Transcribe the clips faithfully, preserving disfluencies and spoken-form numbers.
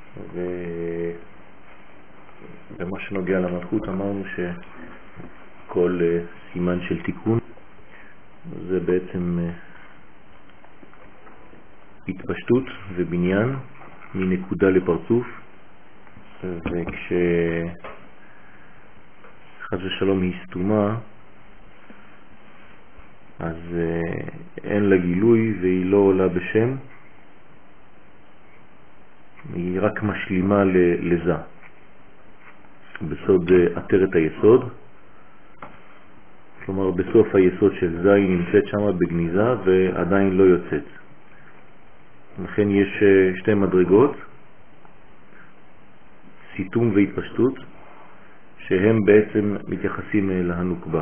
ובמה שנוגע למלכות אמרנו שכל סימן של תיקון זה בעצם התפשטות ובניין מנקודה לפרצוף, וכש חס ושלום היא סתומה אז אין לה גילוי והיא לא עולה בשם, היא רק משלימה לזה. בסוד עטרת היסוד, כלומר בסוף היסוד של זה היא נמצאת שם בגניזה ועדיין לא יוצאת. לכן יש שתי מדרגות, סיתום והתפשטות, שהם בעצם מתייחסים להנוקבה.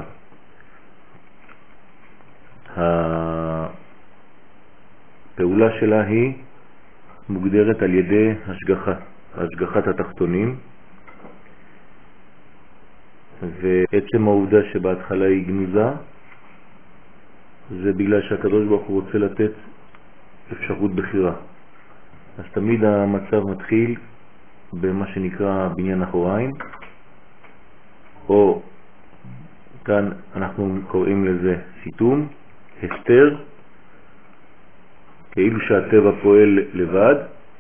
הפעולה שלה היא מוגדרת על ידי השגחה, השגחת התחתונים, ועצם העובדה שבהתחלה היא גנוזה זה בגלל שהקדוש ברוך הוא רוצה לתת אפשרות בחירה. אז תמיד המצב מתחיל במה שנקרא בניין אחוריים, או כאן אנחנו קוראים לזה סיתום, הסתר, כאילו שהטבע פועל לבד,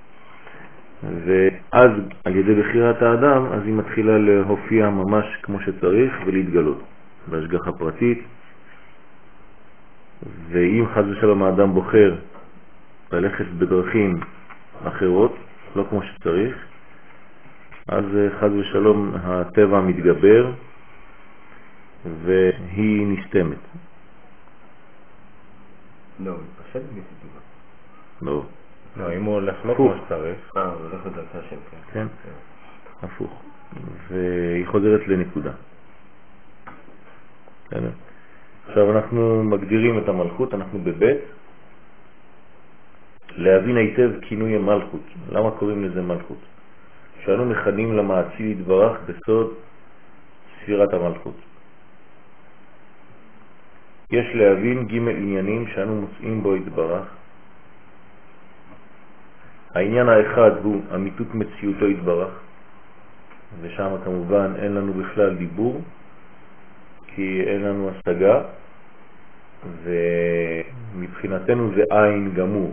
ואז על ידי בחירת האדם אז היא מתחילה להופיע ממש כמו שצריך ולהתגלות בהשגחה פרטית. ואם חס ושלום האדם בוחר ללכת בדרכים אחרות, לא כמו שצריך, אז חס ושלום הטבע מתגבר והיא נסתמת. לא, פשוט בסיטובה. לא. לא, אם הוא הולך לא כמו שצריך. אה, הוא הולך לדרכה של כן. כן, הפוך. והיא חוזרת לנקודה. עכשיו אנחנו מגדירים את המלכות, אנחנו בבית. להבין היטב כינוי המלכות. למה קוראים לזה מלכות? שאנו מכנים למעציל יתברך בסוד ספירת המלכות. יש להבין ג' עניינים שאנו מוצאים בו יתברך. העניין האחד הוא אמיתות מציאותו יתברך, ושם כמובן אין לנו בכלל דיבור, כי אין לנו השגה, ומבחינתנו זה עין גמור.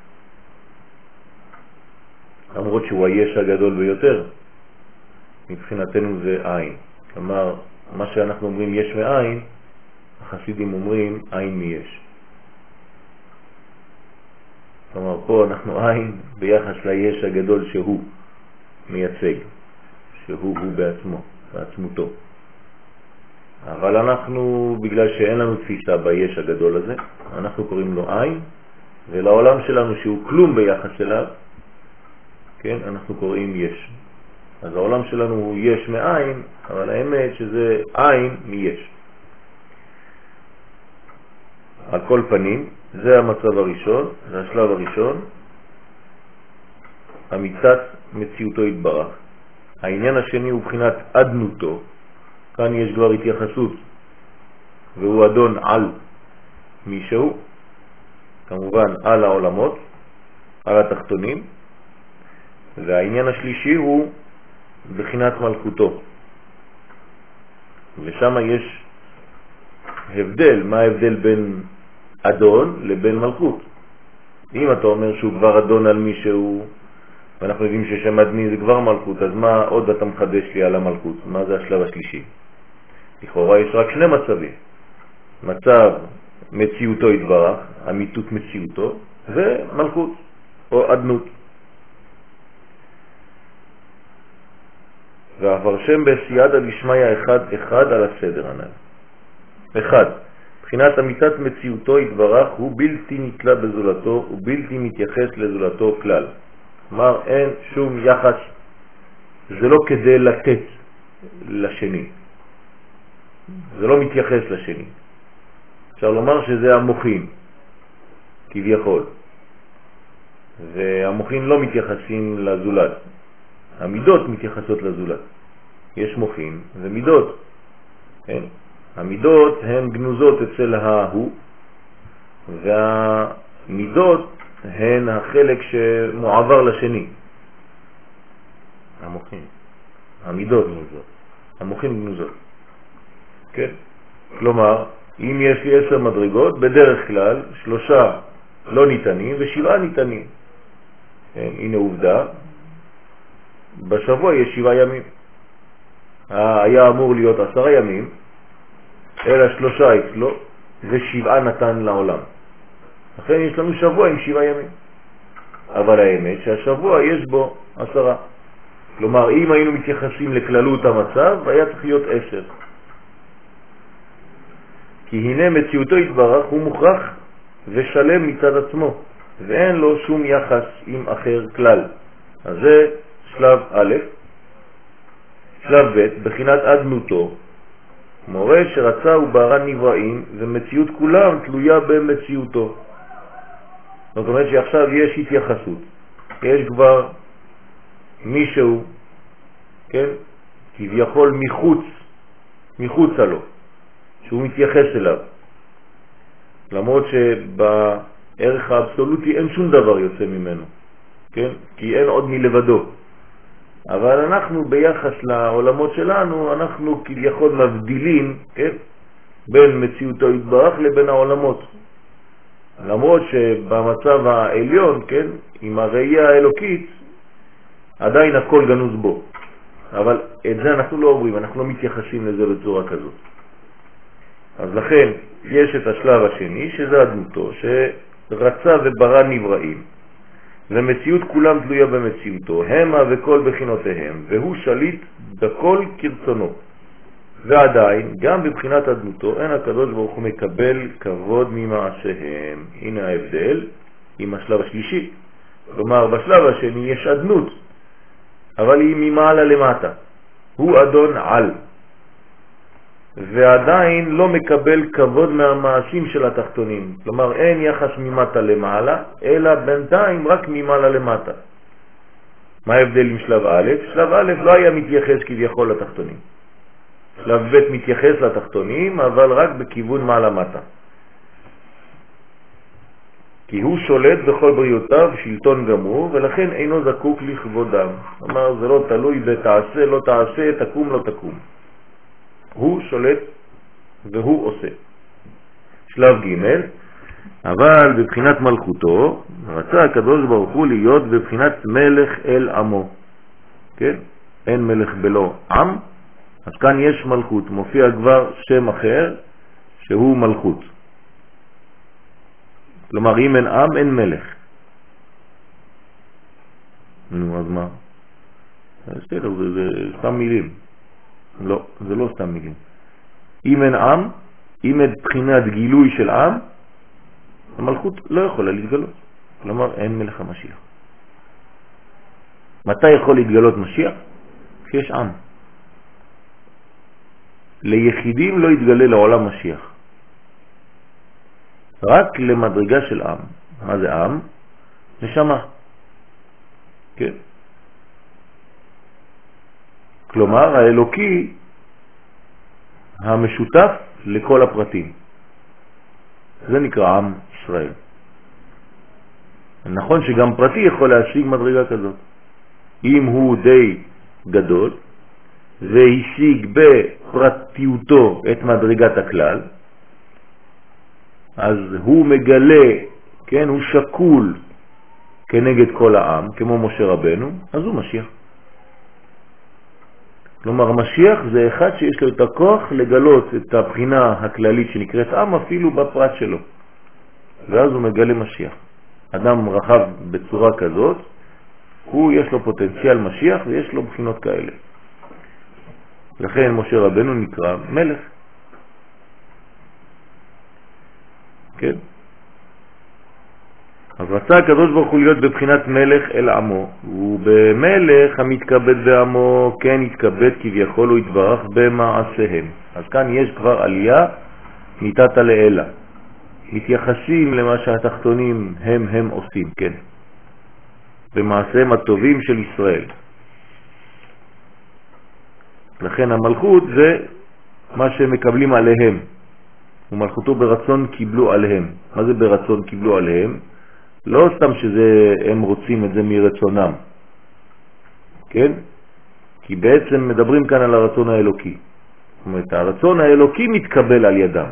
למרות שהוא היש הגדול ביותר, מבחינתנו זה עין. כלומר, מה שאנחנו אומרים יש מאין, החסידים אומרים עין מיש. כלומר, פה אנחנו עין ביחס ליש הגדול שהוא מייצג, שהוא הוא בעצמו, בעצמותו. אבל אנחנו, בגלל שאין לנו תפיסה ביש הגדול הזה, אנחנו קוראים לו עין, ולעולם שלנו שהוא כלום ביחס אליו, כן, אנחנו קוראים יש. אז העולם שלנו הוא יש מאין, אבל האמת שזה עין מיש. על כל פנים, זה המצב הראשון, זה השלב הראשון, אמיתת מציאותו יתברך. העניין השני הוא בחינת אדנותו, כאן יש כבר התייחסות, והוא אדון על מישהו, כמובן על העולמות, על התחתונים, והעניין השלישי הוא בחינת מלכותו. ושם יש הבדל, מה ההבדל בין אדון לבין מלכות. אם אתה אומר שהוא כבר אדון על מישהו, ואנחנו יודעים ששם אדני זה כבר מלכות, אז מה עוד אתה מחדש לי על המלכות? מה זה השלב השלישי? לכאורה יש רק שני מצבים. מצב מציאותו יתברך, אמיתות מציאותו, ומלכות או אדנות. והפרשם בסייעתא דשמיא אחד אחד על הסדר הנ"ל. אחד, מבחינת אמיתת מציאותו יתברך הוא בלתי נתלה בזולתו ובלתי מתייחס לזולתו כלל. כלומר, אין שום יחס, זה לא כדי לתת לשני, זה לא מתייחס לשני. אפשר לומר שזה המוחין כביכול, והמוחין לא מתייחסים לזולת, המידות מתייחסות לזולת. יש מוחין ומידות, כן? המידות הן גנוזות אצל ההוא, והמידות הן החלק שמועבר לשני. המוחים. המידות גנוזות. המוחים גנוזות. כן? כלומר, אם יש לי עשר מדרגות, בדרך כלל שלושה לא ניתנים ושבעה ניתנים. כן? הנה עובדה. בשבוע יש שבעה ימים. היה אמור להיות עשרה ימים, אלא שלושה אצלו, ושבעה נתן לעולם. לכן יש לנו שבוע עם שבעה ימים. אבל האמת שהשבוע יש בו עשרה. כלומר, אם היינו מתייחסים לכללות המצב, היה צריך להיות עשר. כי הנה מציאותו יתברך הוא מוכרח ושלם מצד עצמו, ואין לו שום יחס עם אחר כלל. אז זה שלב א'. שלב ב', בחינת אדנותו, מורה שרצה וברא נבראים, ומציאות כולם תלויה במציאותו. זאת אומרת שעכשיו יש התייחסות. יש כבר מישהו, כן, כביכול מחוץ, מחוץ עלו, שהוא מתייחס אליו. למרות שבערך האבסולוטי אין שום דבר יוצא ממנו, כן? כי אין עוד מלבדו. אבל אנחנו ביחס לעולמות שלנו, אנחנו כביכול מבדילים, כן? בין מציאותו יתברך לבין העולמות. למרות שבמצב העליון, כן, עם הראייה האלוקית, עדיין הכל גנוז בו. אבל את זה אנחנו לא אומרים, אנחנו לא מתייחסים לזה בצורה כזאת. אז לכן יש את השלב השני, שזה אדנותו, שרצה וברא נבראים, ומציאות כולם תלויה במציאותו, המה וכל בחינותיהם, והוא שליט בכל כרצונו. ועדיין, גם בבחינת אדנותו, אין הקדוש ברוך הוא מקבל כבוד ממעשיהם. הנה ההבדל עם השלב השלישי. כלומר, בשלב השני יש אדנות, אבל היא ממעלה למטה. הוא אדון על. ועדיין לא מקבל כבוד מהמעשים של התחתונים. כלומר, אין יחס ממטה למעלה, אלא בינתיים רק ממעלה למטה. מה ההבדל עם שלב א'? שלב א' לא היה מתייחס כביכול לתחתונים. שלב ב' מתייחס לתחתונים, אבל רק בכיוון מעלה-מטה. כי הוא שולט בכל בריאותיו שלטון גמור, ולכן אינו זקוק לכבודם. כלומר, זה לא תלוי בתעשה, לא תעשה, תקום, לא תקום. הוא שולט והוא עושה. שלב ג', אבל בבחינת מלכותו, רצה הקדוש ברוך הוא להיות בבחינת מלך אל עמו. כן? אין מלך בלא עם, אז כאן יש מלכות. מופיע כבר שם אחר שהוא מלכות. כלומר, אם אין עם, אין מלך. נו, אז מה? בסדר, זה, זה סתם מילים. לא, זה לא סתם מילים. אם אין עם, אם אין בחינת גילוי של עם, המלכות לא יכולה להתגלות. כלומר, אין מלך המשיח. מתי יכול להתגלות משיח? כשיש עם. ליחידים לא יתגלה לעולם משיח. רק למדרגה של עם. מה זה עם? נשמה. כן? כלומר, האלוקי המשותף לכל הפרטים. זה נקרא עם ישראל. נכון שגם פרטי יכול להשיג מדרגה כזאת. אם הוא די גדול, והשיג בפרטיותו את מדרגת הכלל, אז הוא מגלה, כן, הוא שקול כנגד כל העם, כמו משה רבנו, אז הוא משיח. כלומר, משיח זה אחד שיש לו את הכוח לגלות את הבחינה הכללית שנקראת עם אפילו בפרט שלו. ואז הוא מגלה משיח. אדם רחב בצורה כזאת, הוא יש לו פוטנציאל משיח ויש לו בחינות כאלה. לכן משה רבנו נקרא מלך. כן? אז רצה הקדוש ברוך הוא להיות בבחינת מלך אל עמו, ובמלך המתכבד בעמו כן יתכבד כביכול הוא יתברך במעשיהם. אז כאן יש כבר עלייה מתתה לאלה. מתייחסים למה שהתחתונים הם הם עושים, כן. במעשיהם הטובים של ישראל. לכן המלכות זה מה שמקבלים עליהם. ומלכותו ברצון קיבלו עליהם. מה זה ברצון קיבלו עליהם? לא סתם שזה הם רוצים את זה מרצונם. כן? כי בעצם מדברים כאן על הרצון האלוקי. זאת אומרת, הרצון האלוקי מתקבל על ידם.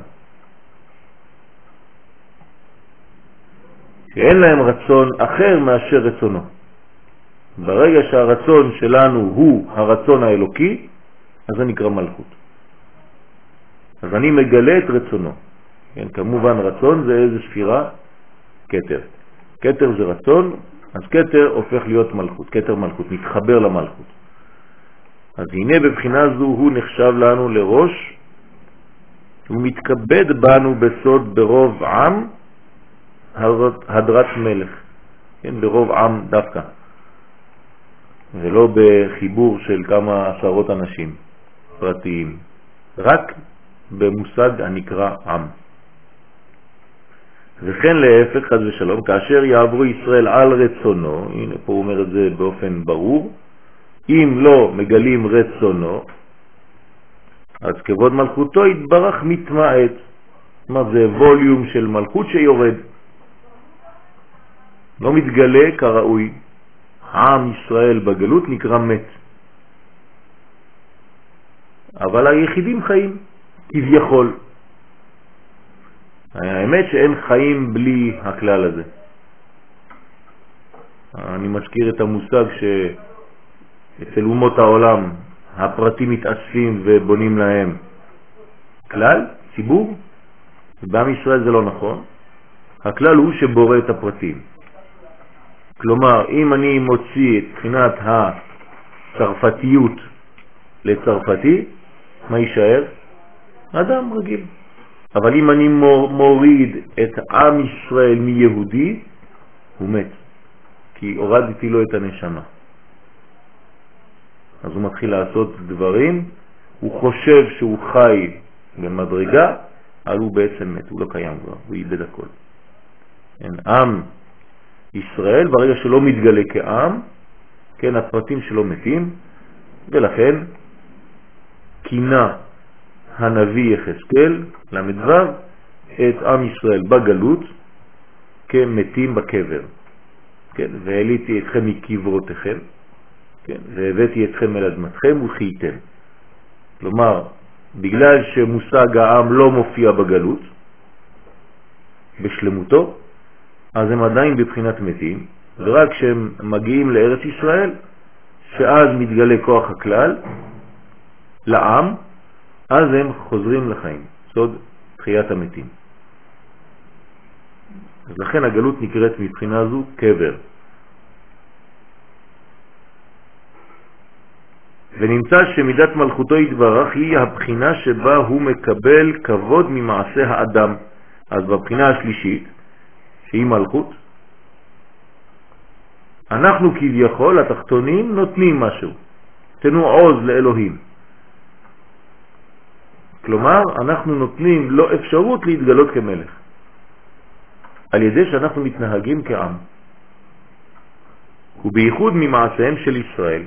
שאין להם רצון אחר מאשר רצונו. ברגע שהרצון שלנו הוא הרצון האלוקי, אז זה נקרא מלכות. אז אני מגלה את רצונו. כן, כמובן רצון זה איזו ספירה, כתר. כתר זה רצון, אז כתר הופך להיות מלכות, כתר מלכות, מתחבר למלכות. אז הנה בבחינה זו הוא נחשב לנו לראש, הוא מתכבד בנו בסוד ברוב עם, הדרת מלך, כן, ברוב עם דווקא, ולא בחיבור של כמה עשרות אנשים פרטיים, רק במושג הנקרא עם. וכן להפך חס ושלום, כאשר יעברו ישראל על רצונו, הנה פה הוא אומר את זה באופן ברור, אם לא מגלים רצונו, אז כבוד מלכותו יתברך מתמעט. מה זה? ווליום של מלכות שיורד. לא מתגלה כראוי. עם ישראל בגלות נקרא מת. אבל היחידים חיים, כביכול. האמת שאין חיים בלי הכלל הזה. אני מזכיר את המושג שאצל אומות העולם הפרטים מתאספים ובונים להם כלל, ציבור. בעם ישראל זה לא נכון. הכלל הוא שבורא את הפרטים. כלומר, אם אני מוציא את בחינת הצרפתיות לצרפתי, מה יישאר? אדם רגיל. אבל אם אני מוריד את עם ישראל מיהודי, הוא מת. כי הורדתי לו את הנשמה. אז הוא מתחיל לעשות דברים, הוא חושב שהוא חי במדרגה, אבל הוא בעצם מת, הוא לא קיים כבר, הוא איבד הכל. אין, עם ישראל, ברגע שלא מתגלה כעם, כן, הפרטים שלו מתים, ולכן כינה הנביא יחזקאל למדבר את עם ישראל בגלות כמתים בקבר. כן, והעליתי אתכם מקברותיכם, כן, והבאתי אתכם אל אדמתכם וחייתם. כלומר, בגלל שמושג העם לא מופיע בגלות בשלמותו, אז הם עדיין בבחינת מתים, ורק כשהם מגיעים לארץ ישראל, שאז מתגלה כוח הכלל לעם, אז הם חוזרים לחיים, סוד תחיית המתים. אז לכן הגלות נקראת מבחינה זו קבר. ונמצא שמידת מלכותו יתברך היא הבחינה שבה הוא מקבל כבוד ממעשה האדם. אז בבחינה השלישית, שהיא מלכות, אנחנו כביכול, התחתונים, נותנים משהו. תנו עוז לאלוהים. כלומר, אנחנו נותנים לו אפשרות להתגלות כמלך. על ידי שאנחנו מתנהגים כעם. ובייחוד ממעשיהם של ישראל.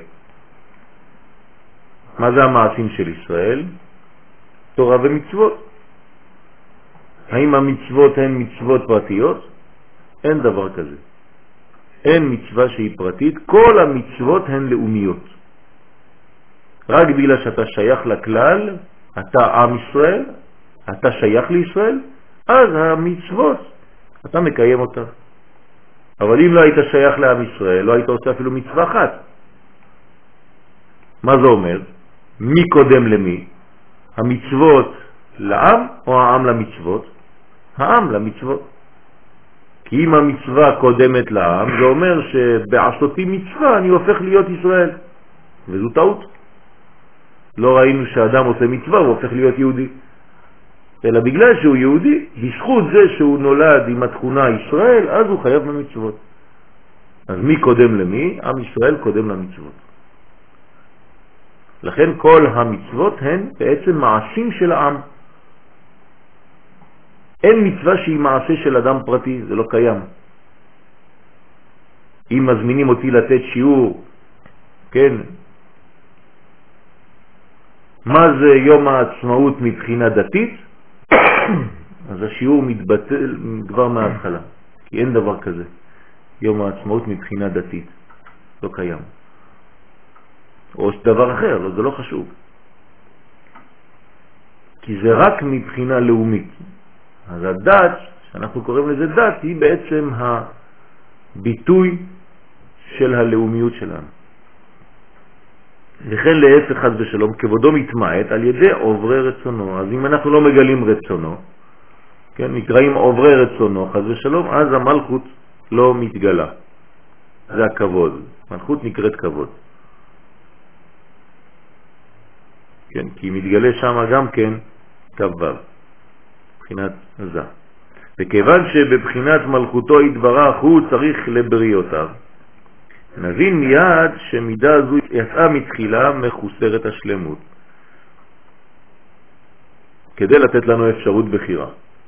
מה זה המעשים של ישראל? תורה ומצוות. האם המצוות הן מצוות פרטיות? אין דבר כזה. אין מצווה שהיא פרטית, כל המצוות הן לאומיות. רק בגלל שאתה שייך לכלל, אתה עם ישראל, אתה שייך לישראל, אז המצוות, אתה מקיים אותה. אבל אם לא היית שייך לעם ישראל, לא היית עושה אפילו מצווה אחת. מה זה אומר? מי קודם למי? המצוות לעם או העם למצוות? העם למצוות. כי אם המצווה קודמת לעם, זה אומר שבעשותי מצווה אני הופך להיות ישראל. וזו טעות. לא ראינו שאדם עושה מצווה, הוא הופך להיות יהודי. אלא בגלל שהוא יהודי, בזכות זה שהוא נולד עם התכונה ישראל, אז הוא חייב במצוות. אז מי קודם למי? עם ישראל קודם למצוות. לכן כל המצוות הן בעצם מעשים של העם. אין מצווה שהיא מעשה של אדם פרטי, זה לא קיים. אם מזמינים אותי לתת שיעור, כן, מה זה יום העצמאות מבחינה דתית? אז השיעור מתבטל כבר מההתחלה, כי אין דבר כזה. יום העצמאות מבחינה דתית, לא קיים. או דבר אחר, לא, זה לא חשוב. כי זה רק מבחינה לאומית. אז הדת, שאנחנו קוראים לזה דת, היא בעצם הביטוי של הלאומיות שלנו. וכן להפך חס ושלום, כבודו מתמעט על ידי עוברי רצונו. אז אם אנחנו לא מגלים רצונו, כן, נקראים עוברי רצונו חס ושלום, אז המלכות לא מתגלה. זה הכבוד. מלכות נקראת כבוד. כן, כי מתגלה שם גם כן כבב, מבחינת זה. וכיוון שבבחינת מלכותו יתברך הוא צריך לבריאותיו, נבין מיד שמידה זו יצאה מתחילה מחוסרת השלמות, כדי לתת לנו אפשרות בחירה.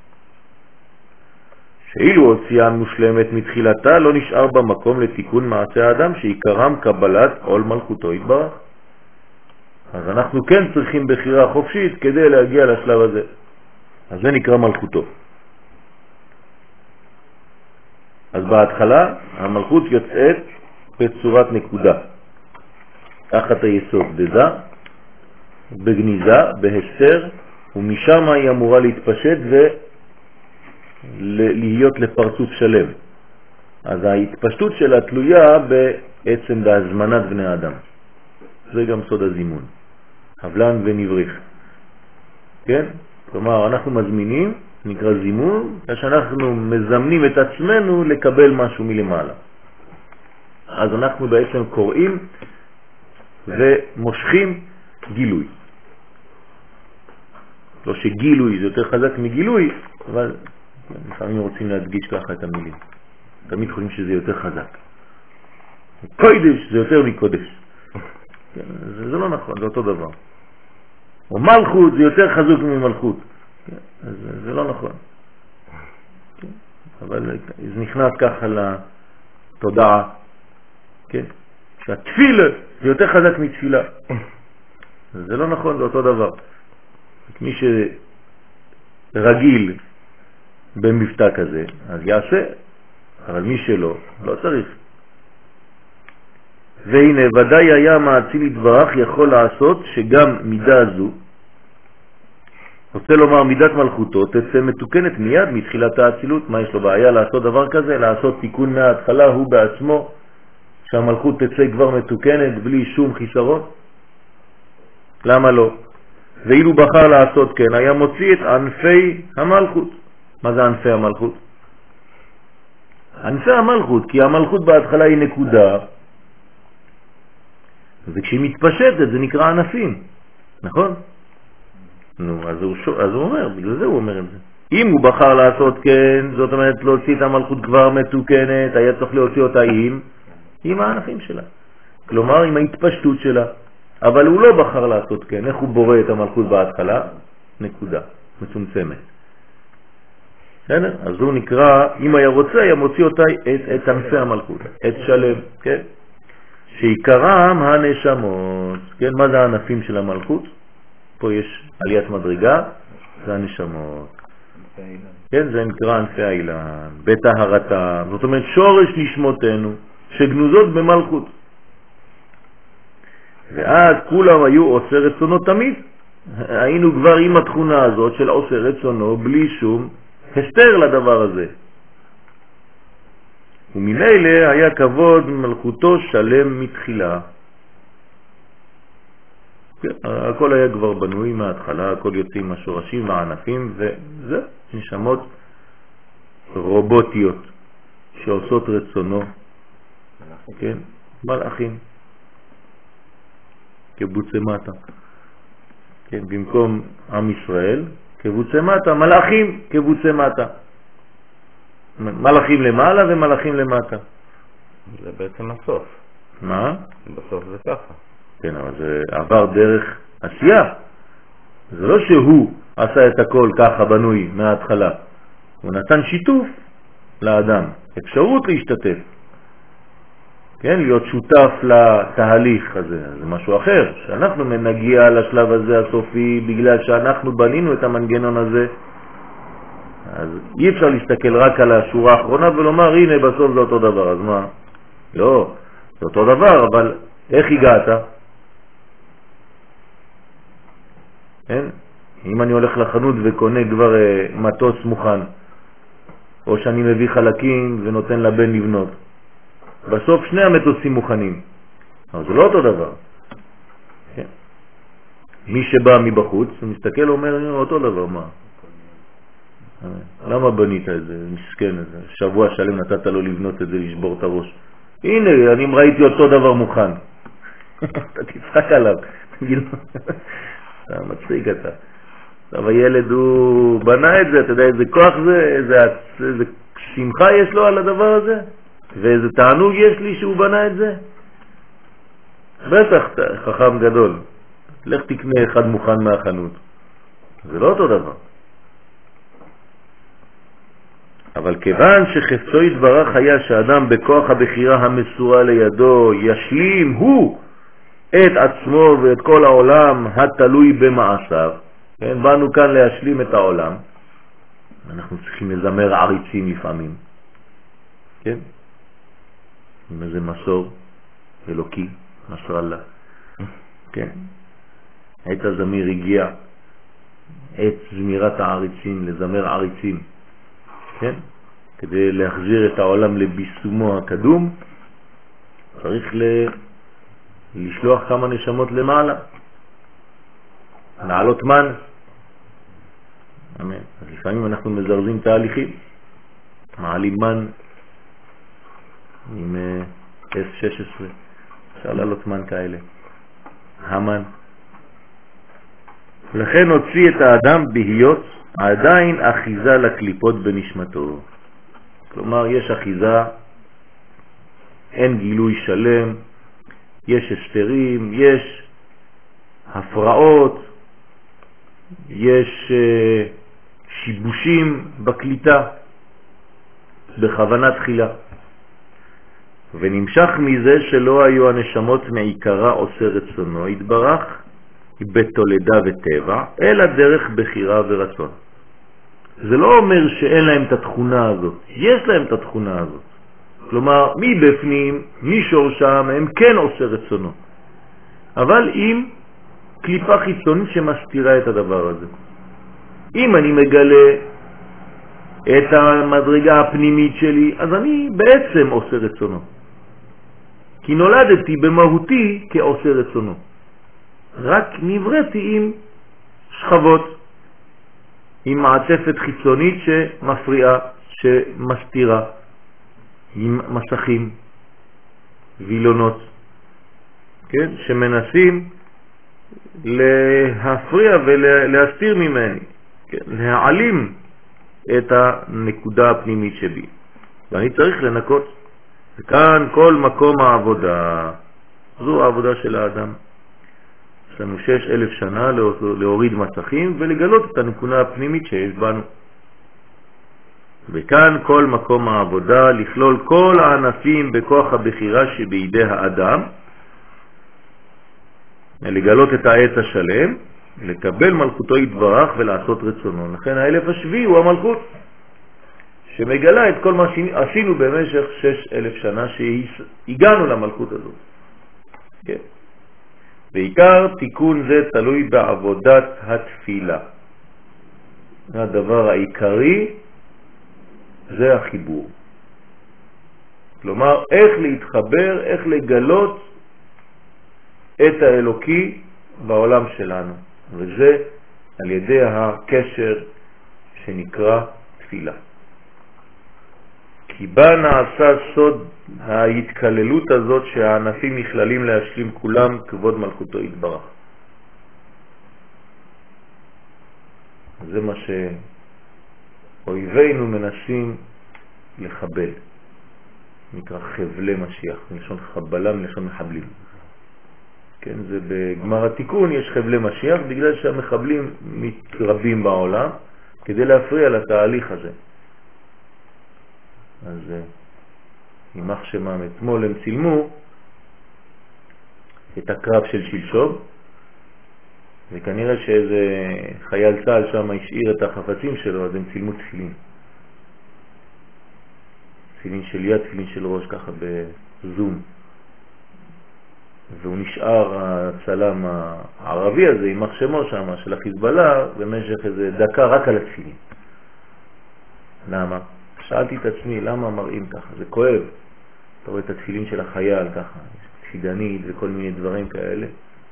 שאילו הוציאה מושלמת מתחילתה לא נשאר במקום לתיקון מעשה האדם שעיקרם קבלת עול מלכותו יתברך. אז אנחנו כן צריכים בחירה חופשית כדי להגיע לשלב הזה. אז זה נקרא מלכותו. אז בהתחלה המלכות יוצאת בצורת נקודה, תחת היסוד בזה, בגניזה, בהסתר, ומשם היא אמורה להתפשט ולהיות לפרצוף שלם. אז ההתפשטות שלה תלויה בעצם בהזמנת בני האדם. זה גם סוד הזימון, הבלן ונבריך. כן? כלומר, אנחנו מזמינים, נקרא זימון, כשאנחנו מזמנים את עצמנו לקבל משהו מלמעלה. אז אנחנו בעצם קוראים ומושכים גילוי. לא שגילוי זה יותר חזק מגילוי, אבל לפעמים רוצים להדגיש ככה את המילים. תמיד חושבים שזה יותר חזק. קודש זה יותר מקודש. זה, זה לא נכון, זה אותו דבר. או מלכות זה יותר חזק ממלכות. זה, זה לא נכון. אבל זה נכנס ככה לתודעה. כן? שהתפילה זה יותר חזק מתפילה. זה לא נכון, זה אותו דבר. מי שרגיל במבטא כזה, אז יעשה, אבל מי שלא, לא צריך. והנה, ודאי היה מעציל יתברך יכול לעשות שגם מידה זו, רוצה לומר מידת מלכותו, תצא מתוקנת מיד מתחילת האצילות. מה יש לו בעיה לעשות דבר כזה? לעשות תיקון מההתחלה הוא בעצמו, שהמלכות תצא כבר מתוקנת בלי שום חיסרון? למה לא? ואילו בחר לעשות כן, היה מוציא את ענפי המלכות. מה זה ענפי המלכות? ענפי המלכות, כי המלכות בהתחלה היא נקודה, וכשהיא מתפשטת זה נקרא ענפים, נכון? נו, אז הוא, אז הוא אומר, בגלל זה הוא אומר את זה. אם הוא בחר לעשות כן, זאת אומרת להוציא את המלכות כבר מתוקנת, היה צריך להוציא אותה עם, עם הענפים שלה. כלומר, עם ההתפשטות שלה. אבל הוא לא בחר לעשות כן. איך הוא בורא את המלכות בהתחלה? נקודה, מצומצמת. אז הוא נקרא, אם היה רוצה, היה מוציא אותה את, את ענפי המלכות, את שלם, כן? שעיקרם הנשמות. כן, מה זה הענפים של המלכות? פה יש עליית מדרגה, זה הנשמות. כן, זה נקרא ענפי האילן, בטהרתם. זאת אומרת, שורש נשמותינו, שגנוזות במלכות. ואז כולם היו עושה רצונו תמיד. היינו כבר עם התכונה הזאת של עושה רצונו, בלי שום הסתר לדבר הזה. וממילא היה כבוד מלכותו שלם מתחילה. הכל היה כבר בנוי מההתחלה, הכל יוצאים מהשורשים, מהענפים, וזה נשמות רובוטיות שעושות רצונו. כן, מלאכים. כבוצי מטה. כן, במקום עם ישראל, כבוצי מטה, מלאכים כבוצי מטה. מלאכים למעלה ומלאכים למטה. זה בעצם הסוף. מה? בסוף זה ככה. כן, אבל זה עבר דרך עשייה. זה לא שהוא עשה את הכל ככה בנוי מההתחלה. הוא נתן שיתוף לאדם, אפשרות להשתתף. כן, להיות שותף לתהליך הזה, זה משהו אחר. שאנחנו נגיע לשלב הזה הסופי בגלל שאנחנו בנינו את המנגנון הזה, אז אי אפשר להסתכל רק על השורה האחרונה ולומר הנה בסוף זה אותו דבר. אז מה? לא, זה אותו דבר, אבל איך הגעת? כן? אם אני הולך לחנות וקונה כבר uh, מטוס מוכן, או שאני מביא חלקים ונותן לבן לבנות, בסוף שני המטוסים מוכנים. אבל זה לא אותו דבר. כן? מי שבא מבחוץ, הוא מסתכל ואומר, אותו דבר, מה? למה בנית את זה? מסכן את זה. שבוע שלם נתת לו לבנות את זה, לשבור את הראש. הנה, אני ראיתי אותו דבר מוכן. אתה תצחק עליו. אתה מצחיק אתה. עכשיו הילד הוא בנה את זה, אתה יודע איזה כוח זה, איזה, איזה שמחה יש לו על הדבר הזה, ואיזה תענוג יש לי שהוא בנה את זה. בטח חכם גדול. לך תקנה אחד מוכן מהחנות. זה לא אותו דבר. אבל כיוון שחפצו יתברך היה שאדם בכוח הבחירה המסורה לידו ישלים הוא את עצמו ואת כל העולם התלוי במעשיו, כן, באנו כאן להשלים את העולם. אנחנו צריכים לזמר עריצים לפעמים, כן, עם איזה מסור אלוקי, נסראללה, כן. עת הזמיר הגיע, עת זמירת העריצים, לזמר עריצים, כן, כדי להחזיר את העולם לביסומו הקדום צריך ל... לשלוח כמה נשמות למעלה, לעלות מן. אמן. אז לפעמים אנחנו מזרזים תהליכים, מעלים מן עם אס שש עשרה, אפשר לעלות מן כאלה, המן. לכן הוציא את האדם בהיות עדיין אחיזה לקליפות בנשמתו. כלומר, יש אחיזה, אין גילוי שלם, יש הסתרים, יש הפרעות, יש uh, שיבושים בקליטה בכוונה תחילה. ונמשך מזה שלא היו הנשמות מעיקרה עושה רצונו התברך בתולדה וטבע, אלא דרך בחירה ורצון. זה לא אומר שאין להם את התכונה הזאת, יש להם את התכונה הזאת. כלומר, מי בפנים, מי שורשם, הם כן עושה רצונו. אבל עם קליפה חיצונית שמסתירה את הדבר הזה. אם אני מגלה את המדרגה הפנימית שלי, אז אני בעצם עושה רצונו. כי נולדתי במהותי כעושה רצונו. רק נבראתי עם שכבות, עם מעטפת חיצונית שמפריעה, שמסתירה, עם מסכים, וילונות, כן? שמנסים להפריע ולהסתיר ממני, כן? להעלים את הנקודה הפנימית שבי. ואני צריך לנקות. וכאן כל מקום העבודה, זו העבודה של האדם. יש לנו שש אלף שנה להוריד מסכים ולגלות את הנקודה הפנימית שיש בנו. וכאן כל מקום העבודה, לכלול כל הענפים בכוח הבחירה שבידי האדם, לגלות את העץ השלם, לקבל מלכותו יתברך ולעשות רצונו. לכן האלף השביעי הוא המלכות, שמגלה את כל מה שעשינו במשך שש אלף שנה שהגענו למלכות הזאת. כן. בעיקר תיקון זה תלוי בעבודת התפילה. הדבר העיקרי זה החיבור. כלומר, איך להתחבר, איך לגלות את האלוקי בעולם שלנו. וזה על ידי הקשר שנקרא תפילה. כי בה נעשה סוד ההתקללות הזאת שהענפים נכללים להשלים כולם כבוד מלכותו יתברך. זה מה שאויבינו מנסים לחבל. נקרא חבלי משיח, מלשון חבלה, מלשון מחבלים. כן, זה בגמר התיקון יש חבלי משיח בגלל שהמחבלים מתרבים בעולם כדי להפריע לתהליך הזה. אז יימח שמם, אתמול הם צילמו את הקרב של שלשום, וכנראה שאיזה חייל צה"ל שם השאיר את החפצים שלו, אז הם צילמו תפילין. תפילין של יד, תפילין של ראש, ככה בזום. והוא נשאר הצלם הערבי הזה עם מחשמו שם של החיזבאללה במשך איזה דקה רק על התפילין. למה? שאלתי את עצמי למה מראים ככה, זה כואב. אתה רואה את התפילין של החייל ככה, תפידנית וכל מיני דברים כאלה.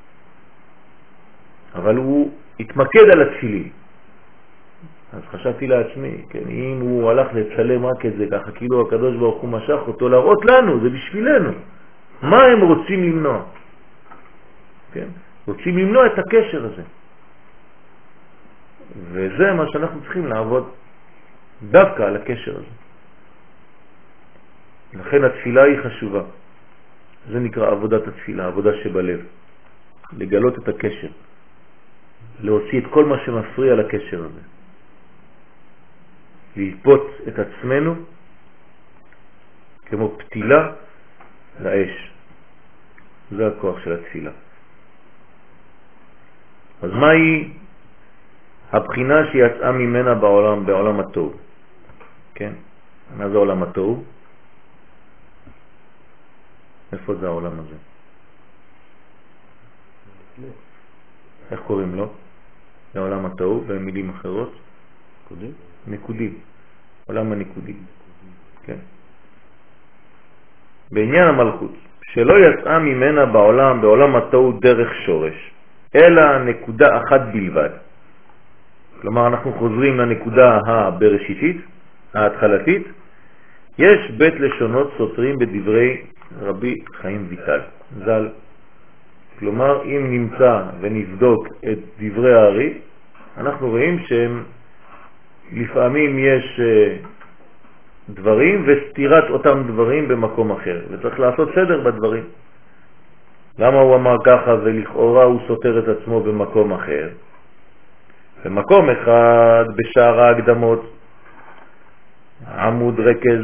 אבל הוא התמקד על התפילין. אז חשבתי לעצמי, כן, אם הוא הלך לצלם רק את זה ככה, כאילו הקדוש ברוך הוא משך אותו להראות לנו, זה בשבילנו. מה הם רוצים למנוע? כן? רוצים למנוע את הקשר הזה. וזה מה שאנחנו צריכים לעבוד דווקא על הקשר הזה. לכן התפילה היא חשובה. זה נקרא עבודת התפילה, עבודה שבלב. לגלות את הקשר. להוציא את כל מה שמפריע לקשר הזה. ללפות את עצמנו כמו פתילה לאש. זה הכוח של התפילה. אז מהי הבחינה שיצאה ממנה בעולם, בעולם התוהו? כן? מה זה עולם התוהו? איפה זה העולם הזה? איך קוראים לו? לעולם התוהו, במילים אחרות? נקודים? נקודים. עולם הנקודים. כן. בעניין המלכות, שלא יצאה ממנה בעולם, בעולם התוהו דרך שורש, אלא נקודה אחת בלבד. כלומר, אנחנו חוזרים לנקודה הבראשיתית, ההתחלתית. יש בית לשונות סותרים בדברי רבי חיים ויטל ז"ל. כלומר, אם נמצא ונבדוק את דברי הארי, אנחנו רואים שהם לפעמים יש דברים וסתירת אותם דברים במקום אחר, וצריך לעשות סדר בדברים. למה הוא אמר ככה ולכאורה הוא סותר את עצמו במקום אחר? במקום אחד, בשער ההקדמות, עמוד רכז,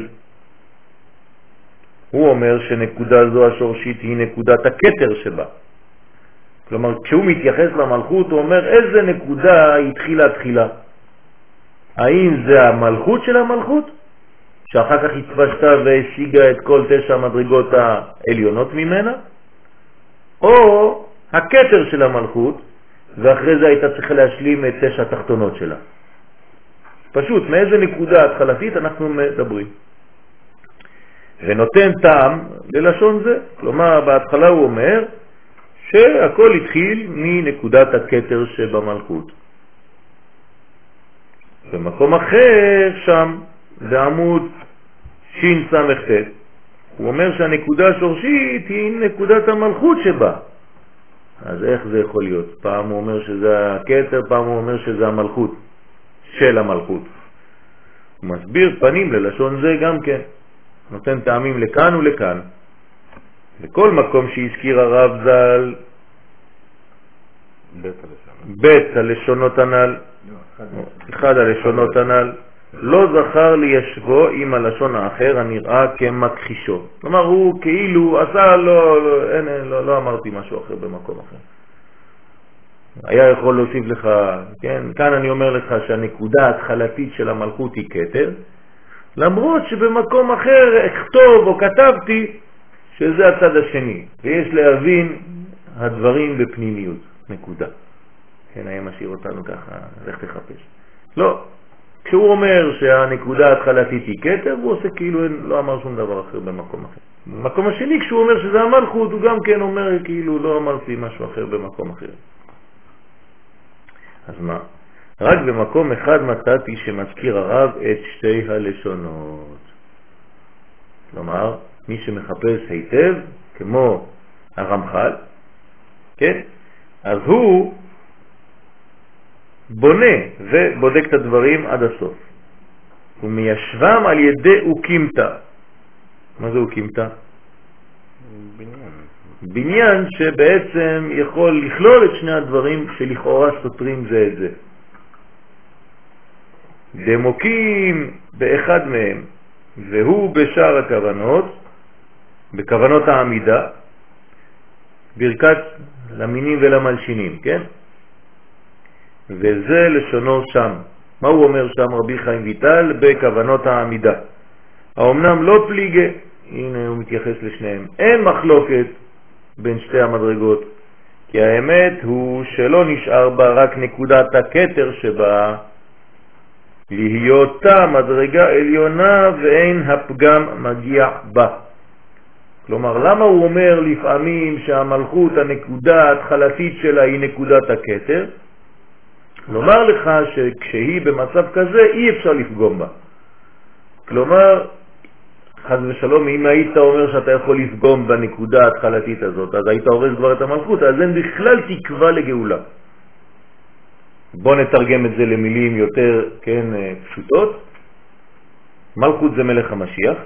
הוא אומר שנקודה זו השורשית היא נקודת הכתר שבה. כלומר, כשהוא מתייחס למלכות, הוא אומר איזה נקודה התחילה תחילה. האם זה המלכות של המלכות, שאחר כך התפשטה והשיגה את כל תשע מדרגות העליונות ממנה, או הכתר של המלכות, ואחרי זה הייתה צריכה להשלים את תשע התחתונות שלה. פשוט, מאיזה נקודה התחלתית אנחנו מדברים. ונותן טעם ללשון זה. כלומר, בהתחלה הוא אומר שהכל התחיל מנקודת הכתר שבמלכות. במקום אחר שם, בעמוד שין סמך תת, הוא אומר שהנקודה השורשית היא נקודת המלכות שבה. אז איך זה יכול להיות? פעם הוא אומר שזה הכתר, פעם הוא אומר שזה המלכות של המלכות. הוא מסביר פנים ללשון זה גם כן. נותן טעמים לכאן ולכאן. בכל מקום שהזכיר הרב ז"ל בית הלשונות הנ"ל, אחד הלשונות הנ"ל, לא זכר לישבו עם הלשון האחר הנראה כמכחישו. כלומר, הוא כאילו עשה, לא, לא, אין, לא, לא אמרתי משהו אחר במקום אחר. היה יכול להוסיף לך, כן? כאן אני אומר לך שהנקודה ההתחלתית של המלכות היא כתר, למרות שבמקום אחר אכתוב או כתבתי שזה הצד השני, ויש להבין הדברים בפנימיות, נקודה. כן, היה משאיר אותנו ככה, לך תחפש. לא, כשהוא אומר שהנקודה ההתחלתית היא כתר, הוא עושה כאילו לא אמר שום דבר אחר במקום אחר. במקום השני, כשהוא אומר שזה המלכות, הוא גם כן אומר כאילו לא אמרתי משהו אחר במקום אחר. אז מה? רק במקום אחד מצאתי שמזכיר הרב את שתי הלשונות. כלומר, מי שמחפש היטב, כמו הרמח"ל, כן? אז הוא בונה ובודק את הדברים עד הסוף. הוא מיישבם על ידי אוקימתא. מה זה אוקימתא? בניין. בניין שבעצם יכול לכלול את שני הדברים שלכאורה סותרים זה את זה. דמוקים באחד מהם, והוא בשאר הכוונות, בכוונות העמידה, ברכת למינים ולמלשינים, כן? וזה לשונו שם. מה הוא אומר שם רבי חיים ויטל? בכוונות העמידה. האומנם לא פליגה, הנה הוא מתייחס לשניהם, אין מחלוקת בין שתי המדרגות, כי האמת הוא שלא נשאר בה רק נקודת הכתר שבה, להיותה מדרגה עליונה ואין הפגם מגיע בה. כלומר, למה הוא אומר לפעמים שהמלכות, הנקודה ההתחלתית שלה היא נקודת הכתר? לומר לך שכשהיא במצב כזה אי אפשר לפגום בה. כלומר, חס ושלום, אם היית אומר שאתה יכול לפגום בנקודה ההתחלתית הזאת, אז היית הורס כבר את המלכות, אז אין בכלל תקווה לגאולה. בוא נתרגם את זה למילים יותר, כן, פשוטות. מלכות זה מלך המשיח,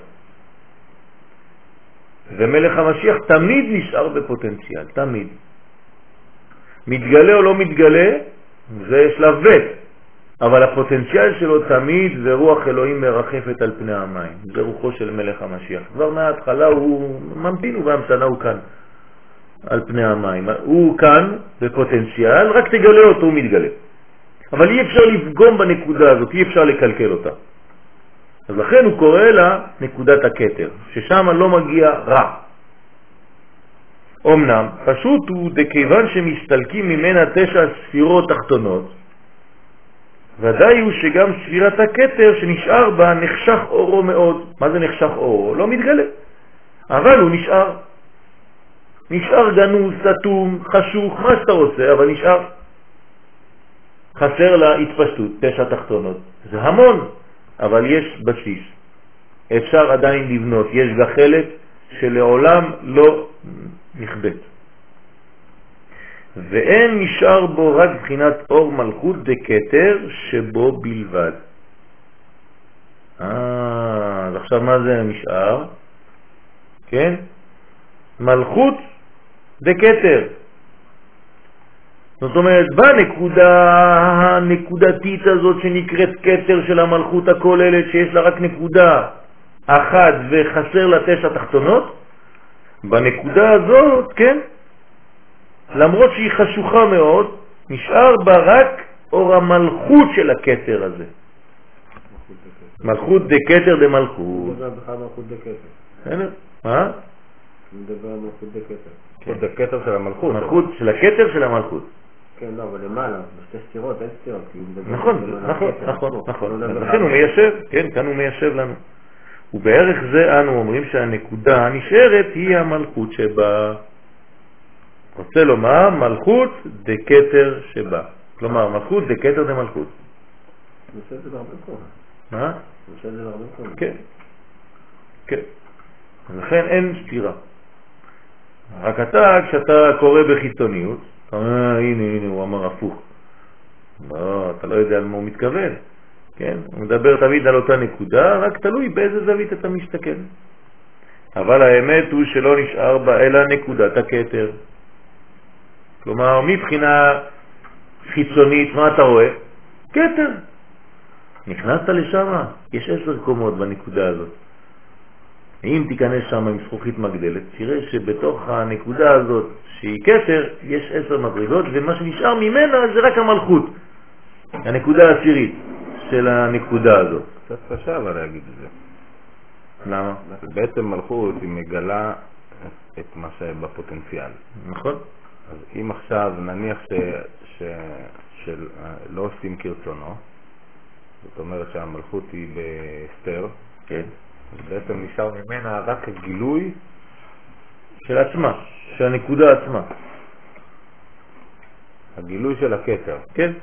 ומלך המשיח תמיד נשאר בפוטנציאל, תמיד. מתגלה או לא מתגלה, זה שלב ב', אבל הפוטנציאל שלו תמיד זה רוח אלוהים מרחפת על פני המים. זה רוחו של מלך המשיח. כבר מההתחלה הוא ממתין ובהמתנה הוא כאן, על פני המים. הוא כאן בפוטנציאל, רק תגלה אותו, הוא מתגלה. אבל אי אפשר לפגום בנקודה הזאת, אי אפשר לקלקל אותה. אז לכן הוא קורא לה נקודת הכתר, ששם לא מגיע רע. אמנם, פשוט הוא דכיוון שמסתלקים ממנה תשע ספירות תחתונות, ודאי הוא שגם ספירת הכתר שנשאר בה נחשך אורו מאוד. מה זה נחשך אורו? לא מתגלה. אבל הוא נשאר. נשאר גנוז, סתום, חשוך, מה שאתה רוצה, אבל נשאר. חסר לה התפשטות, תשע תחתונות. זה המון, אבל יש בסיס. אפשר עדיין לבנות. יש גחלת שלעולם לא נכבט. ואין נשאר בו רק בחינת אור מלכות דקטר שבו בלבד. אה, אז עכשיו מה זה נשאר? כן? מלכות דקטר. זאת אומרת, בנקודה הנקודתית הזאת שנקראת קטר של המלכות הכוללת, שיש לה רק נקודה אחת וחסר לה תשע תחתונות, בנקודה הזאת, כן? למרות שהיא חשוכה מאוד, נשאר בה רק אור המלכות של הכתר הזה. מלכות דקתר דמלכות. הוא מדבר בכלל מלכות דקתר. מה? הוא מדבר על מלכות דקתר. מלכות דקתר של המלכות. מלכות של הכתר של המלכות. כן, לא, אבל למעלה, בשתי סתירות, אין סתירות. נכון, נכון, נכון, נכון. לכן הוא מיישב, כן, כאן הוא מיישב לנו. ובערך זה אנו אומרים שהנקודה הנשארת היא המלכות שבה. רוצה לומר מלכות דקתר שבה. כלומר, מלכות דקתר דמלכות. הוא עושה את זה בהרבה מקום. מה? הוא עושה את זה בהרבה מקום. כן. כן. לכן אין סתירה. רק אתה, כשאתה קורא בחיצוניות, אתה אומר, הנה, הנה, הוא אמר הפוך. לא, אתה לא יודע על מה הוא מתכוון. כן? הוא מדבר תמיד על אותה נקודה, רק תלוי באיזה זווית אתה מסתכל. אבל האמת הוא שלא נשאר בה אלא נקודת הכתר. כלומר, מבחינה חיצונית, מה אתה רואה? כתר. נכנסת לשם, יש עשר קומות בנקודה הזאת. אם תיכנס שם עם זכוכית מגדלת, תראה שבתוך הנקודה הזאת, שהיא כתר, יש עשר מדרגות, ומה שנשאר ממנה זה רק המלכות. הנקודה העשירית של הנקודה הזאת. קצת קשה אבל להגיד את זה. למה? בעצם מלכות היא מגלה את מה שבפוטנציאל. נכון. אז אם עכשיו נניח ש, ש, של, לא עושים כרצונו, זאת אומרת שהמלכות היא בסתר, כן. אז בעצם נשאר ממנה רק הגילוי של עצמה, של הנקודה עצמה. הגילוי של הכתר. כן.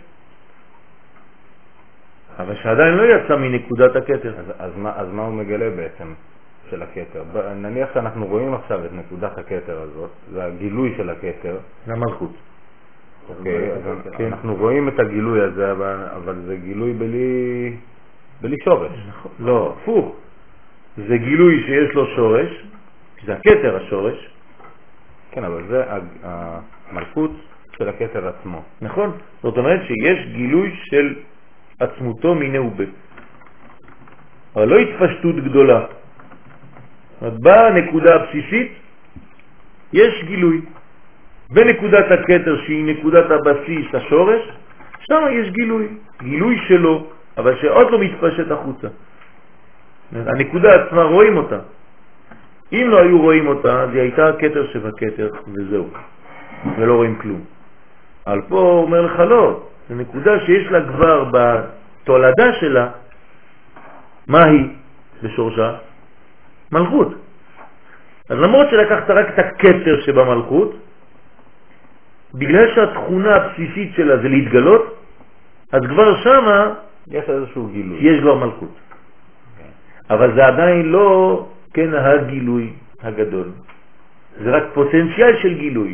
אבל שעדיין לא יצא מנקודת הכתר. אז, אז, מה, אז מה הוא מגלה בעצם של הכתר? נניח שאנחנו רואים עכשיו את נקודת הכתר הזאת, זה הגילוי של הכתר. זה המלכות. אוקיי, אז כן. אנחנו רואים את הגילוי הזה, אבל, אבל זה גילוי בלי, בלי שורש. נכון. לא, הפוך. זה גילוי שיש לו שורש, זה הכתר השורש. כן, אבל זה המלכות של הכתר עצמו. נכון. זאת אומרת שיש גילוי של עצמותו מיני ובה. אבל לא התפשטות גדולה. באה הנקודה הבסיסית, יש גילוי. בנקודת הכתר שהיא נקודת הבסיס, השורש, שם יש גילוי. גילוי שלו, אבל שעוד לא מתפשט החוצה. הנקודה עצמה רואים אותה. אם לא היו רואים אותה, אז היא הייתה הכתר שבכתר, וזהו. ולא רואים כלום. אבל פה הוא אומר לך לא, זו נקודה שיש לה כבר בתולדה שלה, מה היא בשורשה? מלכות. אז למרות שלקחת רק את הכתר שבמלכות, בגלל שהתכונה הבסיסית שלה זה להתגלות, אז כבר שמה יש איזשהו גילוי. יש כבר מלכות. Okay. אבל זה עדיין לא, כן, הגילוי הגדול. זה רק פוטנציאל של גילוי.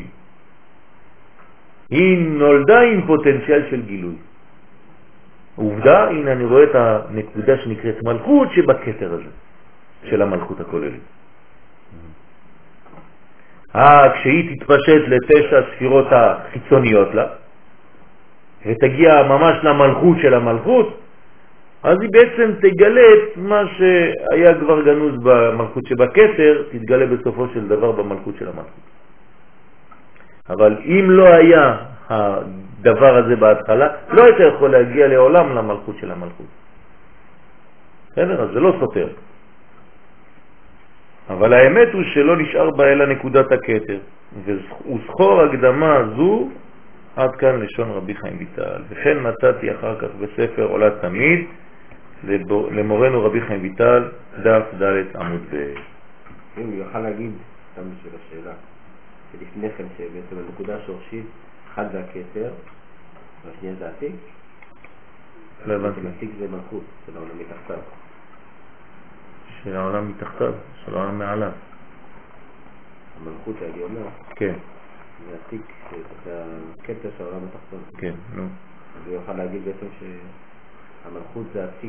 היא נולדה עם פוטנציאל של גילוי. עובדה, הנה אני רואה את הנקודה שנקראת מלכות שבכתר הזה, של המלכות הכוללת. אה, כשהיא תתפשט לתשע ספירות החיצוניות לה, ותגיע ממש למלכות של המלכות, אז היא בעצם תגלה את מה שהיה כבר גנוז במלכות שבכתר, תתגלה בסופו של דבר במלכות של המלכות. אבל אם לא היה הדבר הזה בהתחלה, לא היית יכול להגיע לעולם למלכות של המלכות. בסדר? אז זה לא סותר. אבל האמת הוא שלא נשאר בה אלא נקודת הכתר, וזכור הקדמה זו עד כאן לשון רבי חיים ויטל. וכן נתתי אחר כך בספר עולה תמיד למורנו רבי חיים ויטל, דף ד' עמוד ב'. אם הוא יוכל להגיד, סתם בשביל השאלה, שלפני כן שבעצם הנקודה השורשית, אחד זה הכתר, והשנייה זה עתיק. לא הבנתי. עתיק זה מלכות, של העולם מתחתיו. של העולם מתחתיו, של העולם מעליו. המלכות שאני אומר. כן. זה עתיק, זה הכתר של העולם התחתון. כן, נו. אז הוא יוכל להגיד בעצם שהמלכות זה עתיק,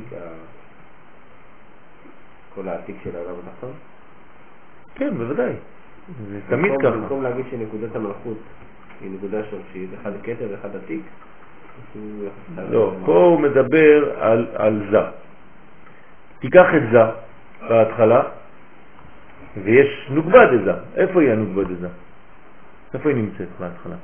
כל העתיק של העולם התחתון? כן, בוודאי. זה תמיד ככה. במקום להגיד שנקודת המלכות היא נקודה שורשית, אחד כתר ואחד עתיק? לא, פה הוא מדבר על, על זה. תיקח את זה בהתחלה, ויש נוגבד את זה. איפה היא הנוגבד את זה? איפה היא נמצאת בהתחלה?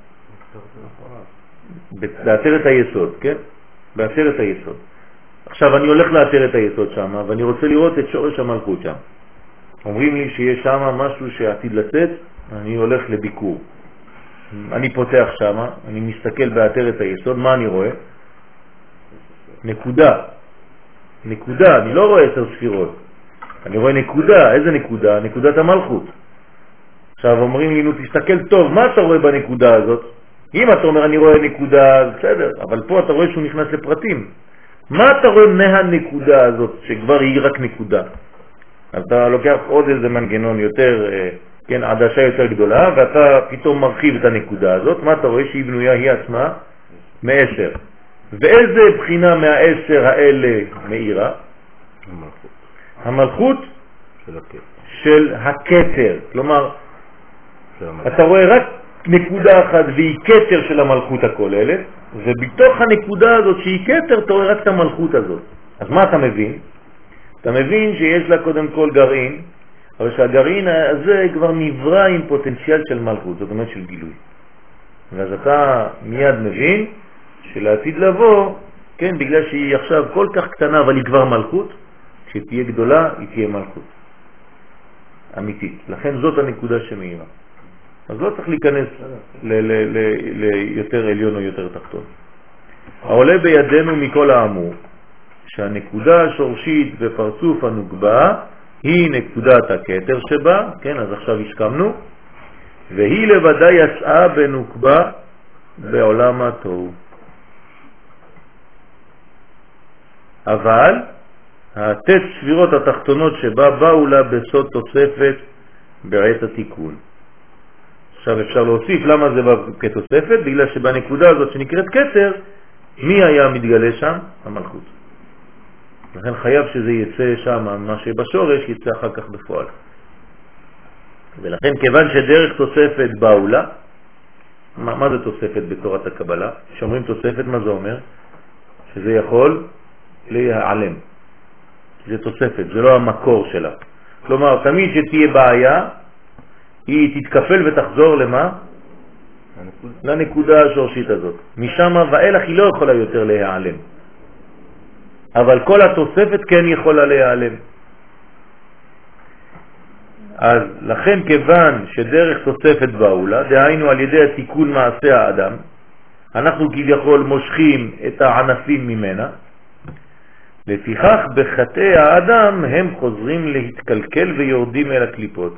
בעצרת היסוד, כן? בעצרת היסוד. עכשיו אני הולך לעצרת היסוד שם, ואני רוצה לראות את שורש המלכות שם. אומרים לי שיש שם משהו שעתיד לצאת, אני הולך לביקור. אני פותח שם, אני מסתכל בעצרת היסוד, מה אני רואה? נקודה. נקודה, אני לא רואה עשר ספירות. אני רואה נקודה, איזה נקודה? נקודת המלכות. עכשיו אומרים לי, נו תסתכל טוב, מה אתה רואה בנקודה הזאת? אם אתה אומר אני רואה נקודה, בסדר, אבל פה אתה רואה שהוא נכנס לפרטים. מה אתה רואה מהנקודה הזאת, שכבר היא רק נקודה? אתה לוקח עוד איזה מנגנון יותר, כן, עדשה יותר גדולה, ואתה פתאום מרחיב את הנקודה הזאת. מה אתה רואה? שהיא בנויה היא עצמה מעשר. ואיזה בחינה מהעשר האלה מאירה? המלכות. המלכות של הכתר. של הכתר. כלומר, של המלכות. אתה רואה רק נקודה אחת והיא כתר של המלכות הכוללת, ובתוך הנקודה הזאת שהיא כתר אתה רואה רק את המלכות הזאת. אז מה אתה מבין? אתה מבין שיש לה קודם כל גרעין, אבל שהגרעין הזה כבר נברא עם פוטנציאל של מלכות, זאת אומרת של גילוי. ואז אתה מיד מבין שלעתיד לבוא, כן, בגלל שהיא עכשיו כל כך קטנה אבל היא כבר מלכות, כשתהיה גדולה היא תהיה מלכות אמיתית. לכן זאת הנקודה שמאירה. אז לא צריך להיכנס ליותר עליון או יותר תחתון. העולה בידינו מכל האמור, שהנקודה השורשית ופרצוף הנוגבה היא נקודת הכתר שבה, כן, אז עכשיו הסכמנו, והיא לבדה יצאה בנוקבה בעולם התוהו. אבל התת ספירות התחתונות שבה באו לה בסוד תוספת בעת התיקון. עכשיו אפשר להוסיף למה זה בא כתוספת, בגלל שבנקודה הזאת שנקראת כתר, מי היה מתגלה שם? המלכות. לכן חייב שזה יצא שם, מה שבשורש יצא אחר כך בפועל. ולכן כיוון שדרך תוספת באו לה, מה, מה זה תוספת בתורת הקבלה? שאומרים תוספת, מה זה אומר? שזה יכול להיעלם. זה תוספת, זה לא המקור שלה. כלומר, תמיד שתהיה בעיה, היא תתקפל ותחזור למה? לנקודה, לנקודה השורשית הזאת. משם ואילך היא לא יכולה יותר להיעלם. אבל כל התוספת כן יכולה להיעלם. אז לכן כיוון שדרך תוספת בעולה, דהיינו על ידי התיקון מעשה האדם, אנחנו כביכול מושכים את הענפים ממנה, לפיכך בחטאי האדם הם חוזרים להתקלקל ויורדים אל הקליפות.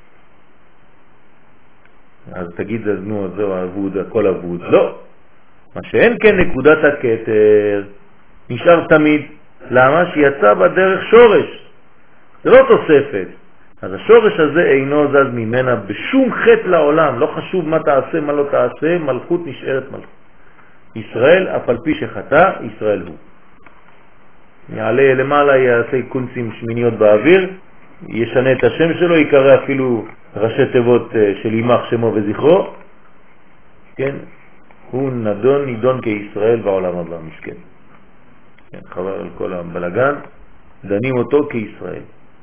אז תגיד, נו, זהו אבוד, הכל אבוד. לא. מה שאין כן נקודת הכתר נשאר תמיד. למה? שיצא בדרך שורש. זה לא תוספת. אז השורש הזה אינו זז ממנה בשום חטא לעולם. לא חשוב מה תעשה, מה לא תעשה, מלכות נשארת מלכות. ישראל, אף על פי שחטא, ישראל הוא. יעלה למעלה, יעשה קונצים שמיניות באוויר, ישנה את השם שלו, יקרא אפילו ראשי תיבות של ימח שמו וזכרו, כן, הוא נדון, נידון כישראל בעולם הבא, משכן. כן, חבר על כל הבלגן, דנים אותו כישראל.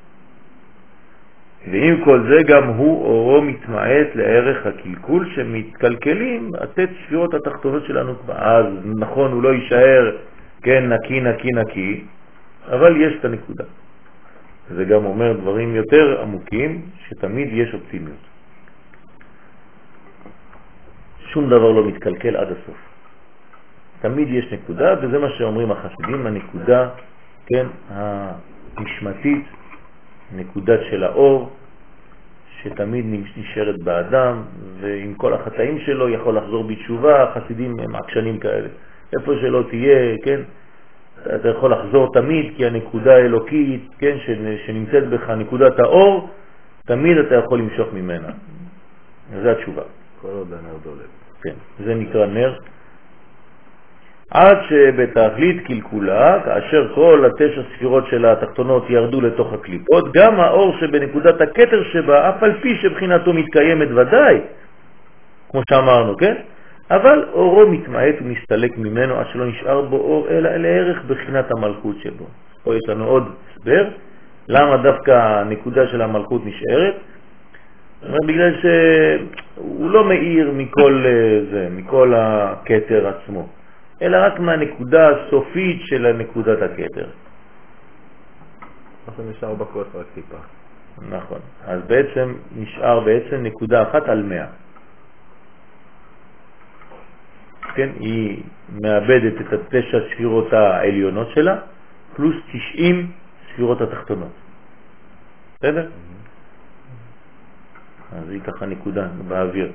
ועם כל זה גם הוא אורו מתמעט לערך הקלקול שמתקלקלים, התת ספירות התחתונות שלנו. אז נכון, הוא לא יישאר, כן, נקי, נקי, נקי, אבל יש את הנקודה. זה גם אומר דברים יותר עמוקים, שתמיד יש אופטימיות. שום דבר לא מתקלקל עד הסוף. תמיד יש נקודה, וזה מה שאומרים החסידים, הנקודה, כן, הנשמתית, נקודת של האור, שתמיד נשארת באדם, ועם כל החטאים שלו יכול לחזור בתשובה. החסידים הם עקשנים כאלה. איפה שלא תהיה, כן, אתה יכול לחזור תמיד, כי הנקודה האלוקית, כן, שנמצאת בך, נקודת האור, תמיד אתה יכול למשוך ממנה. זה התשובה. כל עוד הנר דולב. כן, זה נקרא נר. עד שבתכלית קלקולה, כאשר כל התשע ספירות של התחתונות ירדו לתוך הקליפות, גם האור שבנקודת הכתר שבה, אף על פי שבחינתו מתקיימת ודאי, כמו שאמרנו, כן? אבל אורו מתמעט ומסתלק ממנו עד שלא נשאר בו אור אלא לערך בחינת המלכות שבו. פה יש לנו עוד הסבר, למה דווקא הנקודה של המלכות נשארת? בגלל שהוא לא מאיר מכל זה, מכל הכתר עצמו, אלא רק מהנקודה הסופית של נקודת הכתר. אז נשאר בכוס רק טיפה. נכון. אז בעצם נשאר בעצם נקודה אחת על מאה. כן, היא מאבדת את התשע ספירות העליונות שלה, פלוס תשעים ספירות התחתונות. בסדר? אז היא ככה נקודה באוויר.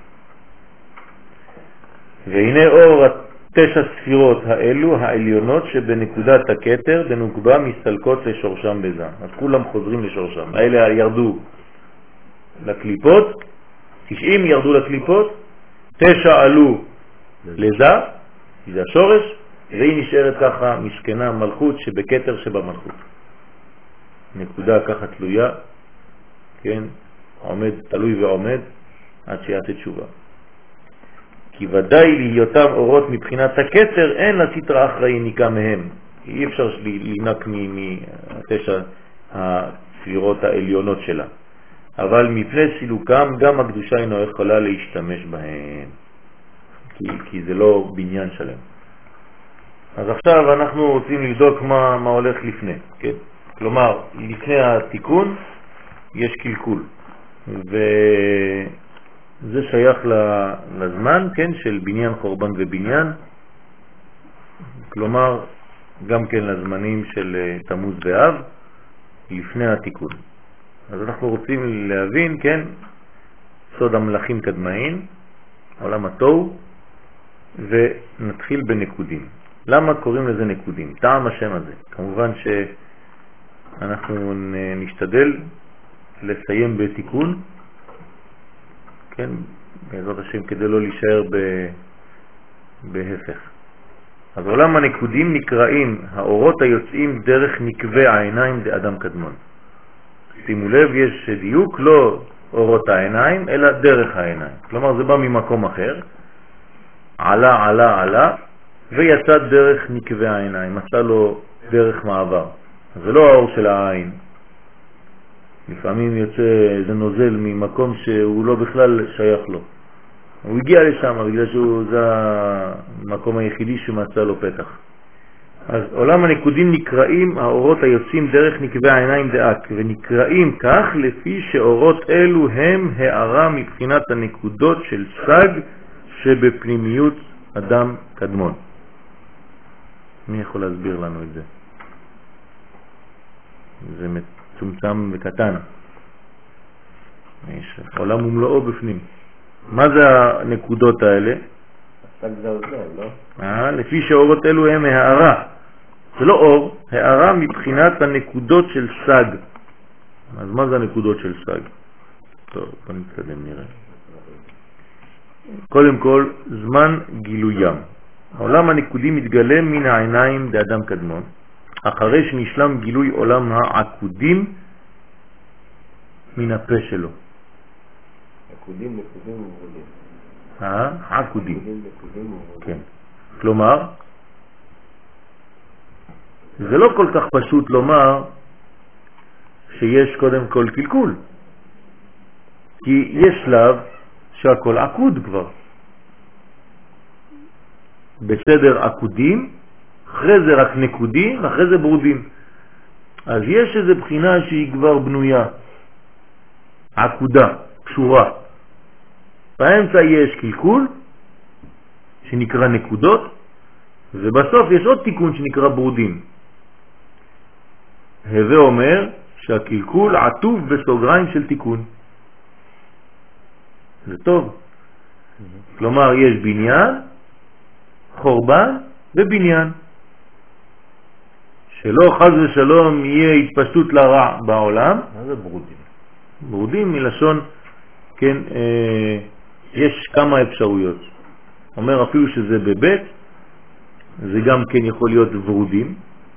והנה אור התשע ספירות האלו העליונות שבנקודת הכתר דנוקבה מסתלקות לשורשם בזה. אז כולם חוזרים לשורשם. האלה ירדו לקליפות, תשעים ירדו לקליפות, תשע עלו לזה, זה השורש, והיא נשארת ככה משכנה מלכות שבכתר שבמלכות. נקודה ככה תלויה, כן, עומד, תלוי ועומד, עד שיעשה תשובה. כי ודאי להיותם אורות מבחינת הכתר, אין לסתרה אחראי ניקה מהם. אי אפשר לנק מתשע הספירות העליונות שלה. אבל מפני סילוקם גם הקדושה אינו יכולה להשתמש בהם. כי, כי זה לא בניין שלם. אז עכשיו אנחנו רוצים לבדוק מה, מה הולך לפני. כן? כלומר, לפני התיקון יש קלקול. וזה שייך לזמן, כן, של בניין, חורבן ובניין. כלומר, גם כן לזמנים של תמוז ואב, לפני התיקון. אז אנחנו רוצים להבין, כן, סוד המלאכים קדמאין, עולם התוהו, ונתחיל בנקודים. למה קוראים לזה נקודים? טעם השם הזה. כמובן שאנחנו נשתדל לסיים בתיקון, כן, בעזרת השם, כדי לא להישאר ב... בהפך. אז עולם הנקודים נקראים האורות היוצאים דרך נקבי העיניים לאדם קדמון. שימו לב, יש דיוק, לא אורות העיניים, אלא דרך העיניים. כלומר, זה בא ממקום אחר, עלה, עלה, עלה, ויצא דרך נקבי העיניים, עשה לו דרך מעבר. זה לא האור של העין. לפעמים יוצא איזה נוזל ממקום שהוא לא בכלל שייך לו. הוא הגיע לשם בגלל שזה המקום היחידי שמצא לו פתח. אז עולם הנקודים נקראים האורות היוצאים דרך נקבי העיניים דאק, ונקראים כך לפי שאורות אלו הם הערה מבחינת הנקודות של סג שבפנימיות אדם קדמון. מי יכול להסביר לנו את זה? זה מצומצם וקטן. יש עולם ומלואו בפנים. מה זה הנקודות האלה? הסג זה עוד לא, לא? אה, לפי שהאורות אלו הם הערה. זה לא אור, הערה מבחינת הנקודות של סג. אז מה זה הנקודות של סג? טוב, בוא נתקדם נראה. קודם כל, זמן גילוים. העולם הנקודים מתגלה מן העיניים באדם קדמון, אחרי שנשלם גילוי עולם העקודים מן הפה שלו. עקודים, נקודים וברודים. אה? עקודים. עקודים, נקודים וברודים. כן. כלומר, זה לא כל כך פשוט לומר שיש קודם כל קלקול, כי יש שלב שהכל עקוד כבר. בסדר עקודים, אחרי זה רק נקודים, אחרי זה ברודים. אז יש איזו בחינה שהיא כבר בנויה, עקודה, קשורה. באמצע יש קלקול שנקרא נקודות, ובסוף יש עוד תיקון שנקרא ברודים. הווה אומר שהקלקול עטוב בסוגריים של תיקון. זה טוב. כלומר, יש בניין, חורבן ובניין. שלא חז ושלום יהיה התפשטות לרע בעולם. מה זה ברודים? ברודים מלשון, כן, אה, יש כמה אפשרויות. אומר אפילו שזה בבית, זה גם כן יכול להיות ורודים.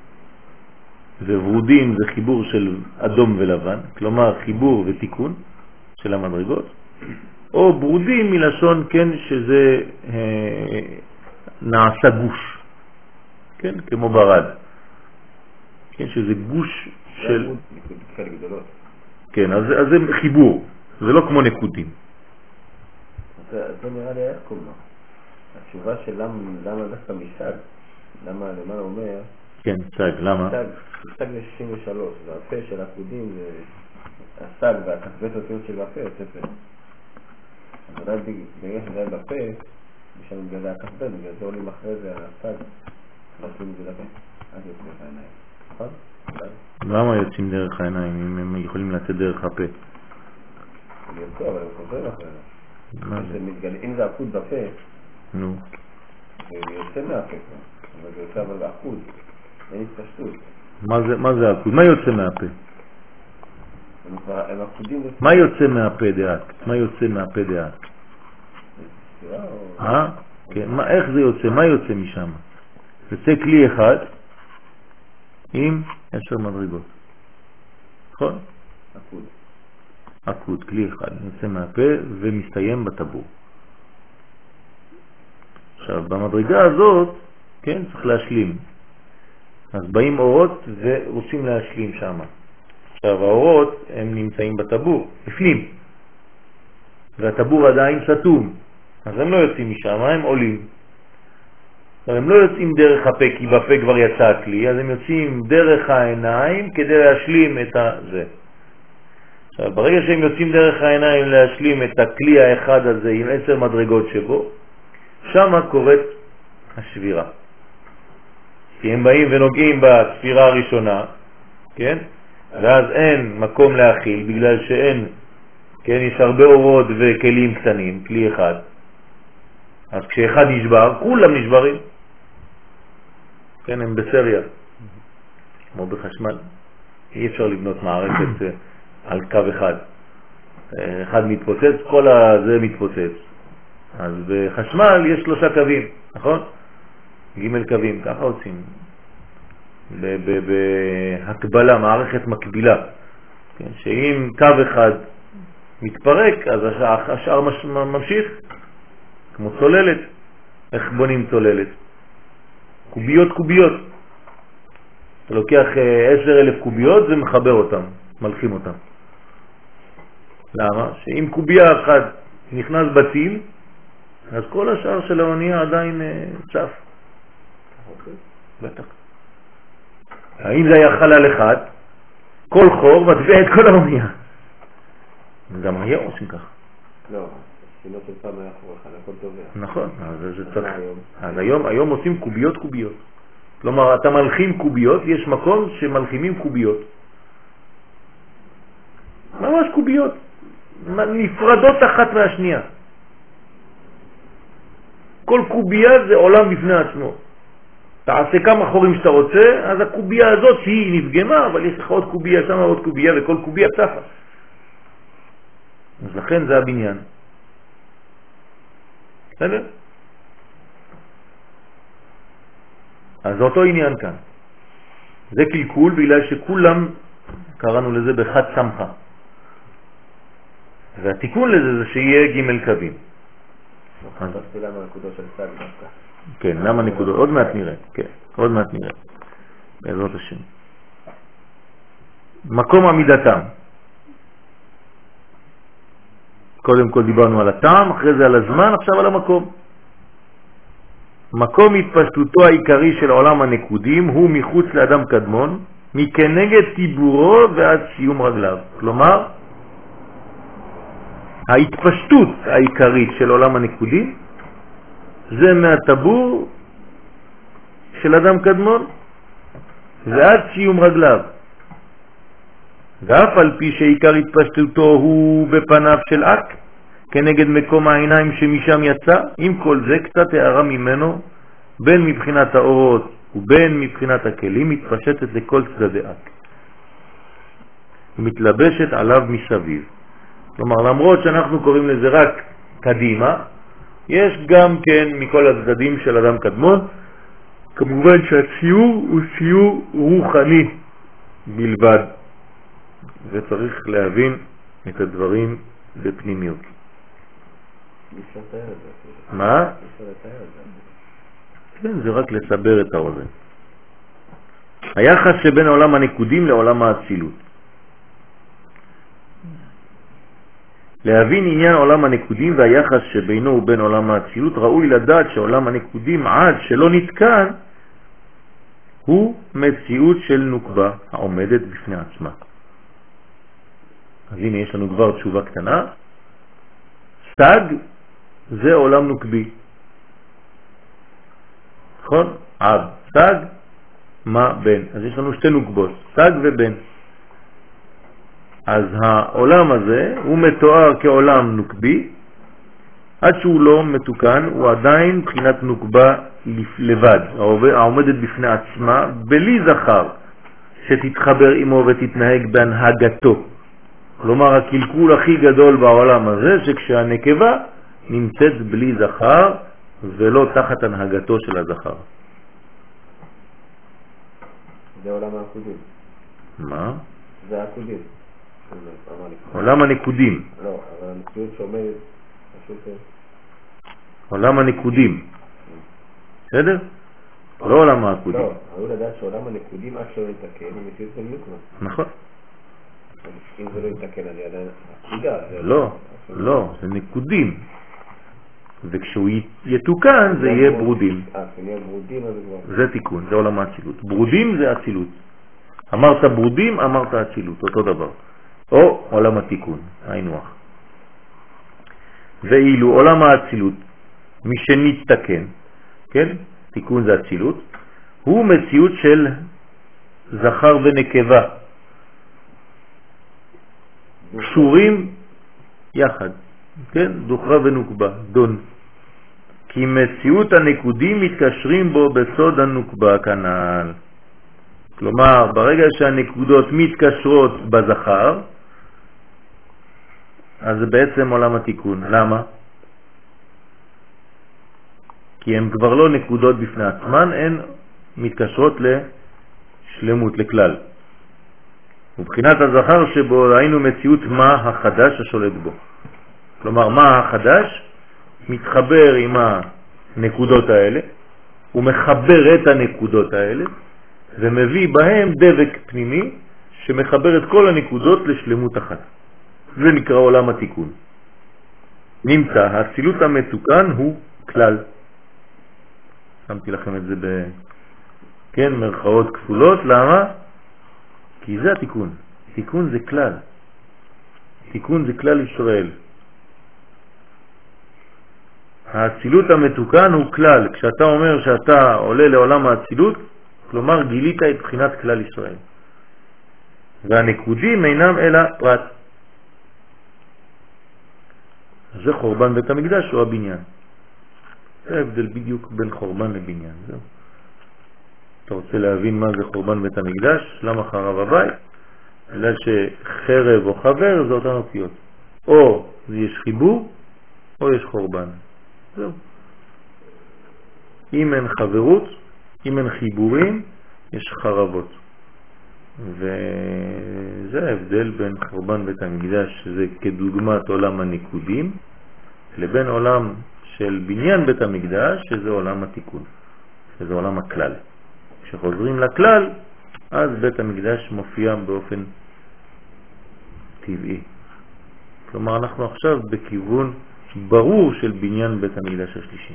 ורודים זה חיבור של אדום ולבן, כלומר חיבור ותיקון של המדרגות. או ברודים מלשון, כן, שזה אה, נעשה גוש, כן, כמו ברד. כן, שזה גוש של... כן, אז, אז זה חיבור, זה לא כמו נקודים. זה, זה נראה לי איך קוראים לו. התשובה של למה, למה דווקא משג, למה, למה הוא אומר... כן, סג, למה? סג, סג זה שישים ושלוש, זה הפה של הקודים, זה הסג והכסבית אותיות של הפה, זה פה. אבל עדיין בגלל שזה היה בפה, משם בגלל זה הכסבית, בגלל זה עולים אחרי זה הסג, ועושים את זה לפה, אז יוצאים דרך העיניים, נכון? למה יוצאים דרך העיניים אם הם יכולים לצאת דרך הפה? הם יוצאו, אבל הם חוזרים אחרי זה. אם זה עקוד בפה, נו. זה יוצא מהפה כבר, אבל זה יוצא אבל עקוד. אין התפשטות. מה זה עקוד? מה יוצא מהפה? הם עקודים... מה יוצא מהפה דעת? מה יוצא מהפה דעת? אה? כן, איך זה יוצא? מה יוצא משם? יוצא כלי אחד עם עשר מדרגות. נכון? עקוד. עקוד, כלי אחד. יוצא מהפה ומסתיים בטבור. עכשיו, במדרגה הזאת, כן, צריך להשלים. אז באים אורות ורוצים להשלים שם. עכשיו, האורות הם נמצאים בטבור, בפנים. והטבור עדיין סתום. אז הם לא יוצאים משם, הם עולים. אבל הם לא יוצאים דרך הפה, כי בפה כבר יצא הכלי, אז הם יוצאים דרך העיניים כדי להשלים את זה. עכשיו, ברגע שהם יוצאים דרך העיניים להשלים את הכלי האחד הזה עם עשר מדרגות שבו, שם קורית השבירה. כי הם באים ונוגעים בספירה הראשונה, כן? ואז אין מקום להכיל, בגלל שאין, כן, יש הרבה אורות וכלים קטנים, כלי אחד. אז כשאחד נשבר, כולם נשברים. כן, הם בסריה. כמו בחשמל. אי אפשר לבנות מערכת על קו אחד. אחד מתפוצץ, כל הזה מתפוצץ. אז בחשמל יש שלושה קווים, נכון? ג' קווים, ככה עושים. בהקבלה, מערכת מקבילה. כן, שאם קו אחד מתפרק, אז השאר ממשיך. כמו צוללת. איך בונים צוללת? קוביות קוביות. אתה לוקח עשר אלף קוביות ומחבר אותם, מלחים אותם. למה? שאם קוביה אחת נכנס בציל, אז כל השאר של האונייה עדיין צף. בטח. האם זה היה חלל אחד, כל חור מטביע את כל האונייה. גם היום עושים ככה. לא, שינות של פעם היה חור אחד, הכל טובע. נכון, אז זה צריך. אז היום, היום עושים קוביות קוביות. כלומר, אתה מלחים קוביות, יש מקום שמלחימים קוביות. ממש קוביות, נפרדות אחת מהשנייה. כל קוביה זה עולם בפני עצמו. תעשה כמה חורים שאתה רוצה, אז הקוביה הזאת שהיא נפגמה, אבל יש לך עוד קוביה, שם עוד קוביה, וכל קוביה צפה. אז לכן זה הבניין. בסדר? אז זה אותו עניין כאן. זה קלקול בגלל שכולם, קראנו לזה בחד סמכה. והתיקון לזה זה שיהיה ג' קווים. חשבתי למה נקודות של סג דווקא. כן, למה נקודות? עוד מעט נראה. כן, עוד מעט נראה. בעזרת השם. מקום עמידתם. קודם כל דיברנו על הטעם, אחרי זה על הזמן, עכשיו על המקום. מקום התפשטותו העיקרי של עולם הנקודים הוא מחוץ לאדם קדמון, מכנגד טיבורו ועד סיום רגליו. כלומר, ההתפשטות העיקרית של עולם הנקודים זה מהטבור של אדם קדמון ועד סיום רגליו. ואף על פי שעיקר התפשטותו הוא בפניו של אק, כנגד מקום העיניים שמשם יצא, עם כל זה קצת הערה ממנו, בין מבחינת האורות ובין מבחינת הכלים, מתפשטת לכל צדדי אק. ומתלבשת עליו מסביב. כלומר, למרות שאנחנו קוראים לזה רק קדימה, יש גם כן מכל הצדדים של אדם קדמון, כמובן שהציור הוא ציור רוחני בלבד. וצריך להבין את הדברים בפנימיות. אפשר לתאר את זה. מה? אפשר לתאר את זה. כן, זה רק לסבר את האוזן. היחס שבין העולם הנקודים לעולם האצילות. להבין עניין עולם הנקודים והיחס שבינו ובין עולם האצילות, ראוי לדעת שעולם הנקודים עד שלא נתקן הוא מציאות של נוקבה העומדת בפני עצמה. אז הנה יש לנו כבר תשובה קטנה. סג זה עולם נוקבי. נכון? עד. סג, מה בן. אז יש לנו שתי נוקבות, סג ובן. אז העולם הזה הוא מתואר כעולם נוקבי, עד שהוא לא מתוקן, הוא עדיין בחינת נוקבה לבד, העומדת בפני עצמה, בלי זכר שתתחבר עמו ותתנהג בהנהגתו. כלומר, הקלקול הכי גדול בעולם הזה, שכשהנקבה נמצאת בלי זכר ולא תחת הנהגתו של הזכר. זה עולם העקודים. מה? זה העקודים. עולם הנקודים. לא, אבל המציאות שעומדת פשוט... עולם הנקודים. בסדר? לא עולם העקודים. לא, ראו לדעת שעולם הנקודים עד שלא יתקן, הוא מציאות של נוקבה. נכון. אם זה לא יתקן, אני עדיין... עקודה. לא, לא, זה נקודים. וכשהוא יתוקן זה יהיה ברודים. אה, זה יהיה ברודים אז כבר. זה תיקון, זה עולם האצילות. ברודים זה אצילות. אמרת ברודים, אמרת אצילות, אותו דבר. או עולם התיקון, היינו הך. ואילו עולם האצילות, מי שנתקן, כן? תיקון זה אצילות, הוא מציאות של זכר ונקבה. קשורים יחד, כן? דוחרה ונוקבה, דון. כי מציאות הנקודים מתקשרים בו בסוד הנוקבה כנעל. כלומר, ברגע שהנקודות מתקשרות בזכר, אז זה בעצם עולם התיקון. למה? כי הן כבר לא נקודות בפני עצמן, הן מתקשרות לשלמות, לכלל. ובחינת הזכר שבו ראינו מציאות מה החדש השולט בו. כלומר, מה החדש מתחבר עם הנקודות האלה, הוא מחבר את הנקודות האלה, ומביא בהם דבק פנימי שמחבר את כל הנקודות לשלמות אחת. זה נקרא עולם התיקון. נמצא, האצילות המתוקן הוא כלל. שמתי לכם את זה כן, מרכאות כפולות, למה? כי זה התיקון. תיקון זה כלל. תיקון זה כלל ישראל. האצילות המתוקן הוא כלל. כשאתה אומר שאתה עולה לעולם האצילות, כלומר גילית את בחינת כלל ישראל. והנקודים אינם אלא פרט. זה חורבן בית המקדש או הבניין. זה ההבדל בדיוק בין חורבן לבניין. זהו. אתה רוצה להבין מה זה חורבן בית המקדש? למה חרב הבית? בגלל שחרב או חבר זה אותן אותיות. או יש חיבור או יש חורבן. זהו. אם אין חברות, אם אין חיבורים, יש חרבות. וזה ההבדל בין חורבן בית המקדש, שזה כדוגמת עולם הניקודים, לבין עולם של בניין בית המקדש, שזה עולם התיקון, שזה עולם הכלל. כשחוזרים לכלל, אז בית המקדש מופיע באופן טבעי. כלומר, אנחנו עכשיו בכיוון ברור של בניין בית המקדש השלישי.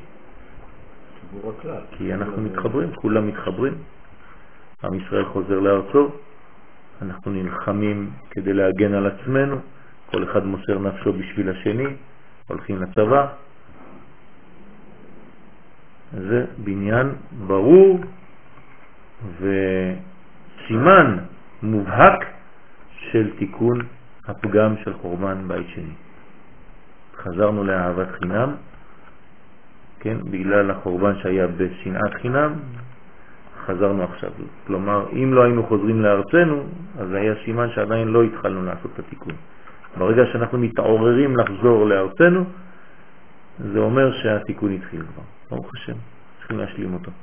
כי אנחנו מתחברים, כולם מתחברים. עם ישראל חוזר לארצו, אנחנו נלחמים כדי להגן על עצמנו, כל אחד מוסר נפשו בשביל השני, הולכים לצבא. זה בניין ברור וסימן מובהק של תיקון הפגם של חורבן בית שני. חזרנו לאהבת חינם, כן, בגלל החורבן שהיה בשנאת חינם, חזרנו עכשיו. כלומר, אם לא היינו חוזרים לארצנו, אז היה סימן שעדיין לא התחלנו לעשות את התיקון. ברגע שאנחנו מתעוררים לחזור לארצנו, זה אומר שהתיקון התחיל כבר. ברוך השם, צריכים להשלים אותו.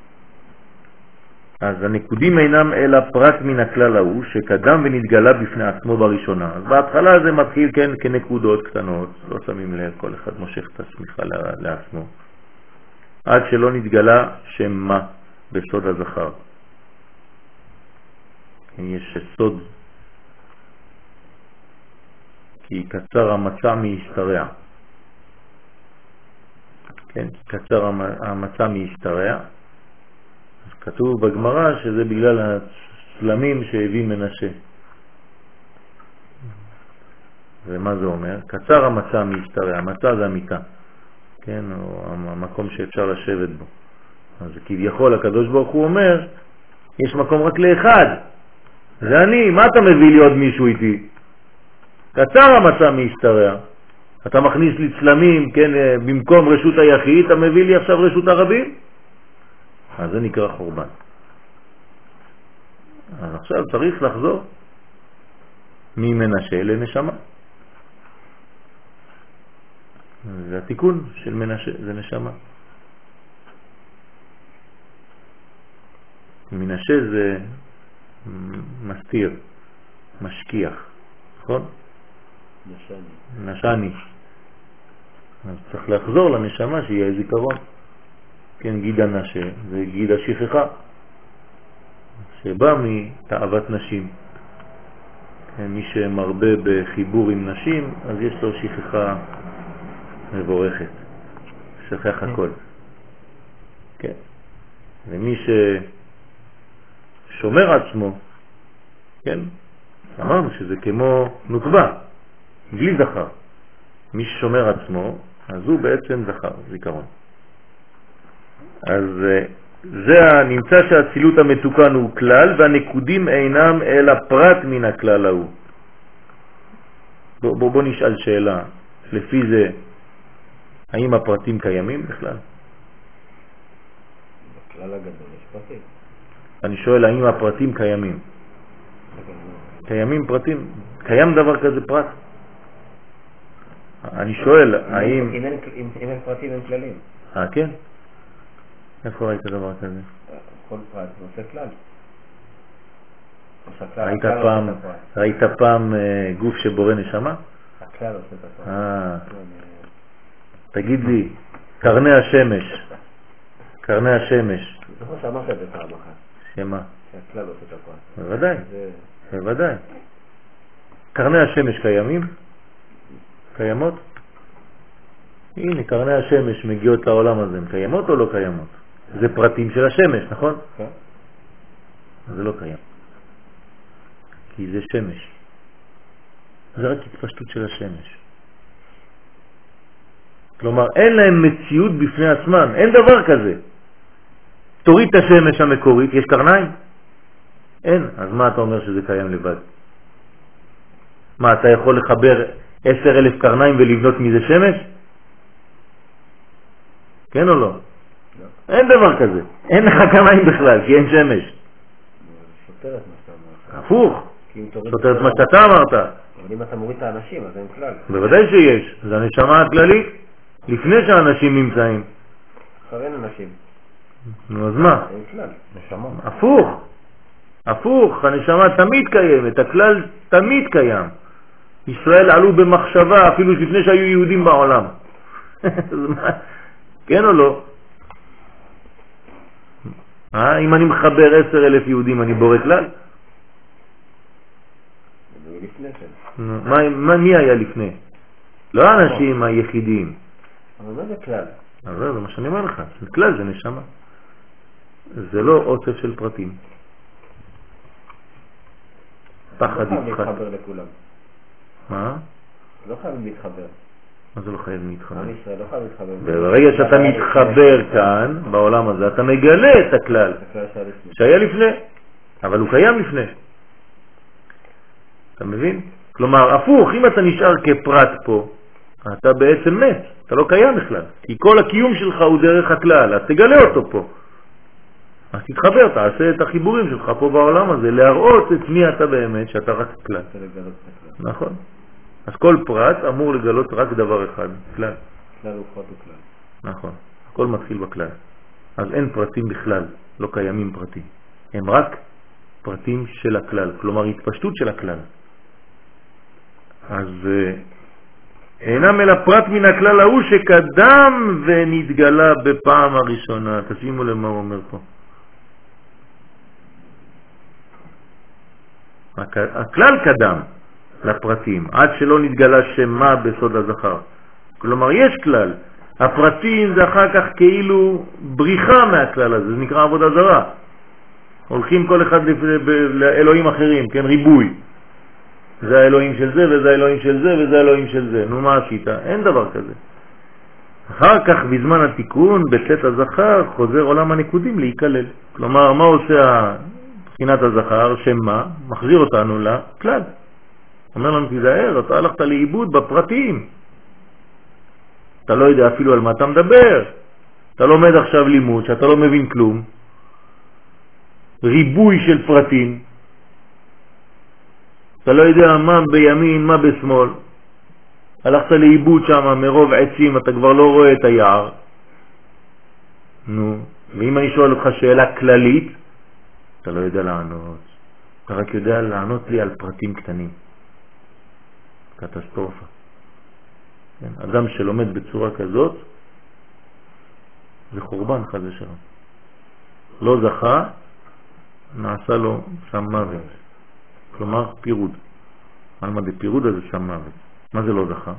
אז הנקודים אינם אלא פרט מן הכלל ההוא שקדם ונתגלה בפני עצמו בראשונה. אז בהתחלה זה מתחיל כן כנקודות קטנות, לא שמים לב, כל אחד מושך את השמיכה לעצמו. עד שלא נתגלה שם מה בסוד הזכר. יש סוד, כי קצר המצע מהשתרע. כן, קצר המצע מהשתרע. אז כתוב בגמרא שזה בגלל הצלמים שהביא מנשה. ומה זה אומר? קצר המצע מהשתרע. המצע זה המיטה. כן, או המקום שאפשר לשבת בו. אז כביכול הקדוש ברוך הוא אומר, יש מקום רק לאחד. זה אני, מה אתה מביא לי עוד מישהו איתי? קצר המצע מהשתרע. אתה מכניס לי צלמים, כן, במקום רשות היחיד, אתה מביא לי עכשיו רשות הרבים? אז זה נקרא חורבן. אז עכשיו צריך לחזור ממנשה לנשמה. זה התיקון של מנשה, זה נשמה. מנשה זה מסתיר, משכיח, נכון? נשני. נשני. אז צריך לחזור לנשמה שיהיה זיכרון. כן, גיד הנשה, זה גיד השכחה, שבא מתאוות נשים. כן, מי שמרבה בחיבור עם נשים, אז יש לו שכחה מבורכת, שכח הכל. כן. ומי ששומר עצמו, כן, אמרנו שזה כמו נוקבה, בלי זכר. מי ששומר עצמו, אז הוא בעצם זכר, זיכרון. אז זה נמצא שהצילות המתוקן הוא כלל, והנקודים אינם אלא פרט מן הכלל ההוא. בוא, בוא, בוא נשאל שאלה, לפי זה, האם הפרטים קיימים בכלל? בכלל הגדול יש פרטים. אני שואל, האם הפרטים קיימים? קיימים פרטים? קיים דבר כזה פרט? אני שואל, האם... אם אין פרטים הם כללים. אה, כן? איפה ראית דבר כזה? כל פרט זה עושה כלל. ראית פעם, ראית פעם גוף שבורא נשמה? הכלל עושה את הפרט. אה. תגיד לי, קרני השמש, קרני השמש. נכון שאמרת את זה פעם אחת. שמה? שהכלל עושה את הפרט. בוודאי, בוודאי. קרני השמש קיימים? קיימות? הנה, קרני השמש מגיעות לעולם הזה, הן קיימות או לא קיימות? זה פרטים של השמש, נכון? כן. זה לא קיים. כי זה שמש. זה רק התפשטות של השמש. כלומר, אין להם מציאות בפני עצמם, אין דבר כזה. תוריד את השמש המקורית, יש קרניים? אין. אז מה אתה אומר שזה קיים לבד? מה, אתה יכול לחבר עשר אלף קרניים ולבנות מזה שמש? כן או לא? לא. אין דבר כזה. אין לך קרניים בכלל, כי אין שמש. סותר את מה שאתה אמרת. הפוך. סותר את מה שאתה אמרת. אבל אם אתה מוריד את האנשים, אז אין כלל. בוודאי שיש. זה הנשמה הכללית, לפני שהאנשים נמצאים. אחרי אנשים. נו, אז מה? אין כלל. נשמה. הפוך. הפוך. הנשמה תמיד קיימת. הכלל תמיד קיים. ישראל עלו במחשבה אפילו לפני שהיו יהודים בעולם. כן או לא? אה? אם אני מחבר עשר אלף יהודים אני בורא כלל? מה, מה, מי היה לפני? לא האנשים היחידים. אבל מה זה כלל? אבל זה מה שאני אומר לך. כלל זה נשמה. זה לא אוסף של פרטים. פחד לא יצחק. חייב להתחבר לכולם. מה? לא חייב להתחבר. מה זה לא חייב להתחבר? עם ישראל לא חייב להתחבר. ברגע שאתה מתחבר כאן, בעולם הזה, אתה מגלה את הכלל שהיה לפני, אבל הוא קיים לפני. אתה מבין? כלומר, הפוך, אם אתה נשאר כפרט פה, אתה בעצם מת, אתה לא קיים בכלל. כי כל הקיום שלך הוא דרך הכלל, אז תגלה אותו פה. אז תתחבר, תעשה את החיבורים שלך פה בעולם הזה, להראות את מי אתה באמת, שאתה רק כלל. נכון. אז כל פרט אמור לגלות רק דבר אחד, כלל. כלל הוא פרט וכלל. נכון. הכל מתחיל בכלל. אז אין פרטים בכלל, לא קיימים פרטים. הם רק פרטים של הכלל, כלומר התפשטות של הכלל. אז אינם אלא פרט מן הכלל ההוא שקדם ונתגלה בפעם הראשונה. תשימו למה הוא אומר פה. הכלל קדם לפרטים, עד שלא נתגלה שמה בסוד הזכר. כלומר, יש כלל. הפרטים זה אחר כך כאילו בריחה מהכלל הזה, זה נקרא עבודה זרה. הולכים כל אחד לאלוהים אחרים, כן, ריבוי. זה האלוהים של זה, וזה האלוהים של זה, וזה האלוהים של זה. נו, מה השיטה? אין דבר כזה. אחר כך, בזמן התיקון, בצאת הזכר, חוזר עולם הנקודים להיכלל. כלומר, מה עושה בחינת הזכר? שמה? מחזיר אותנו לכלל. אומר לנו, תיזהר, אתה הלכת לאיבוד בפרטים. אתה לא יודע אפילו על מה אתה מדבר. אתה לומד עכשיו לימוד, שאתה לא מבין כלום. ריבוי של פרטים. אתה לא יודע מה בימין, מה בשמאל. הלכת לאיבוד שם מרוב עצים, אתה כבר לא רואה את היער. נו, ואם אני שואל אותך שאלה כללית, אתה לא יודע לענות. אתה רק יודע לענות לי על פרטים קטנים. קטסטרופה. כן? אדם שלומד בצורה כזאת, זה חורבן חד ושלום. לא זכה, נעשה לו שם מוות. כלומר, פירוד. על מה בפירוד הזה שם מוות. מה זה לא זכה?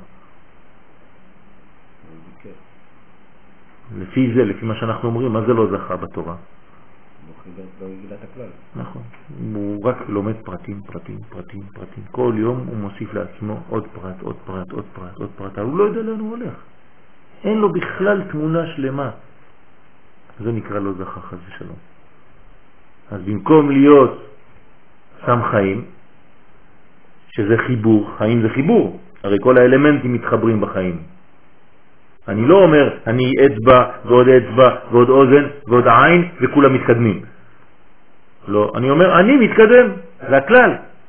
לפי זה, לפי מה שאנחנו אומרים, מה זה לא זכה בתורה? לא יגילה את הכלל. נכון. הוא רק לומד פרטים, פרטים, פרטים, פרטים. כל יום הוא מוסיף לעצמו עוד פרט, עוד פרט, עוד פרט, עוד פרט. אבל הוא לא יודע לאן הוא הולך. אין לו בכלל תמונה שלמה. זה נקרא לא זכה חס ושלום. אז במקום להיות שם חיים, שזה חיבור, חיים זה חיבור. הרי כל האלמנטים מתחברים בחיים. אני לא אומר, אני אצבע ועוד אצבע ועוד אוזן ועוד עין וכולם מתקדמים. לא, אני אומר, אני מתקדם, זה הכלל.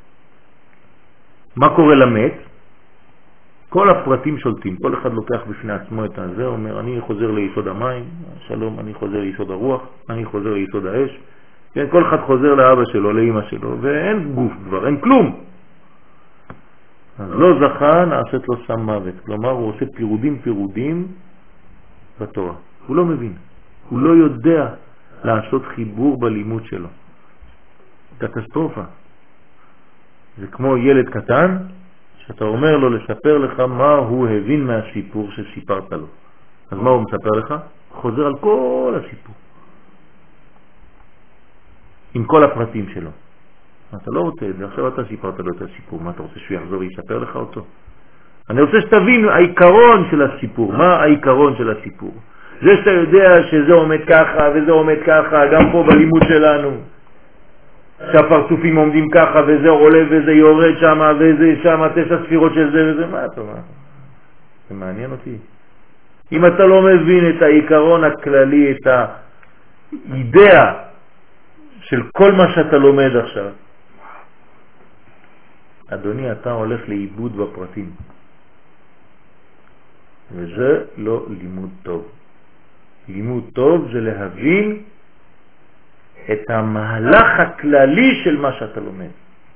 מה קורה למת? כל הפרטים שולטים, כל אחד לוקח בפני עצמו את הזה, אומר, אני חוזר ליסוד המים, שלום, אני חוזר ליסוד הרוח, אני חוזר ליסוד האש. כן, כל אחד חוזר לאבא שלו, לאמא שלו, ואין גוף כבר, אין כלום. אז לא זכה, נעשית לו שם מוות. כלומר, הוא עושה פירודים פירודים בתורה. הוא לא מבין. הוא לא יודע לעשות חיבור בלימוד שלו. קטסטרופה. זה כמו ילד קטן, שאתה אומר לו לספר לך מה הוא הבין מהסיפור שסיפרת לו. אז מה הוא מספר לך? חוזר על כל הסיפור. עם כל הפרטים שלו. אתה לא רוצה את זה, עכשיו אתה סיפרת לו את הסיפור, מה אתה רוצה שהוא יחזור ויספר לך אותו? אני רוצה שתבין העיקרון של הסיפור. מה העיקרון של הסיפור? זה שאתה יודע שזה עומד ככה וזה עומד ככה, גם פה בלימוד שלנו, שהפרצופים עומדים ככה וזה עולה וזה יורד שם וזה שם תשע ספירות של זה וזה, מה אתה אומר? זה מעניין אותי. אם אתה לא מבין את העיקרון הכללי, את האידאה של כל מה שאתה לומד עכשיו, אדוני, אתה הולך לאיבוד בפרטים. וזה לא לימוד טוב. לימוד טוב זה להבין את המהלך הכללי של מה שאתה לומד.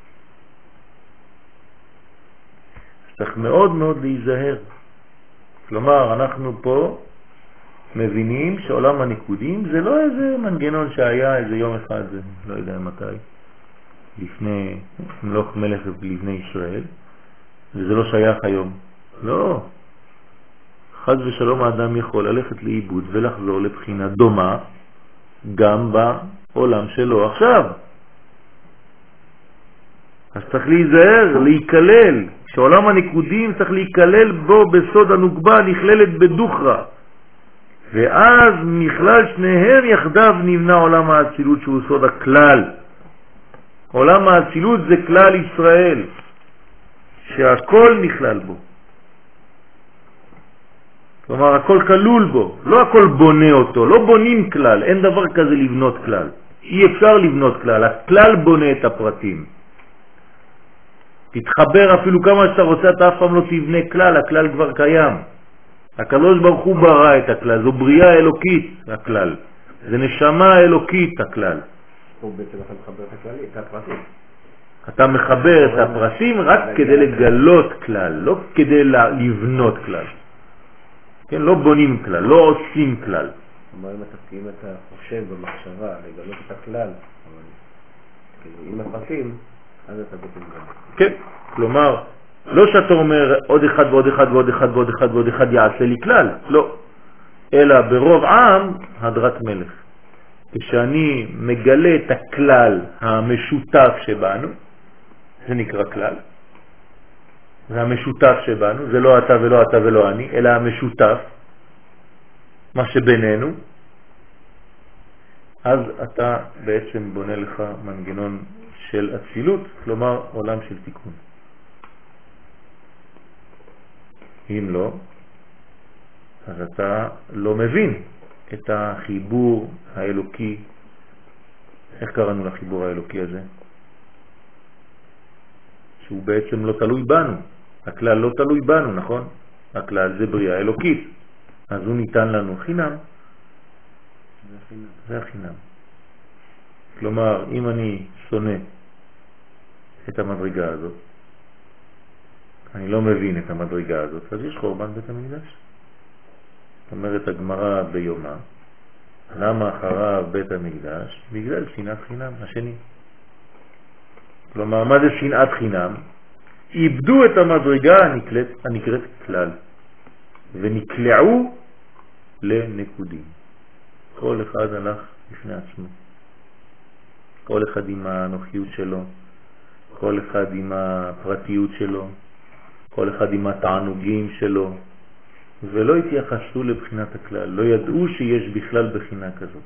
צריך מאוד מאוד להיזהר. כלומר, אנחנו פה מבינים שעולם הניקודים זה לא איזה מנגנון שהיה איזה יום אחד, לא יודע מתי, לפני מלוך מלך לבני ישראל, וזה לא שייך היום. לא. חד ושלום האדם יכול ללכת לאיבוד ולחזור לבחינה דומה גם בעולם שלו עכשיו. אז צריך להיזהר, להיכלל. כשעולם הניקודים צריך להיכלל בו בסוד הנוגבה, נכללת בדוחרה. ואז מכלל שניהם יחדיו נבנה עולם האצילות שהוא סוד הכלל. עולם האצילות זה כלל ישראל, שהכל נכלל בו. כלומר, הכל כלול בו, לא הכל בונה אותו, לא בונים כלל, אין דבר כזה לבנות כלל. אי אפשר לבנות כלל, הכלל בונה את הפרטים. תתחבר אפילו כמה שאתה רוצה, אתה אף פעם לא תבנה כלל, הכלל כבר קיים. הקדוש ברוך הוא ברא את הכלל, זו בריאה אלוקית הכלל, זה נשמה אלוקית הכלל. הוא בעצם אתה מחבר את הכללי, את הפרטים. אתה מחבר את הפרטים רק כדי לגלות כלל, לא כדי לבנות כלל. כן, לא בונים כלל, לא עושים כלל. כלומר, אם אתה, אם אתה חושב במחשבה לגלות את הכלל, אבל כאילו, עם הפרטים, אז אתה בעצם גם. כן, כלומר, לא שאתה אומר עוד אחד ועוד אחד ועוד אחד ועוד אחד ועוד אחד יעשה לי כלל, לא. אלא ברוב עם הדרת מלך. כשאני מגלה את הכלל המשותף שבנו, זה נקרא כלל. זה המשותף שבנו, זה לא אתה ולא אתה ולא אני, אלא המשותף, מה שבינינו. אז אתה בעצם בונה לך מנגנון של אצילות, כלומר עולם של תיקון. אם לא, אז אתה לא מבין את החיבור האלוקי. איך קראנו לחיבור האלוקי הזה? שהוא בעצם לא תלוי בנו. הכלל לא תלוי בנו, נכון? הכלל זה בריאה אלוקית. אז הוא ניתן לנו חינם. זה החינם. זה החינם. כלומר, אם אני שונא את המדרגה הזאת, אני לא מבין את המדרגה הזאת, אז יש חורבן בית המקדש. זאת אומרת הגמרא ביומה, למה אחריו בית המקדש? בגלל שנאת חינם השני. כלומר, מה זה שנאת חינם? איבדו את המדרגה הנקראת, הנקראת כלל, ונקלעו לנקודים. כל אחד הלך לפני עצמו. כל אחד עם הנוחיות שלו, כל אחד עם הפרטיות שלו, כל אחד עם התענוגים שלו, ולא התייחסו לבחינת הכלל, לא ידעו שיש בכלל בחינה כזאת.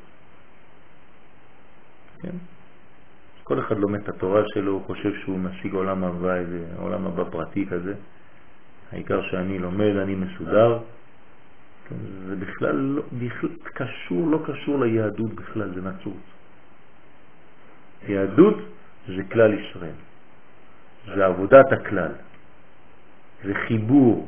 כן? כל אחד לומד את התורה שלו, הוא חושב שהוא משיג עולם הבא, איזה עולם הבא פרטי כזה. העיקר שאני לומד, אני מסודר. כן? זה בכלל, לא, בכלל קשור, לא קשור ליהדות בכלל, זה נצרות. יהדות זה כלל ישראל. זה עבודת הכלל. זה חיבור.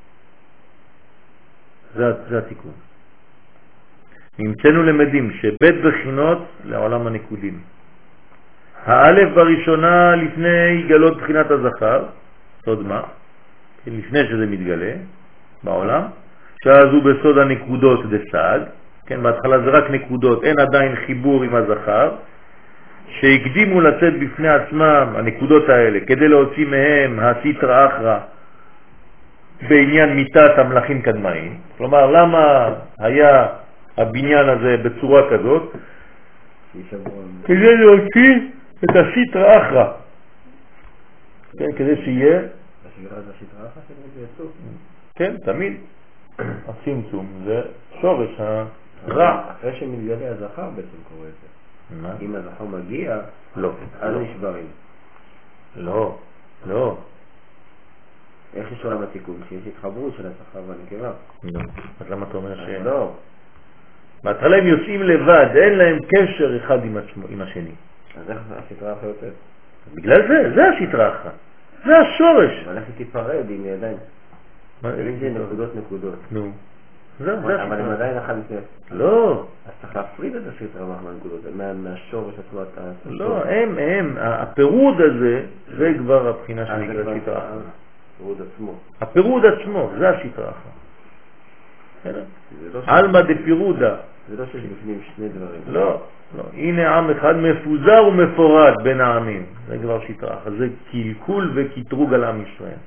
זה, זה התיקון. נמצאנו למדים שבית בחינות לעולם הנקודים. האלף בראשונה לפני גלות בחינת הזכר, סוד מה? כן, לפני שזה מתגלה בעולם, שאז הוא בסוד הנקודות דסג, כן, בהתחלה זה רק נקודות, אין עדיין חיבור עם הזכר, שהקדימו לצאת בפני עצמם הנקודות האלה, כדי להוציא מהם הסיטרא אחרא בעניין מיטת המלאכים קדמאים. כלומר, למה היה הבניין הזה בצורה כזאת? כדי להוציא את הסיטרא אחרא. כן, כדי שיהיה... השגרה זה הסיטרא אחרא שזה יצוף? כן, תמיד. הצמצום זה שורש הרע. אחרי שמתגלה הזכר בעצם קורה את זה. מה? אם הזכר מגיע, לא. אז נשברים. לא, לא. איך יש עולם התיקון? שיש התחברות של הזכר והנקבה. לא. אז למה אתה אומר ש... לא. בהתחלה הם יוצאים לבד, אין להם קשר אחד עם, עצמו, עם השני. אז איך הסיטרא אחרא יוצאת? בגלל זה, זה הסיטרא אחרא. זה השורש. אבל איך היא תיפרד עם ידיים? אם זה נקודות נקודות. נו. זה אבל הם עדיין אחד לפני. לא. אז צריך להפריד את הסיטרא מהנקודות, מהשורש עצמו. לא, הם, הם, הפירוד הזה, זה כבר הבחינה שנקרא סיטרא אחרא. הפירוד עצמו. הפירוד עצמו, זה הסיטרא אחרא. עלמא דפירודה. זה לא שיש בפנים שני דברים. לא, לא. הנה עם אחד מפוזר ומפורד בין העמים. זה כבר סיטרא אחרא. זה קלקול וקטרוג על עם ישראל.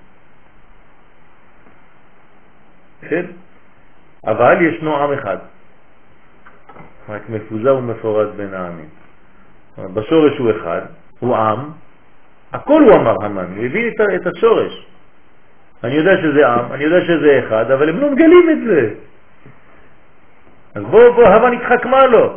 כן? אבל ישנו עם אחד. רק מפוזר ומפורד בין העמים. בשורש הוא אחד, הוא עם. הכל הוא אמר המן, הוא הביא את השורש. אני יודע שזה עם, אני יודע שזה אחד, אבל הם לא מגלים את זה. אז בוא, בוא, המן התחכמה לו.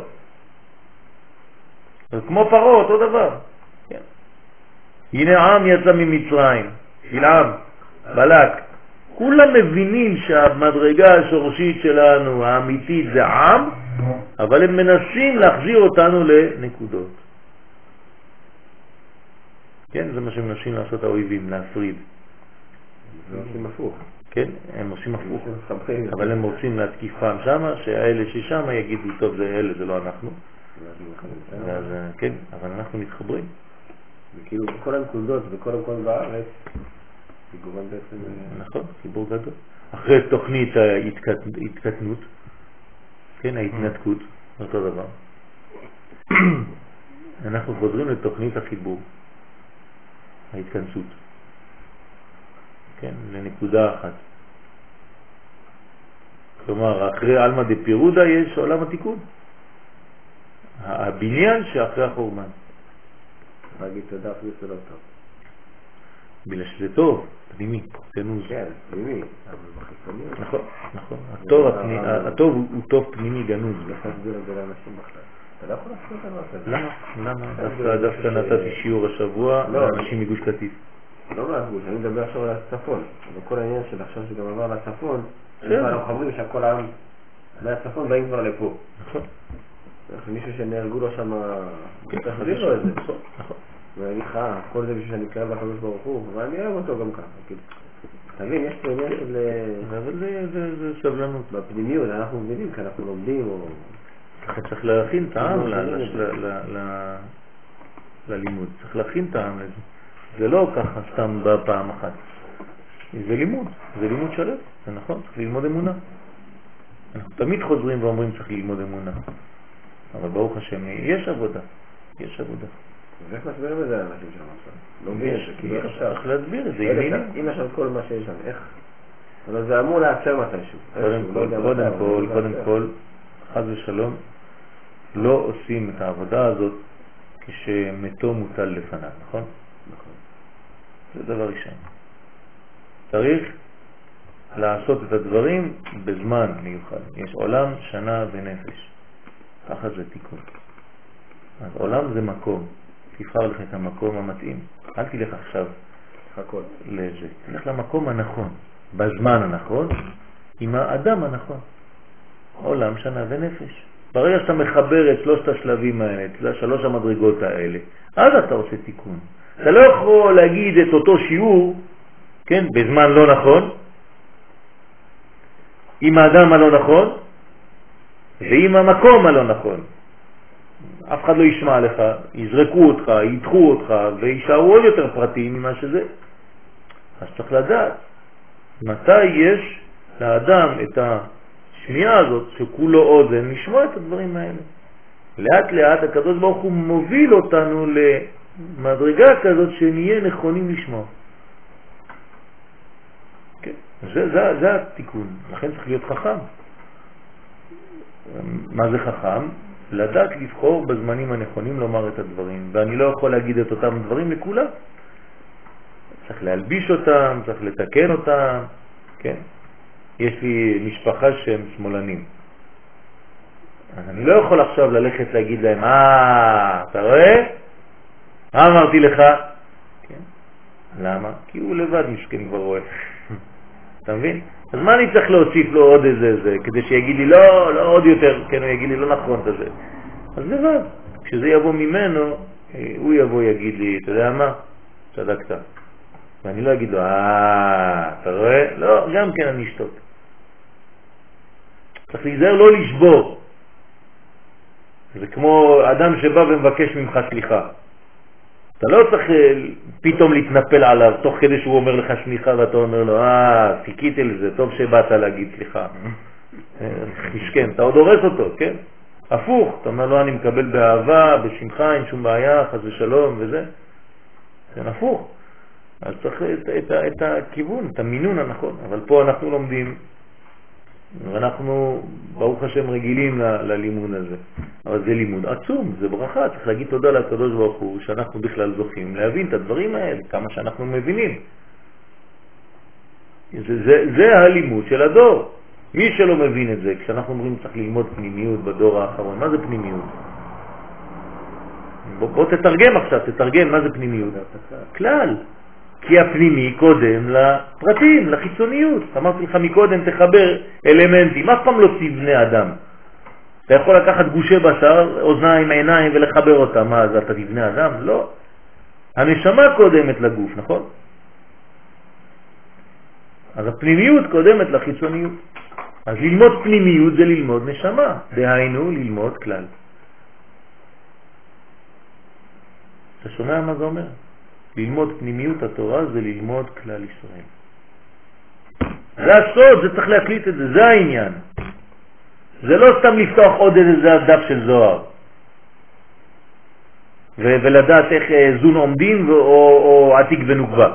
אז כמו פרעה, אותו דבר. כן. הנה עם יצא ממצרים, בלעם, בלק. כולם מבינים שהמדרגה השורשית שלנו, האמיתית, זה עם, אבל הם מנסים להחזיר אותנו לנקודות. כן, זה מה שהם מנסים לעשות האויבים, להפריד. הם עושים הפוך. כן, הם עושים הפוך. אבל הם רוצים להתקיפם שם, שהאלה ששם יגידו, טוב, זה אלה, זה לא אנחנו. אז, כן, אבל אנחנו מתחברים. וכאילו בכל הנקודות, בכל המקום בארץ, חיבורם בעצם... נכון, חיבור גדול. אחרי תוכנית ההתקטנות, כן, ההתנתקות, אותו דבר. אנחנו חוזרים לתוכנית החיבור, ההתכנסות. כן, לנקודה אחת. כלומר, אחרי עלמא דפירודה יש עולם התיקון. הבניין שאחרי החורבן. להגיד תודה אפילו זה לא טוב. בגלל שזה טוב, פנימי, תנוז. כן, פנימי, אבל בחיצוני. נכון, נכון. הטוב הוא טוב פנימי גנוז. איך להסביר את זה לאנשים בכלל? אתה לא יכול להסביר את הנושא. למה? למה? דווקא נתתי שיעור השבוע לאנשים מגוש קטיף. לא מהגוש, אני מדבר עכשיו על הצפון. וכל העניין של עכשיו שגם עבר לצפון, אנחנו חברים שהכל העם מהצפון באים כבר לפה. נכון. מישהו שנהרגו לו שם, תחזיר לו את זה. נכון. ואני אגיד לך, כל זה בשביל שאני אקרב לקדוש ברוך הוא, אבל אני אוהב אותו גם ככה. תבין, יש פה עניין של... אבל זה סבלנות. בפנימיות, אנחנו מבינים, כי אנחנו לומדים או... צריך להכין את העם ללימוד, צריך להכין את העם לזה. זה לא ככה סתם בפעם אחת. זה לימוד, זה לימוד שלם, זה נכון, צריך ללמוד אמונה. אנחנו תמיד חוזרים ואומרים צריך ללמוד אמונה. אבל ברוך השם, יש עבודה, יש עבודה. ואיך מסבירים את זה לאנשים שם עכשיו? לא מבין את זה, כי איך אפשר? צריך להסביר את זה. אם יש כל מה שיש שם, איך? אבל זה אמור לעצר מתישהו. קודם כל, קודם כל, חס ושלום, לא עושים את העבודה הזאת כשמתו מוטל לפניו, נכון? נכון. זה דבר ראשון. צריך לעשות את הדברים בזמן מיוחד. יש עולם, שנה ונפש. ככה זה תיקון. אז עולם זה מקום. תבחר לך את המקום המתאים. אל תלך עכשיו לחכות לזה. תלך למקום הנכון, בזמן הנכון, עם האדם הנכון. עולם, שנה ונפש. ברגע שאתה מחבר את שלושת השלבים האלה, את שלוש המדרגות האלה, אז אתה עושה תיקון. אתה לא יכול להגיד את אותו שיעור, כן, בזמן לא נכון, עם האדם הלא נכון, ועם המקום הלא נכון. אף אחד לא ישמע לך, יזרקו אותך, ידחו אותך, וישארו עוד יותר פרטים ממה שזה. אז צריך לדעת, מתי יש לאדם את השמיעה הזאת, שכולו אוזן, לשמוע את הדברים האלה. לאט לאט הקדוש ברוך הוא מוביל אותנו למדרגה כזאת שנהיה נכונים לשמוע. כן, זה, זה, זה התיקון, לכן צריך להיות חכם. מה זה חכם? לדעת לבחור בזמנים הנכונים לומר את הדברים, ואני לא יכול להגיד את אותם דברים לכולם. צריך להלביש אותם, צריך לתקן אותם, כן? יש לי משפחה שהם שמאלנים. אני לא יכול עכשיו ללכת להגיד להם, אה, אתה רואה? מה אמרתי לך? כן? למה? כי הוא לבד משכן כבר רואה. אתה מבין? אז מה אני צריך להוסיף לו עוד איזה זה, כדי שיגיד לי לא, לא עוד יותר, כן, הוא יגיד לי לא נכון את זה. אז לבד, כשזה יבוא ממנו, הוא יבוא יגיד לי, אתה יודע מה? צדקת. ואני לא אגיד לו, אה, אתה רואה? לא, גם כן אני אשתוק. צריך להיזהר לא לשבור. זה כמו אדם שבא ומבקש ממך סליחה. אתה לא צריך פתאום להתנפל עליו תוך כדי שהוא אומר לך סליחה ואתה אומר לו, אה, חיכיתי לזה, טוב שבאת להגיד סליחה. משכן, אתה עוד הורס אותו, כן? הפוך, אתה אומר לו, אני מקבל באהבה, בשמך, אין שום בעיה, חס ושלום וזה. זה הפוך. אז צריך את, את, את הכיוון, את המינון הנכון. אבל פה אנחנו לומדים, ואנחנו ברוך השם רגילים ל, ללימוד הזה. אבל זה לימוד עצום, זה ברכה, צריך להגיד תודה לקדוש ברוך הוא שאנחנו בכלל זוכים להבין את הדברים האלה, כמה שאנחנו מבינים. זה, זה, זה הלימוד של הדור. מי שלא מבין את זה, כשאנחנו אומרים צריך ללמוד פנימיות בדור האחרון, מה זה פנימיות? בוא, בוא תתרגם עכשיו, תתרגם מה זה פנימיות. כלל. כי הפנימי קודם לפרטים, לחיצוניות. אמרתי לך מקודם, תחבר אלמנטים, אף פעם לא תבנה אדם. אתה יכול לקחת גושי בשר, אוזניים, עיניים ולחבר אותם. מה, אז אתה תבנה אדם? לא. הנשמה קודמת לגוף, נכון? אז הפנימיות קודמת לחיצוניות. אז ללמוד פנימיות זה ללמוד נשמה, דהיינו ללמוד כלל. אתה שומע מה זה אומר? ללמוד פנימיות התורה זה ללמוד כלל ישראל. זה הסוד, זה צריך להקליט את זה, זה העניין. זה לא סתם לפתוח עוד איזה דף של זוהר. ו- ולדעת איך זון עומדים או, או עתיק ונוקבה.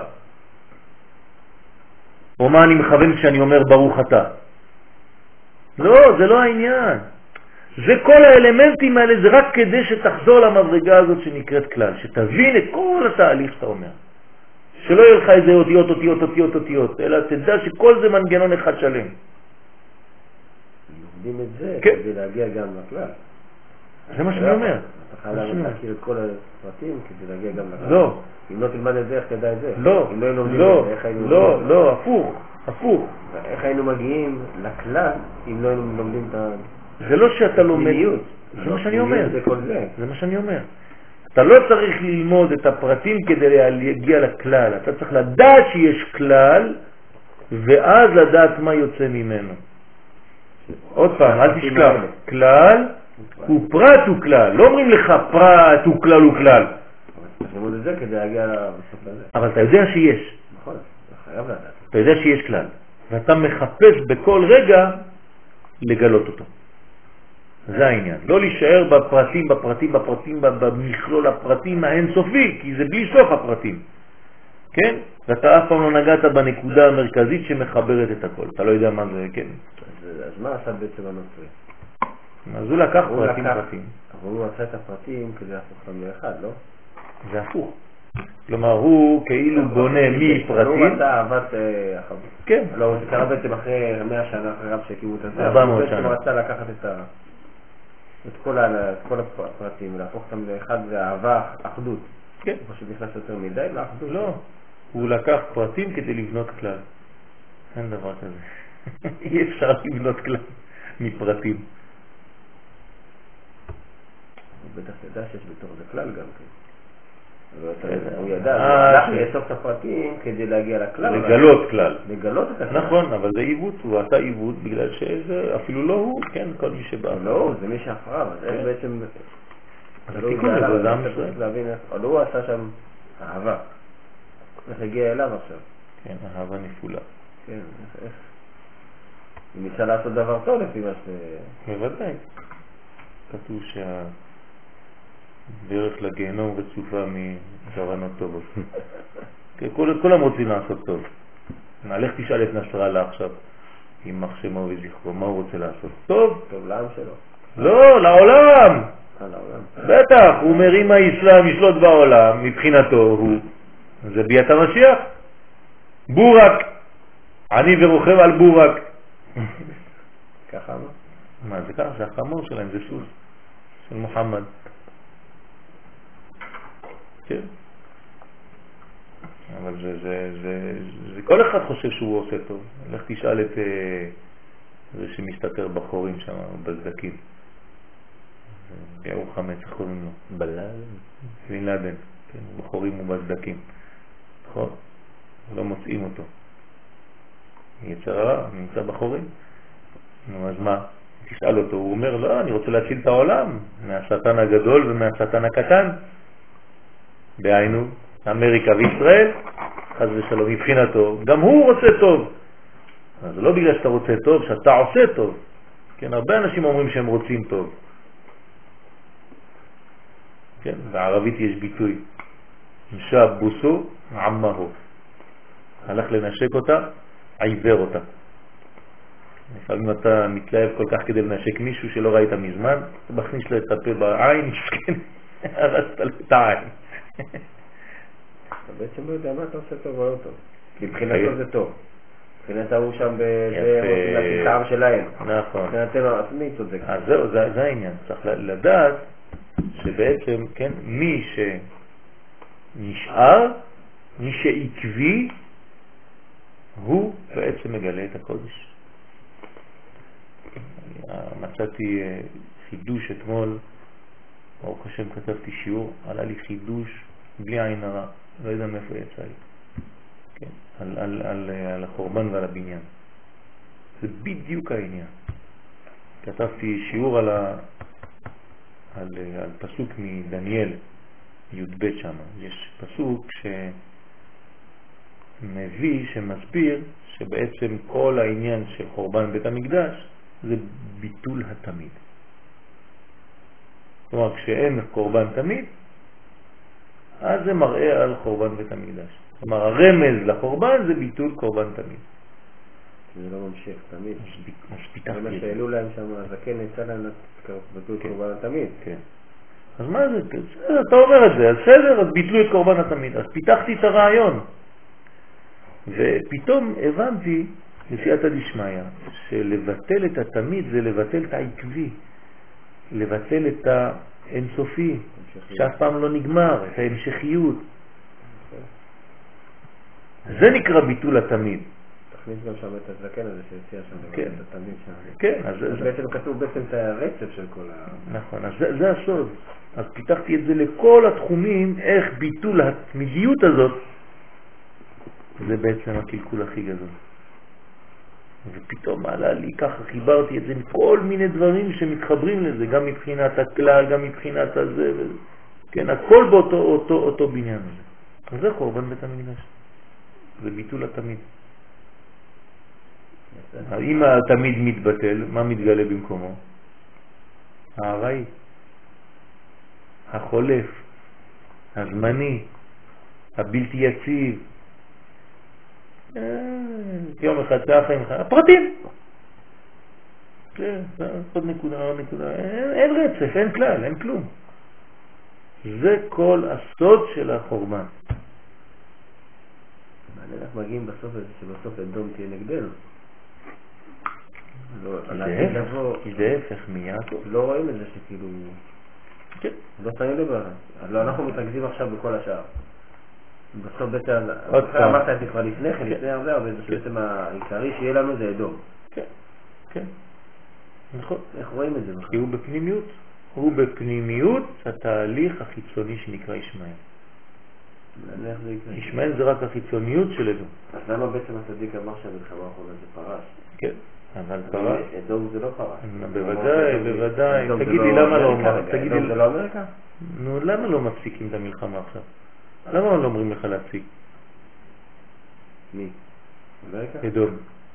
או מה אני מכוון כשאני אומר ברוך אתה. לא, זה לא העניין. זה כל האלמנטים האלה, זה רק כדי שתחזור למדרגה הזאת שנקראת כלל, שתבין את כל התהליך שאתה אומר. שלא יהיה לך איזה אותיות, אותיות, אותיות, אותיות, אלא תדע שכל זה מנגנון אחד שלם. לומדים את זה כן. כדי להגיע גם לכלל. זה מה שאני אומר. אתה חייב להכיר את כל הפרטים כדי להגיע גם לכלל. לא. אם לא תלמד את זה, איך תדע את זה? לא, אם לא לומדים לא, את זה, איך היינו לא, לומדים? לא, הפוך, הפוך. איך היינו מגיעים לכלל אם לא היינו לומדים את ה... זה לא שאתה לומד, פנימיות. זה מה שאני אומר. זה כל זה. זה מה שאני אומר. אתה לא צריך ללמוד את הפרטים כדי להגיע לכלל, אתה צריך לדעת שיש כלל, ואז לדעת מה יוצא ממנו. עוד פעם, אל תשכח, כלל הוא פרט הוא כלל, לא אומרים לך פרט הוא כלל הוא כלל. צריך ללמוד את זה כדי להגיע בסוף לזה. אבל אתה יודע שיש. נכון, אתה חייב לדעת. אתה יודע שיש כלל, ואתה מחפש בכל רגע לגלות אותו. זה העניין. לא להישאר בפרטים, בפרטים, בפרטים, במכלול הפרטים האינסופי, כי זה בלי סוף הפרטים. כן? ואתה אף פעם לא נגעת בנקודה המרכזית שמחברת את הכל. אתה לא יודע מה זה, כן. אז, אז מה עשה בעצם הנוצרי? אז הוא לקח הוא פרטים לקח, פרטים. אבל הוא עשה את הפרטים כדי להפוך אותם לאחד, לא? זה הפוך. כלומר, הוא כאילו בונה מפרטים. הוא רצה אהבת החבר. כן. לא, זה קרה בעצם אחרי מאה שנה אחרי רב שהקימו את זה. ארבע מאות הוא שנה. בעצם רצה לקחת את ה... את כל, ה... את כל הפרטים, להפוך אותם לאחד, לאהבה, אחדות. כן. הוא פשוט נכנס יותר מדי לאחדות. לא. הוא לקח פרטים כדי לבנות כלל. אין דבר כזה. אי אפשר לבנות כלל מפרטים. הוא בטח ידע שיש בתור זה כלל גם כן. הוא ידע, הוא הלך לאסוף את הפרטים כדי להגיע לכלל. לגלות כלל. לגלות את הכלל. נכון, אבל זה עיוות, הוא עשה עיוות בגלל שזה אפילו לא הוא, כן, כל מי שבא. לא, זה מי שאחריו, אז איך בעצם... אז התיקון הזה זה עם ישראל. אבל הוא עשה שם אהבה. איך הגיע אליו עכשיו? כן, אהבה נפולה. כן, איך... הוא ניסה לעשות דבר טוב לפי מה ש... בוודאי. כתוב שהדרך לגיהנום רצופה מכוונות טובות. כולם רוצים לעשות טוב. נלך תשאל את נסראללה עכשיו, עם מחשמו וזכרו, מה הוא רוצה לעשות? טוב. טוב לעם שלו. לא, לעולם. אה, לעולם. בטח, הוא אומר אם האסלאם ישלוט בעולם, מבחינתו הוא, זה ביאת המשיח. בורק, אני ורוכב על בורק. ככה אמר? מה זה ככה? זה החמור שלהם, זה סוס של מוחמד. כן. אבל זה, זה, זה, זה, כל אחד חושב שהוא עושה טוב. לך תשאל את זה שמסתתר בחורים שם, בזדקים. ביעור חמץ, איך קוראים לו? בלל? בן לאדן, כן, בחורים ובזדקים. נכון? לא מוצאים אותו. יצר הרע, נמצא בחורים. נו, אז מה? תשאל אותו, הוא אומר, לא, אני רוצה להציל את העולם מהשטן הגדול ומהשטן הקטן. בעינו, אמריקה וישראל, חס ושלום, מבחינתו, גם הוא רוצה טוב. אז לא בגלל שאתה רוצה טוב, שאתה עושה טוב. כן, הרבה אנשים אומרים שהם רוצים טוב. כן, בערבית יש ביטוי. משא בוסו עמהו. הלך לנשק אותה, עיוור אותה. לפעמים אתה מתלהב כל כך כדי לנשק מישהו שלא ראית מזמן, אתה מכניס לו את הפה בעין, הרסת לו את העין. אתה בעצם לא יודע מה אתה עושה טוב או לא טוב. מבחינתו זה טוב. מבחינת הוא שם רוצים העם שלהם. נכון. מבחינתנו, אז מי צודק? אז זהו, זה העניין. צריך לדעת שבעצם, כן, מי שנשאר, מי שעקבי, הוא בעצם מגלה את הקודש. מצאתי חידוש אתמול, ברוך השם כתבתי שיעור, עלה לי חידוש בלי עין הרע, לא יודע מאיפה יצא לי, כן, על, על, על, על החורבן ועל הבניין. זה בדיוק העניין. כתבתי שיעור על, ה, על, על פסוק מדניאל י"ב שם. יש פסוק שמביא, שמסביר שבעצם כל העניין של חורבן בית המקדש זה ביטול התמיד. כלומר, כשאין קורבן תמיד, אז זה מראה על חורבן בית המקדש. כלומר, הרמז לחורבן זה ביטול קורבן תמיד. זה לא ממשיך תמיד. אז פיתחתי את זה. זה מה שהעלו להם שם, אז הכן יצא להם ביטול קורבן התמיד. כן. אז מה זה? אתה אומר את זה, אז בסדר, אז ביטלו את קורבן התמיד. אז פיתחתי את הרעיון. ופתאום הבנתי, בסייעתא דשמיא, שלבטל את התמיד זה לבטל את העקבי. לבטל את האינסופי, שאף פעם לא נגמר, את ההמשכיות. זה נקרא ביטול התמיד. תכניס גם שם את הזקן הזה שהציע שם, כן. את התמיד שם. כן, אז בעצם כתוב בעצם את הרצף של כל ה... נכון, אז זה, זה הסוד. אז פיתחתי את זה לכל התחומים, איך ביטול התמידיות הזאת, זה בעצם הקלקול הכי גדול. ופתאום עלה לי, ככה חיברתי את זה עם כל מיני דברים שמתחברים לזה, גם מבחינת הכלל, גם מבחינת הזה, וזה. כן, הכל באותו אותו, אותו בניין הזה. אז זה חורבן בית המקדש. זה ביטול התמיד. אם התמיד מתבטל, מה מתגלה במקומו? הארעי, החולף, הזמני, הבלתי יציב. יום אחד, שעה חיים אחד, הפרטים. כן, עוד נקודה, עוד נקודה. אין, אין רצף, אין כלל, אין כלום. זה כל הסוד של החורבן. אנחנו מגיעים בסוף לזה שבסוף אדום תהיה נגדנו. כי זה הפך מיעקב. לא רואים את זה שכאילו... כן. לא שמים לב. לא, אנחנו מתרכזים עכשיו בכל השאר. בסוף בעצם... עוד פעם. אמרת את זה כבר לפני כן, לפני הרבה, אבל זה שבעצם העיקרי שיהיה לנו זה אדום. כן, כן. נכון. איך רואים את זה? כי הוא בפנימיות. הוא בפנימיות התהליך החיצוני שנקרא ישמעאל. ישמעאל זה רק החיצוניות של אדום. אז למה בעצם הצדיק אמר שהמלחמה האחרונה זה פרש? כן, אבל פרש... אדום זה לא פרש. בוודאי, בוודאי. תגידי למה לא... אדום זה לא אמריקה? נו, למה לא מפסיקים את המלחמה עכשיו? למה לא אומרים לך להפסיק? מי? אמריקה? אדום.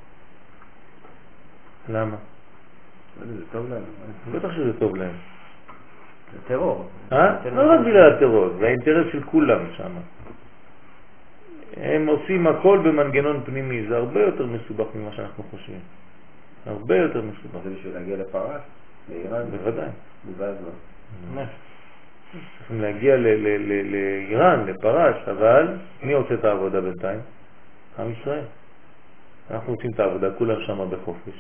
למה? זה טוב להם. בטח שזה טוב להם. זה טרור. אה? לא רק בגלל הטרור, זה האינטרס של כולם שם. הם עושים הכל במנגנון פנימי, זה הרבה יותר מסובך ממה שאנחנו חושבים. הרבה יותר מסובך. זה בשביל להגיע לפרש? לאיראן? בוודאי. ואז מה? צריכים להגיע לאיראן, לפרש, אבל מי עושה את העבודה בינתיים? עם ישראל. אנחנו עושים את העבודה, כולם שם בחופש.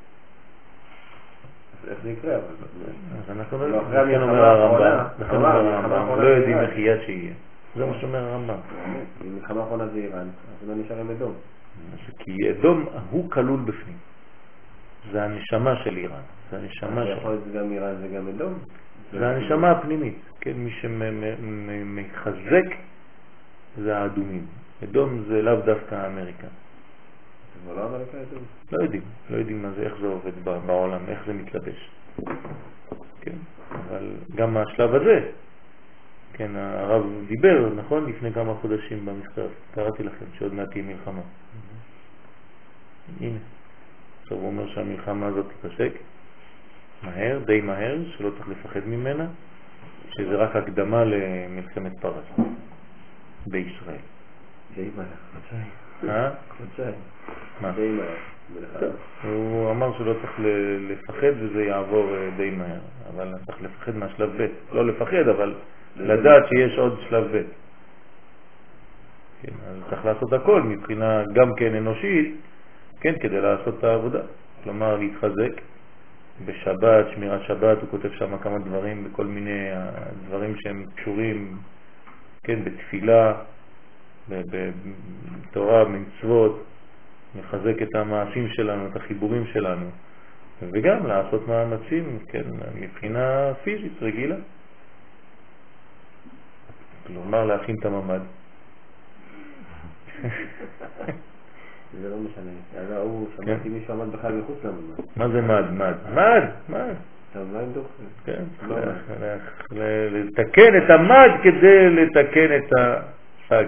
איך זה יקרה? אז אנחנו לא יודעים. לכן אומר הרמב"ם, לכן אומר הרמב"ם, לא יודעים איך יהיה שיהיה. זה מה שאומר הרמב"ם. אם מלחמה אחרונה זה איראן, אז לא נשאר עם אדום. כי אדום הוא כלול בפנים. זה הנשמה של איראן. זה הנשמה של... יכול להיות גם איראן וגם אדום? זה הנשמה הפנימית. כן, מי שמחזק זה האדומים. אדום זה לאו דווקא אמריקה. זה לא אמריקה אדום? לא יודעים. לא יודעים מה זה, איך זה עובד בעולם, איך זה מתלבש. כן, אבל גם השלב הזה, כן, הרב דיבר, נכון? לפני כמה חודשים במכתב. קראתי לכם שעוד מעט תהיה מלחמה. הנה. עכשיו הוא אומר שהמלחמה הזאת תתפסק מהר, די מהר, שלא צריך לפחד ממנה, שזה רק הקדמה למלחמת פרס בישראל. די מהר, חודשיים. אה? חודשיים. מה? די מהר. הוא אמר שלא צריך לפחד וזה יעבור די מהר, אבל צריך לפחד מהשלב ב'. לא לפחד, אבל לדעת שיש עוד שלב ב'. כן, אז צריך לעשות הכל מבחינה גם כן אנושית, כן, כדי לעשות את העבודה. כלומר, להתחזק בשבת, שמירת שבת, הוא כותב שם כמה דברים, בכל מיני דברים שהם קשורים, כן, בתפילה, בתורה, במצוות, לחזק את המעשים שלנו, את החיבורים שלנו, וגם לעשות מאמצים, כן, מבחינה פיזית רגילה. כלומר, להכין את הממד. זה לא משנה. אז הוא שמעתי מישהו עמד בכלל מחוץ לממד. מה זה מד? מד? מד? מד? אתה מים דוחים. כן, לתקן את המד כדי לתקן את הסג.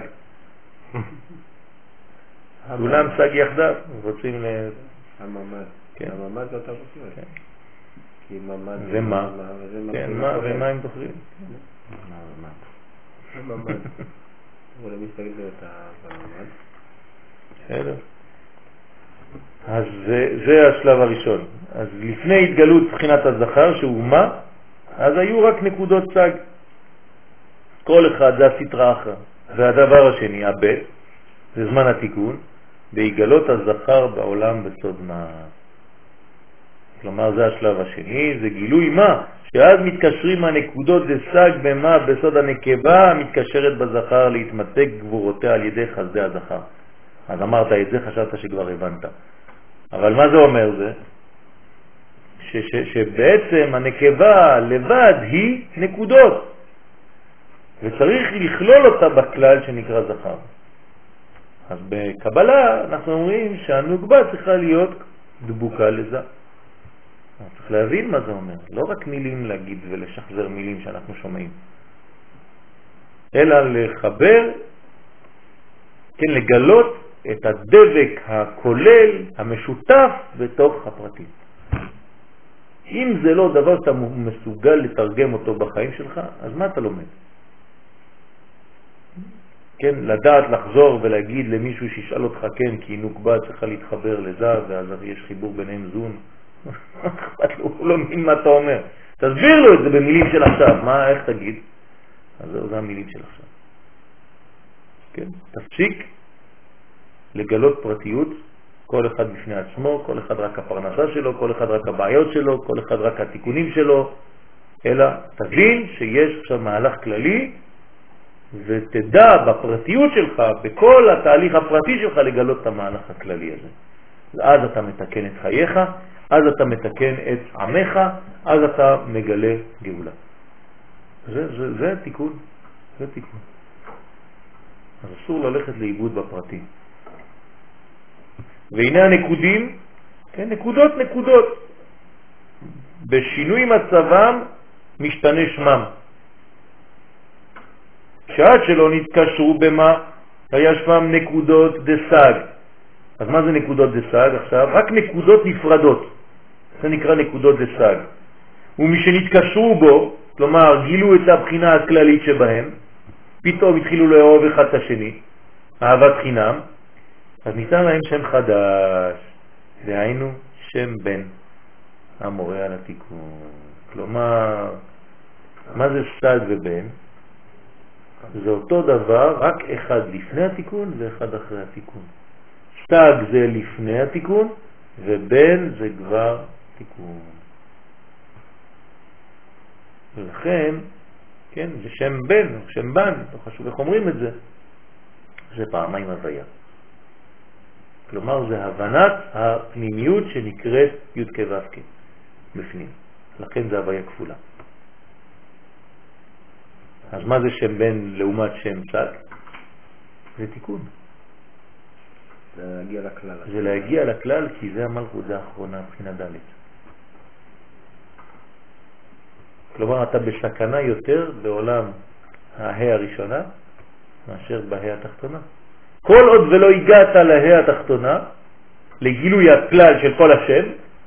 כולם סג יחדיו, רוצים ל... הממד. הממד לא אתה רוצה. כי ממד... זה מה? כן, מה ומה הם דוחים? הממד. אולי מסתכל את הממד. בסדר. אז זה, זה השלב הראשון. אז לפני התגלות בחינת הזכר שהוא מה? אז היו רק נקודות סג. כל אחד זה הסתרה אחר. והדבר השני, הבית, זה זמן התיקון, בהיגלות הזכר בעולם בסוד מה. כלומר זה השלב השני, זה גילוי מה? שאז מתקשרים הנקודות דסג במה בסוד הנקבה המתקשרת בזכר להתמצג גבורותיה על ידי חסדי הזכר. אז אמרת את זה, חשבת שכבר הבנת. אבל מה זה אומר זה? ש, ש, שבעצם הנקבה לבד היא נקודות. וצריך לכלול אותה בכלל שנקרא זכר. אז בקבלה אנחנו אומרים שהנוגבה צריכה להיות דבוקה לזה. צריך להבין מה זה אומר. לא רק מילים להגיד ולשחזר מילים שאנחנו שומעים. אלא לחבר, כן, לגלות את הדבק הכולל, המשותף, בתוך הפרטים. אם זה לא דבר שאתה מסוגל לתרגם אותו בחיים שלך, אז מה אתה לומד? כן, לדעת לחזור ולהגיד למישהו שישאל אותך, כן, כי נוקבה צריכה להתחבר לזה, ואז יש חיבור ביניהם זון. הוא לא מבין מה אתה אומר. תסביר לו את זה במילים של עכשיו. מה, איך תגיד? אז זהו, זה המילים של עכשיו. כן, תפסיק לגלות פרטיות, כל אחד בפני עצמו, כל אחד רק הפרנסה שלו, כל אחד רק הבעיות שלו, כל אחד רק התיקונים שלו, אלא תבין שיש עכשיו מהלך כללי, ותדע בפרטיות שלך, בכל התהליך הפרטי שלך, לגלות את המהלך הכללי הזה. אז אתה מתקן את חייך, אז אתה מתקן את עמך, אז אתה מגלה גאולה. זה, זה, זה תיקון, זה תיקון. אז אסור ללכת לאיבוד בפרטים. והנה הנקודים, כן, נקודות נקודות. בשינוי מצבם משתנה שמם. שעד שלא נתקשרו במה, היה שמם נקודות דסג. אז מה זה נקודות דסג עכשיו? רק נקודות נפרדות. זה נקרא נקודות דסג. ומשנתקשרו בו, כלומר גילו את הבחינה הכללית שבהם, פתאום התחילו לאהוב אחד את השני, אהבת חינם, אז ניתן להם שם חדש, דהיינו שם בן. המורה על התיקון. כלומר, מה זה סד ובן? זה אותו דבר, רק אחד לפני התיקון ואחד אחרי התיקון. סד זה לפני התיקון, ובן זה כבר תיקון. ולכן, כן, זה שם בן, שם בן, לא חשוב איך אומרים את זה, זה פעמיים הוויה. כלומר, זה הבנת הפנימיות שנקראת י' כ' ו' כ' בפנים. לכן זה הוויה כפולה. אז מה זה שם בן לעומת שם צד? זה תיקון. זה להגיע לכלל. זה להגיע לכלל, כי זה המלכות, זה האחרונה, בחינה ד'. כלומר, אתה בסכנה יותר בעולם ההא הראשונה מאשר בהא התחתונה. כל עוד ולא הגעת להא התחתונה, לגילוי הכלל של כל השם,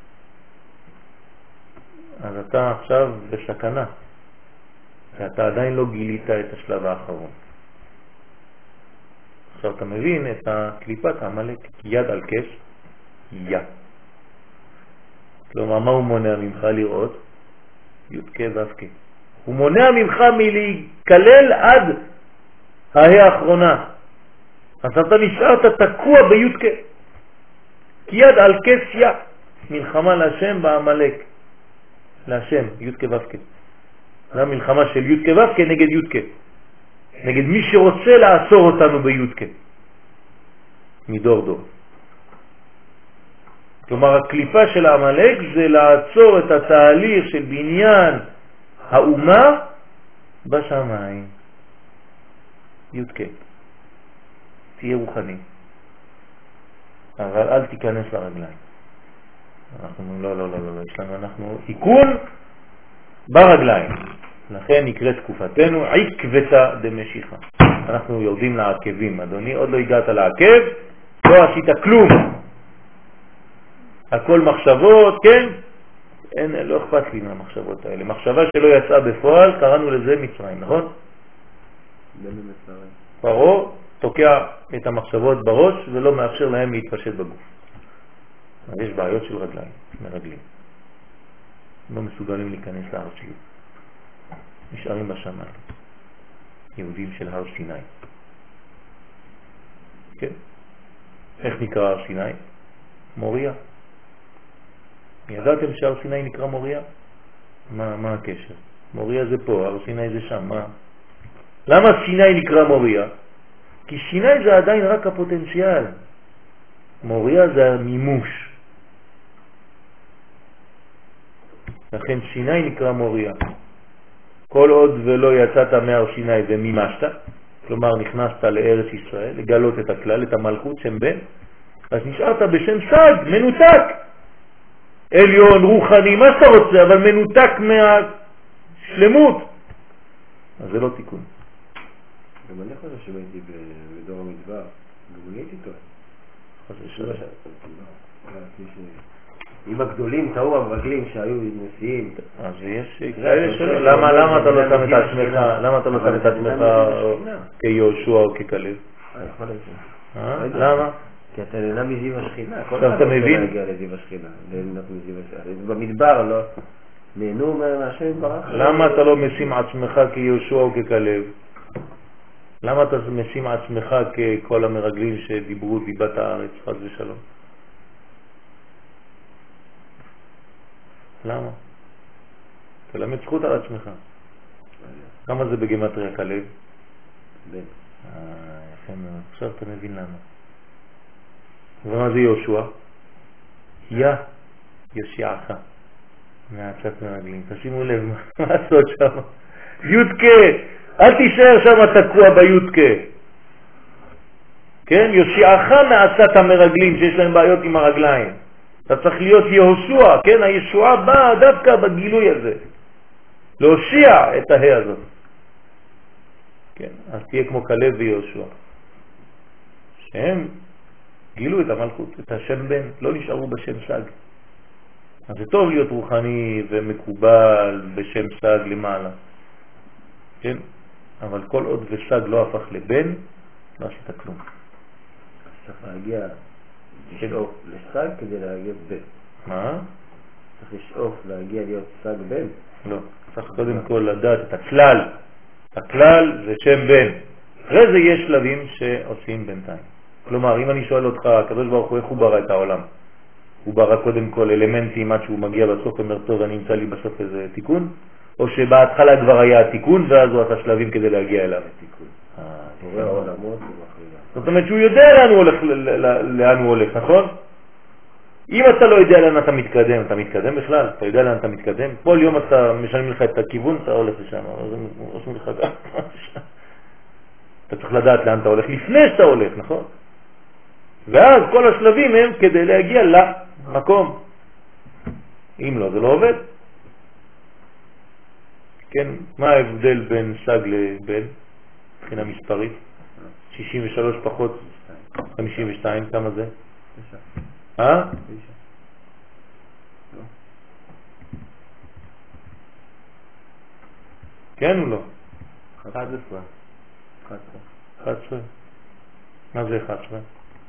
אז אתה עכשיו בסכנה. ואתה עדיין לא גילית את השלב האחרון. עכשיו אתה מבין את הקליפת העמלק, יד על כס, יא. כלומר, מה הוא מונע ממך לראות? י' כ' ו' כ'. הוא מונע ממך מלהיכלל עד ההא האחרונה. אז אתה נשארת תקוע בי' כ'. כי יד על כס יא. מלחמה להשם בעמלק. להשם, י' כ' ו' כ'. זה המלחמה של י' כ' ו' כ' נגד י' כ'. נגד מי שרוצה לעצור אותנו בי' כ'. מדור דור. כלומר, הקליפה של העמלק זה לעצור את התהליך של בניין האומה בשמיים. י' כ'. תהיה רוחני. אבל אל תיכנס לרגליים. אנחנו לא, לא, לא, לא, לא. יש לנו, אנחנו עיקון ברגליים. לכן נקראת תקופתנו עקבתא דמשיחא. אנחנו יורדים לעקבים, אדוני, עוד לא הגעת לעקב, לא עשית כלום. הכל מחשבות, כן? אין, לא אכפת לי מהמחשבות האלה. מחשבה שלא יצאה בפועל, קראנו לזה מצרים, נכון? פרעה תוקע את המחשבות בראש ולא מאפשר להם להתפשט בגוף. אז יש בעיות של רגליים, מרגלים. לא מסוגלים להיכנס להר ציון. נשארים בשמיים. יהודים של הר סיני. כן? איך נקרא הר סיני? מוריה. ידעתם שהר סיני נקרא מוריה? מה, מה הקשר? מוריה זה פה, הר סיני זה שם. מה? למה סיני נקרא מוריה? כי סיני זה עדיין רק הפוטנציאל. מוריה זה המימוש. לכן סיני נקרא מוריה. כל עוד ולא יצאת מהר סיני ומימשת, כלומר נכנסת לארץ ישראל, לגלות את הכלל, את המלכות, שם בן, אז נשארת בשם סד, מנותק. עליון, רוחני, מה שאתה רוצה, אבל מנותק מהשלמות. אז זה לא תיקון. גם אני חושב שהייתי בדור המדבר, גם אני הייתי טוב. עם הגדולים, טעו המרגלים שהיו נשיאים. אז יש כאלה שלא. למה אתה לא שם את עצמך, למה אתה לא שם את עצמך כיהושע או ככלב? למה? כי אתה נהנה מזיו השכינה. עכשיו אתה מבין? להגיע לזיו השכינה. במדבר לא נהנו מהשם יתברך. למה אתה לא משים עצמך כיהושע או ככלב? למה אתה משים עצמך ככל המרגלים שדיברו דיבת הארץ, חס ושלום? למה? תלמד זכות על עצמך. למה זה בגימטריה כלב? בן. אה, יפה מאוד. עכשיו אתה מבין למה. ומה זה יהושע? יא, יושיעך. מהצת מרגלים. תשימו לב מה לעשות שם. יודקה. אל תישאר שם תקוע ביודקה. כן? יושיעך מעצת המרגלים שיש להם בעיות עם הרגליים. אתה צריך להיות יהושע, כן? הישועה באה דווקא בגילוי הזה. להושיע את ההא הזאת. כן? אז תהיה כמו כלב ויהושע. שהם גילו את המלכות, את השם בן, לא נשארו בשם סג. אז זה טוב להיות רוחני ומקובל בשם סג למעלה. כן? אבל כל עוד וסג לא הפך לבן, לא עשית כלום. צריך להגיע לשאוף לסג כדי להגיע בן. מה? צריך לשאוף להגיע להיות סג בן? לא, צריך קודם כל לדעת את הכלל. הכלל זה שם בן. אחרי זה יש שלבים שעושים בינתיים. כלומר, אם אני שואל אותך, הקדוש ברוך הוא, איך הוא ברא את העולם? הוא ברא קודם כל אלמנטים עד שהוא מגיע בסוף, אומר טוב, אני אמצא לי בסוף איזה תיקון, או שבהתחלה כבר היה התיקון ואז הוא עשה שלבים כדי להגיע אליו. תיקון. בורא העולמות ומחרידה. זאת אומרת שהוא יודע לאן הוא הולך, לאן הוא הולך, נכון? אם אתה לא יודע לאן אתה מתקדם, אתה מתקדם בכלל, אתה יודע לאן אתה מתקדם, כל יום אתה משנים לך את הכיוון, אתה הולך לשם, עושים לך גם. אתה צריך לדעת לאן אתה הולך לפני שאתה הולך, נכון? ואז כל השלבים הם כדי להגיע למקום. אם לא, זה לא עובד. כן, מה ההבדל בין סג לבין, מבחינה מספרית? שישים ושלוש פחות חמישים ושתיים, כמה זה? אה? כן או לא? אחת עשרה. אחת עשרה. מה זה אחת עשרה?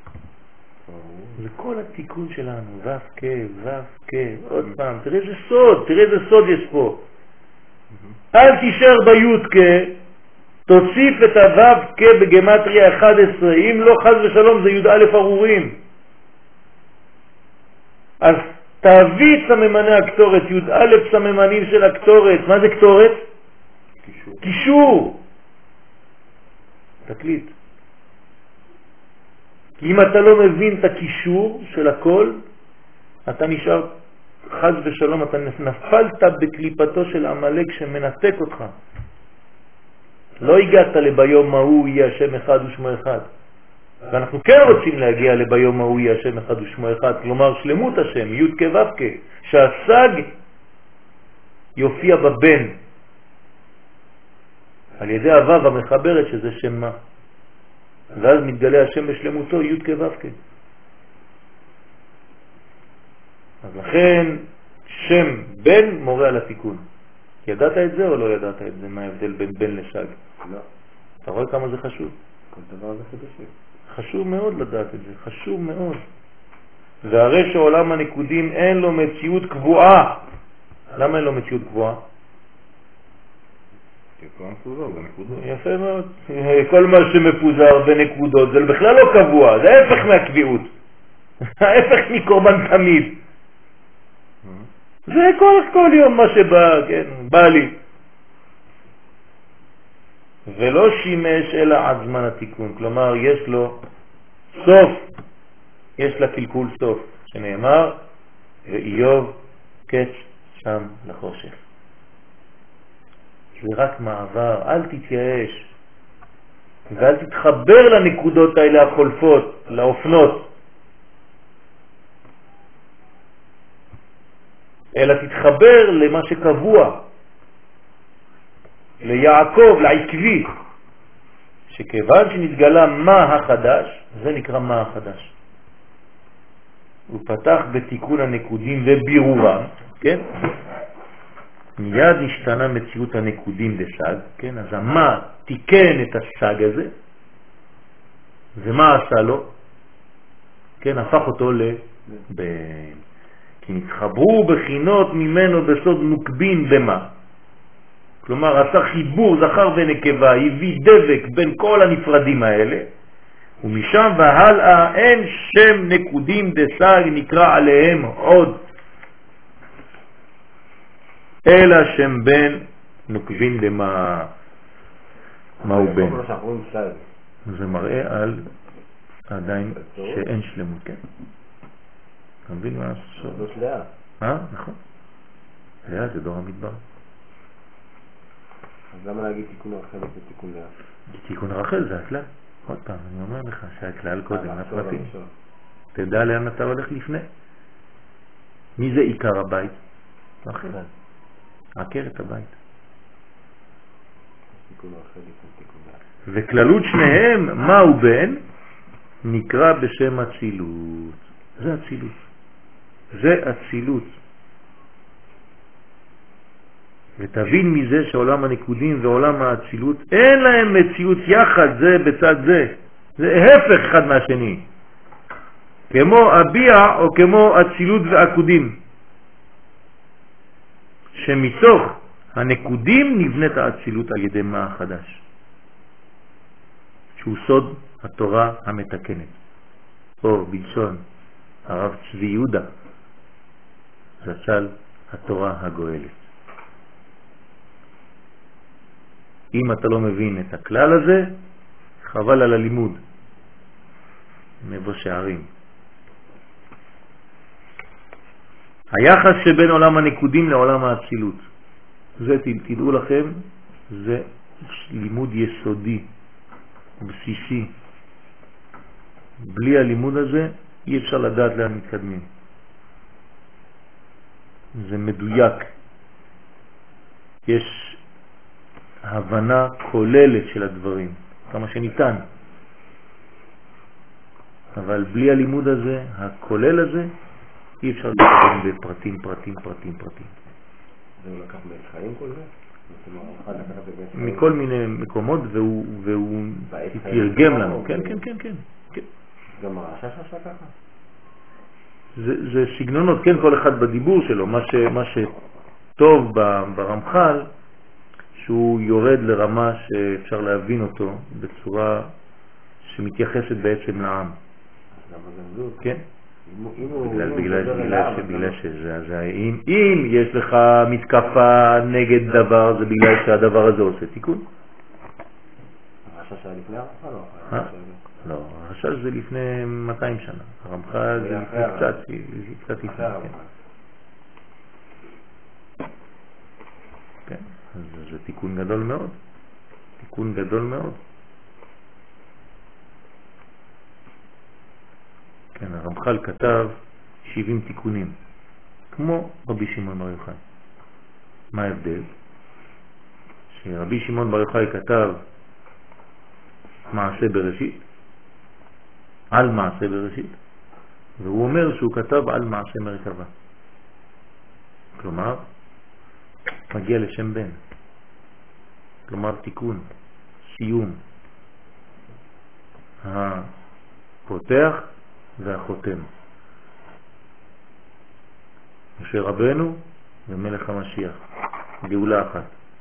זה כל התיקון שלנו, ו' כ', ו' כ', עוד פעם, תראה איזה סוד, תראה איזה סוד יש פה. אל תישאר בי' כ', תוסיף את הו' כ' בגמטריה אחת עשרה, אם לא חס ושלום זה י' א' ארורים. אז תביא את סממני הקטורת, י' א' סממנים של הקטורת. מה זה קטורת? קישור. קישור. תקליט. כי אם אתה לא מבין את הקישור של הכל, אתה נשאר חס ושלום, אתה נפלת בקליפתו של עמלק שמנתק אותך. לא הגעת לביום ההוא יהיה השם אחד ושמו אחד. ואנחנו כן רוצים להגיע לביום ההוא יהיה השם אחד ושמו אחד, כלומר שלמות השם, י' כ' ו' כ', שהסג יופיע בבן, על ידי הוו המחברת שזה שם מה. ואז מתגלה השם בשלמותו י' כ' ו' כ'. אז לכן שם בן מורה על התיקון. ידעת את זה או לא ידעת את זה? מה ההבדל בין בן לשג? לא. אתה רואה כמה זה חשוב? כל דבר זה חדשים. חשוב מאוד לדעת את זה, חשוב מאוד. והרי שעולם הנקודים אין לו מציאות קבועה. למה אין לו מציאות קבועה? יפה מאוד. כל מה שמפוזר בנקודות זה בכלל לא קבוע, זה ההפך מהקביעות. ההפך מקורבן תמיד. זה כל, כל יום מה שבא, כן, בא לי. ולא שימש אלא עד זמן התיקון. כלומר, יש לו סוף, יש לה קלקול סוף, שנאמר, ואיוב קץ שם לחושך. זה רק מעבר, אל תתייאש, ואל תתחבר לנקודות האלה החולפות, לאופנות, אלא תתחבר למה שקבוע, ליעקב, לעקבי, שכיוון שנתגלה מה החדש, זה נקרא מה החדש. הוא פתח בתיקון הנקודים ובירורם, כן? מיד השתנה מציאות הנקודים דסג, כן? אז מה תיקן את הסג הזה, ומה עשה לו? כן, הפך אותו לבן. כי נתחברו בחינות ממנו בסוד נוקבין במה. כלומר, עשה חיבור זכר ונקבה, הביא דבק בין כל הנפרדים האלה, ומשם והלאה אין שם נקודים דסג נקרא עליהם עוד, אלא שם בן נוקבין דמה. מה הוא בן? זה מראה על עדיין שאין שלמות, כן? אתה מבין מה הסוף? זאת לאה. אה? נכון. לאה זה דור המדבר. אז למה להגיד תיקון רחל ותיקון לאה? תיקון רחל זה הכלל. עוד פעם, אני אומר לך שהכלל קודם, הפרטים. תדע לאן אתה הולך לפני. מי זה עיקר הבית? רחל. עקרת הבית. תיקון רחל ותיקון לאה. וכללות שניהם, מה הוא בן? נקרא בשם הצילות. זה הצילות. זה הצילות. ותבין מזה שעולם הנקודים ועולם האצילות אין להם מציאות יחד זה בצד זה. זה הפך אחד מהשני. כמו אביע או כמו אצילות ועקודים. שמתוך הנקודים נבנית האצילות על ידי מה החדש, שהוא סוד התורה המתקנת. או בלשון הרב צבי יהודה, זצ"ל, התורה הגואלת. אם אתה לא מבין את הכלל הזה, חבל על הלימוד. מבוא שערים. היחס שבין עולם הנקודים לעולם האצילות. זה, תדעו לכם, זה לימוד יסודי, בסיסי. בלי הלימוד הזה אי אפשר לדעת לאן מתקדמים. זה מדויק. יש הבנה כוללת של הדברים, כמה שניתן. אבל בלי הלימוד הזה, הכולל הזה, אי אפשר להתקדם בפרטים, פרטים, פרטים, פרטים. זה הוא לקח בית חיים כל זה? מכל מיני מקומות, והוא, והוא תרגם לנו. כן, כן, כן, כן, כן. גם הרש"ש עשה ככה? זה, זה סגנונות, כן, כל אחד בדיבור שלו. מה, ש, מה שטוב ברמח"ל, שהוא יורד לרמה שאפשר להבין אותו בצורה שמתייחסת בעצם לעם. כן? בגלל, בגלל, בגלל, בגלל שזה, זה, אם, אם יש לך מתקפה נגד דבר, זה בגלל שהדבר הזה עושה תיקון. הרש"ש היה לפני הרמח"ל או אחרי? לא, הרש"ש זה לפני מאתיים שנה. הרמח"ל זה קצת, קצת לפני. כן, אז זה תיקון גדול מאוד. תיקון גדול מאוד. כן, הרמח"ל כתב שבעים תיקונים, כמו רבי שמעון בר יוחאי. מה ההבדל? שרבי שמעון בר יוחאי כתב מעשה בראשית, על מעשה בראשית, והוא אומר שהוא כתב על מעשה מרכבה. כלומר, מגיע לשם בן. כלומר, תיקון, סיום. הפותח והחותם. משה רבנו ומלך המשיח. גאולה אחת.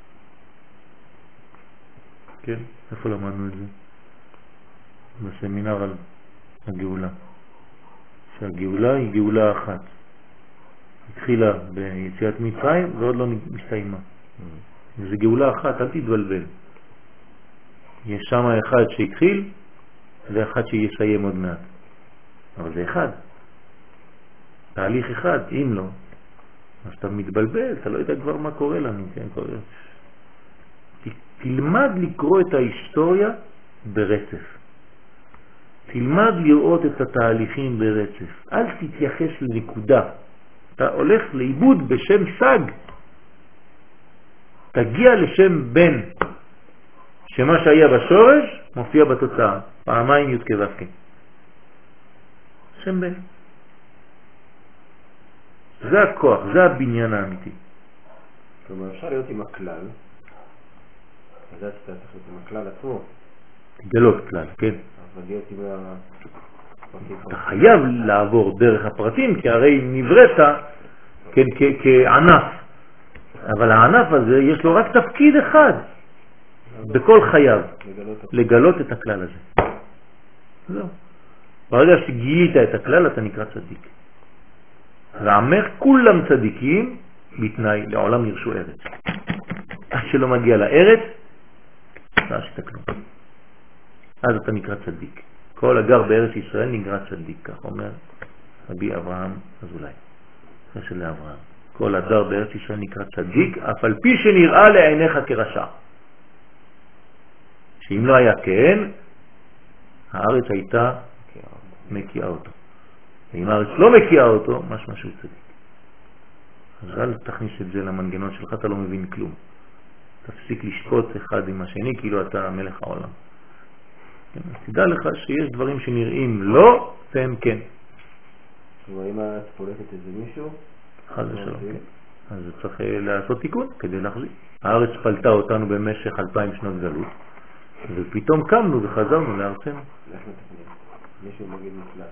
כן? איפה למדנו את זה? בסמינר על הגאולה. שהגאולה היא גאולה אחת. התחילה ביציאת מצרים ועוד לא מסתיימה. זה גאולה אחת, אל תתבלבל. יש שם אחד שהתחיל ואחד שיסיים עוד מעט. אבל זה אחד. תהליך אחד, אם לא, אז אתה מתבלבל, אתה לא יודע כבר מה קורה לנו. כן? קורה. תלמד לקרוא את ההיסטוריה ברצף. תלמד לראות את התהליכים ברצף. אל תתייחס לנקודה. אתה הולך לאיבוד בשם סג. תגיע לשם בן. שמה שהיה בשורש מופיע בתוצאה. פעמיים י' כו'. שם בן. זה הכוח, זה הבניין האמיתי. כלומר, אפשר להיות עם הכלל, אז אתה צריך להיות עם הכלל עצמו. גלות כלל, כן. אבל להיות עם ה... אתה חייב לעבור דרך הפרטים, כי הרי נבראת כן, כענף. אבל הענף הזה יש לו רק תפקיד אחד בכל חייו, לגלות את הכלל הזה. זהו. ברגע שגילית את הכלל אתה נקרא צדיק. ועמך כולם צדיקים בתנאי לעולם ירשו ארץ. עד שלא מגיע לארץ, לא עשית כלום. אז אתה נקרא צדיק. כל הגר בארץ ישראל נקרא צדיק, כך אומר רבי אברהם אזולאי. זה של אברהם. כל הגר בארץ ישראל נקרא צדיק, אף על פי שנראה לעיניך כרשע. שאם לא היה כן, הארץ הייתה מקיעה אותו. ואם הארץ לא מקיעה אותו, משמע שהוא צדיק. אז אל תכניס את זה למנגנון שלך, אתה לא מבין כלום. תפסיק לשפוט אחד עם השני כאילו אתה מלך העולם. כן? תדע לך שיש דברים שנראים לא, והם כן. כלומר, אם את פולטת איזה מישהו, חד ושלום, כן. אז צריך לעשות תיקון כדי להחזיק. הארץ פלטה אותנו במשך אלפיים שנות גלות, ופתאום קמנו וחזרנו לארצנו. איך מתקנים? מישהו מגיד נפלט.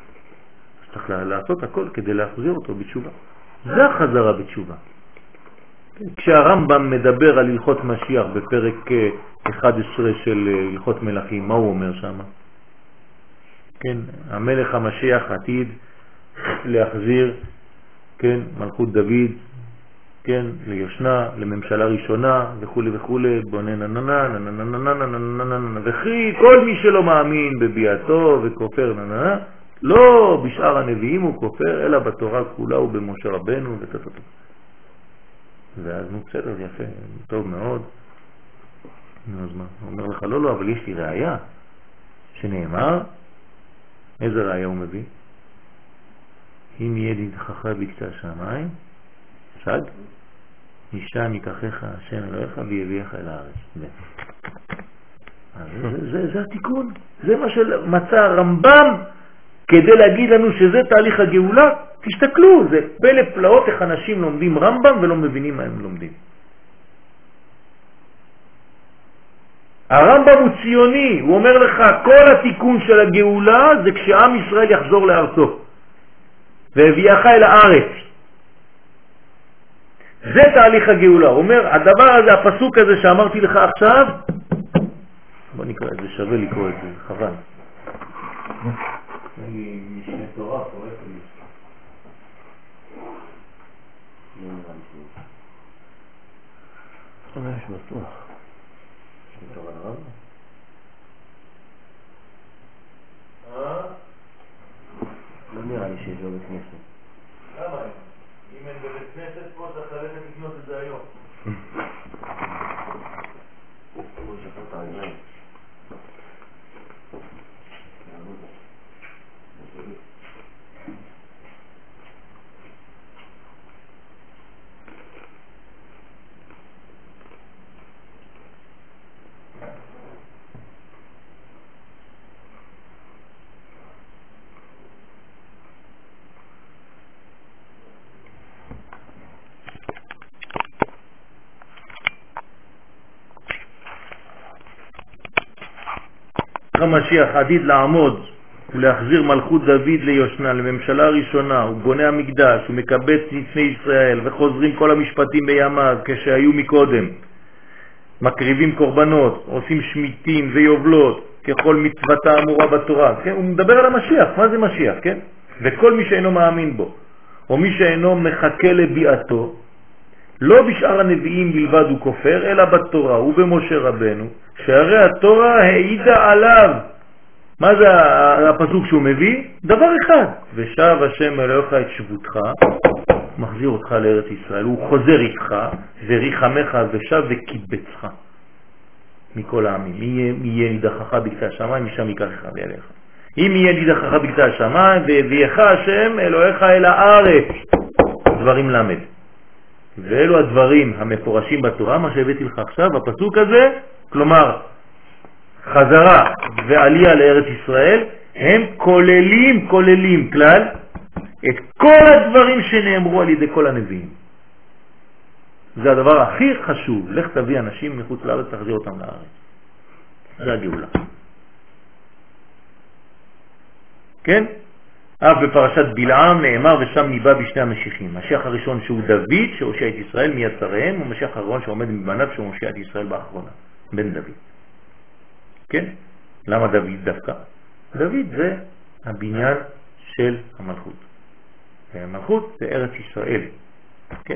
אז צריך לעשות הכל כדי להחזיר אותו בתשובה. זה החזרה בתשובה. כשהרמב"ם מדבר על הלכות משיח בפרק אחד עשר של הלכות מלכים, מה הוא אומר שם? כן, המלך המשיח עתיד להחזיר, כן, מלכות דוד, כן, ליושנה, לממשלה ראשונה וכו' וכו', בוננננה, נננננה, וכי כל מי שלא מאמין בביאתו וכופר נננה, לא בשאר הנביאים הוא כופר, אלא בתורה כולה ובמשה רבנו ותתתו. ואז נו בסדר, יפה, טוב מאוד. אז מה? הוא אומר לך, לא, לא, אבל יש לי ראיה שנאמר, איזה ראיה הוא מביא? אם יהיה דתך בקצה השמיים, שג, משם ייקחך השם אלוהיך ויביאך אל הארץ. זה, זה, זה התיקון, זה מה שמצא הרמב"ם כדי להגיד לנו שזה תהליך הגאולה. תסתכלו, זה פלא פלאות איך אנשים לומדים רמב"ם ולא מבינים מה הם לומדים. הרמב"ם הוא ציוני, הוא אומר לך כל התיקון של הגאולה זה כשעם ישראל יחזור לארצו והביאך אל הארץ. זה תהליך הגאולה. הוא אומר הדבר הזה, הפסוק הזה שאמרתי לך עכשיו, בוא נקרא את זה, שווה לקרוא את זה, חבל. אני משנה תורה, קורא את זה. מה יש בטוח? יש תורה לרב? לא נראה לי שיש לו בית כנסת. למה? אם אין בבית כנסת פה צריך ללכת לקנות את זה היום. בוא שפות העיניים. המשיח עתיד לעמוד ולהחזיר מלכות דוד ליושנה, לממשלה ראשונה, הוא בונה המקדש, הוא מקבץ נצני ישראל וחוזרים כל המשפטים בימיו כשהיו מקודם, מקריבים קורבנות, עושים שמיטים ויובלות ככל מצוותה אמורה בתורה. כן? הוא מדבר על המשיח, מה זה משיח? כן? וכל מי שאינו מאמין בו או מי שאינו מחכה לביאתו, לא בשאר הנביאים בלבד הוא כופר, אלא בתורה ובמשה רבנו, שהרי התורה העידה עליו. מה זה הפסוק שהוא מביא? דבר אחד, ושב השם אלוהיך את שבותך, מחזיר אותך לארץ ישראל, הוא חוזר איתך וריחמך ושב וקיבצך מכל העמים. מי יהיה נידחך בקצה השמיים, משם ייקחך ואליך. אם יהיה נידחך בקצה השמיים והביאך השם אלוהיך אל הארץ. דברים למד. ואלו הדברים המפורשים בתורה, מה שהבאתי לך עכשיו, הפסוק הזה, כלומר חזרה ועלייה לארץ ישראל, הם כוללים, כוללים כלל, את כל הדברים שנאמרו על ידי כל הנביאים. זה הדבר הכי חשוב. לך תביא אנשים מחוץ לארץ, תחזיר אותם לארץ. זה הגאולה. כן? אף בפרשת בלעם נאמר ושם ניבא בשני המשיחים. משיח הראשון שהוא דוד שהושיע את ישראל מיד צריהם, ומשיח האחרון שעומד מבניו שהוא מושיע את ישראל באחרונה, בן דוד. כן? למה דוד דווקא? דוד זה הבניין של המלכות. והמלכות זה ארץ ישראל. כן?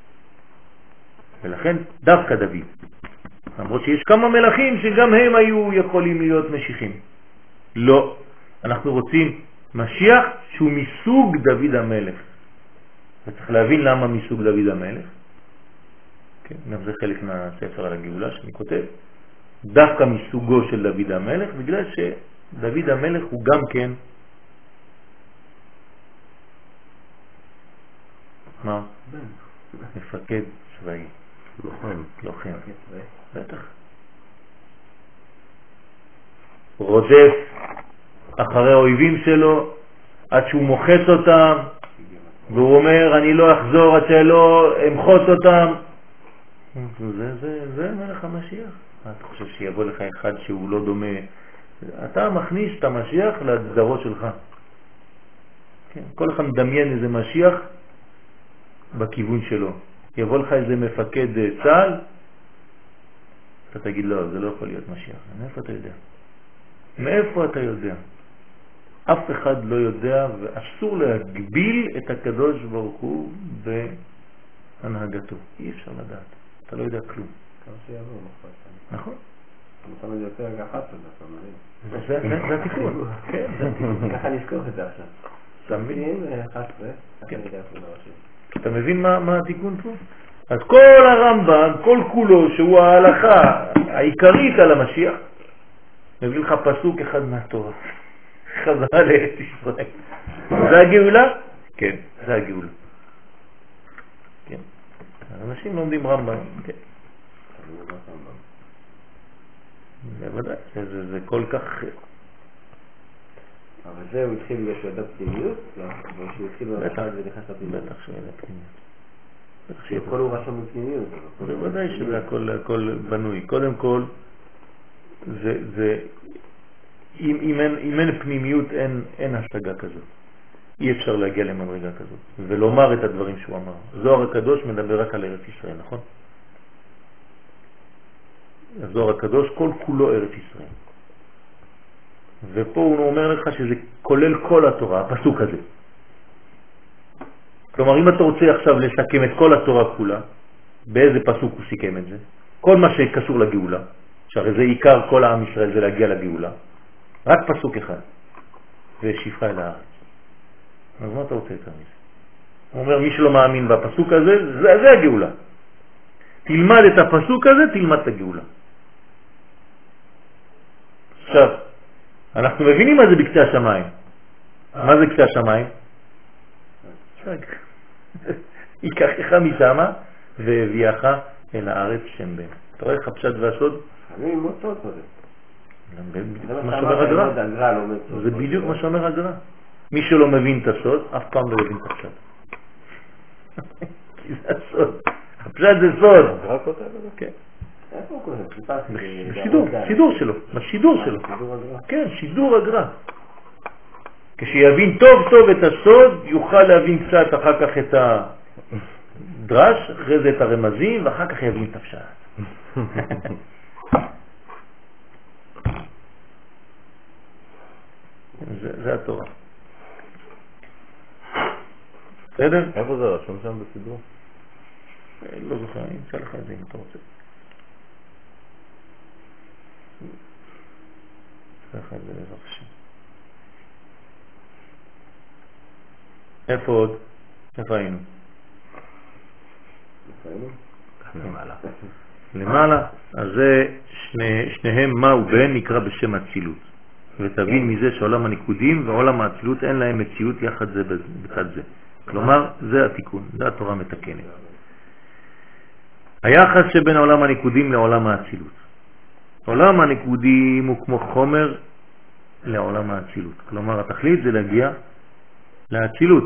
ולכן דווקא דוד. למרות שיש כמה מלכים שגם הם היו יכולים להיות משיחים. לא. אנחנו רוצים משיח שהוא מסוג דוד המלך. וצריך להבין למה מסוג דוד המלך. כן, זה חלק מהספר על הגאולה שאני כותב. דווקא מסוגו של דוד המלך, בגלל שדוד המלך הוא גם כן מה? מפקד צבאי. לוחם. לוחם. בטח. רודף אחרי האויבים שלו עד שהוא מוחץ אותם, והוא אומר אני לא אחזור עד שלא אמחוץ אותם. זה, זה, זה מלך המשיח. אתה חושב שיבוא לך אחד שהוא לא דומה? אתה מכניס את המשיח להגדרות שלך. כן? כל אחד מדמיין איזה משיח בכיוון שלו. יבוא לך איזה מפקד צה"ל, אתה תגיד לא, זה לא יכול להיות משיח. מאיפה אתה יודע? מאיפה אתה יודע? אף אחד לא יודע, ואסור להגביל את הקדוש ברוך הוא בהנהגתו. אי אפשר לדעת. אתה לא יודע כלום. כמה שיעבור, נכון. נכון. אתה תמיד יותר רגע אחת עשרה. זה התיקון. כן, זה התיקון. ככה נזכור את זה עכשיו. תמיד. אחת עשרה. כן. אתה מבין מה התיקון פה? אז כל הרמב"ם, כל כולו, שהוא ההלכה העיקרית על המשיח, מביא לך פסוק אחד מהתורה. חזרה לארץ ישראל. זה הגאולה? כן, זה הגאולה. כן. אנשים לומדים רמב"ם, כן. בוודאי, זה, זה כל כך... אבל זה הוא התחיל בגלל שהוא ידע פנימיות? לא, אבל שהוא התחיל במשל ונכנס לפנימיות. בטח שהוא ידע פנימיות. שכל הוא רשם בפנימיות. בוודאי שזה הכל, הכל בנוי. קודם כל, זה, זה, אם, אם, אין, אם אין פנימיות, אין, אין השגה כזאת. אי אפשר להגיע למדרגה כזאת. ולומר את הדברים שהוא אמר. זוהר הקדוש מדבר רק על ארץ ישראל, נכון? הזוהר הקדוש כל כולו ארץ ישראל. ופה הוא אומר לך שזה כולל כל התורה, הפסוק הזה. כלומר, אם אתה רוצה עכשיו לסכם את כל התורה כולה, באיזה פסוק הוא סיכם את זה? כל מה שקשור לגאולה, שהרי זה עיקר כל העם ישראל, זה להגיע לגאולה, רק פסוק אחד, ושפחה אל הארץ. אז מה אתה רוצה יותר מזה? הוא אומר, מי שלא מאמין בפסוק הזה, זה, זה הגאולה. תלמד את הפסוק הזה, תלמד את הגאולה. עכשיו, אנחנו מבינים מה זה בקצה השמיים. מה זה קצה השמיים? שג. ייקחך משמה והביאך אל הארץ שם בן. אתה רואה איך הפשט והסוד? אני מוצאות פה זה. מה שאומר הגר"א. זה בדיוק מה שאומר הגר"א. מי שלא מבין את הסוד, אף פעם לא יבין את הפשט. כי זה הסוד. הפשט זה סוד. הגר"א כותב את זה? כן. איפה הוא כותב? שידור, שידור שלו. בשידור שלו. כן, שידור הגר"א. כשיבין טוב טוב את הסוד, יוכל להבין קצת אחר כך את הדרש, אחרי זה את הרמזים, ואחר כך יבין את הפשט. זה, זה התורה. בסדר? איפה זה רשום שם בסידור? לא זוכר, אני אמצא לך את זה אם אתה רוצה. אמצא לך את זה בעזרת השם. איפה עוד? איפה היינו? למעלה. למעלה, אז זה שני, שניהם מה הוא בן נקרא בשם הצילות. ותבין מזה שעולם הניקודים ועולם האצילות אין להם מציאות יחד זה בצד זה. כלומר, זה התיקון, זה התורה מתקנת. היחס שבין עולם הניקודים לעולם האצילות. עולם הניקודים הוא כמו חומר לעולם האצילות. כלומר, התכלית זה להגיע לאצילות.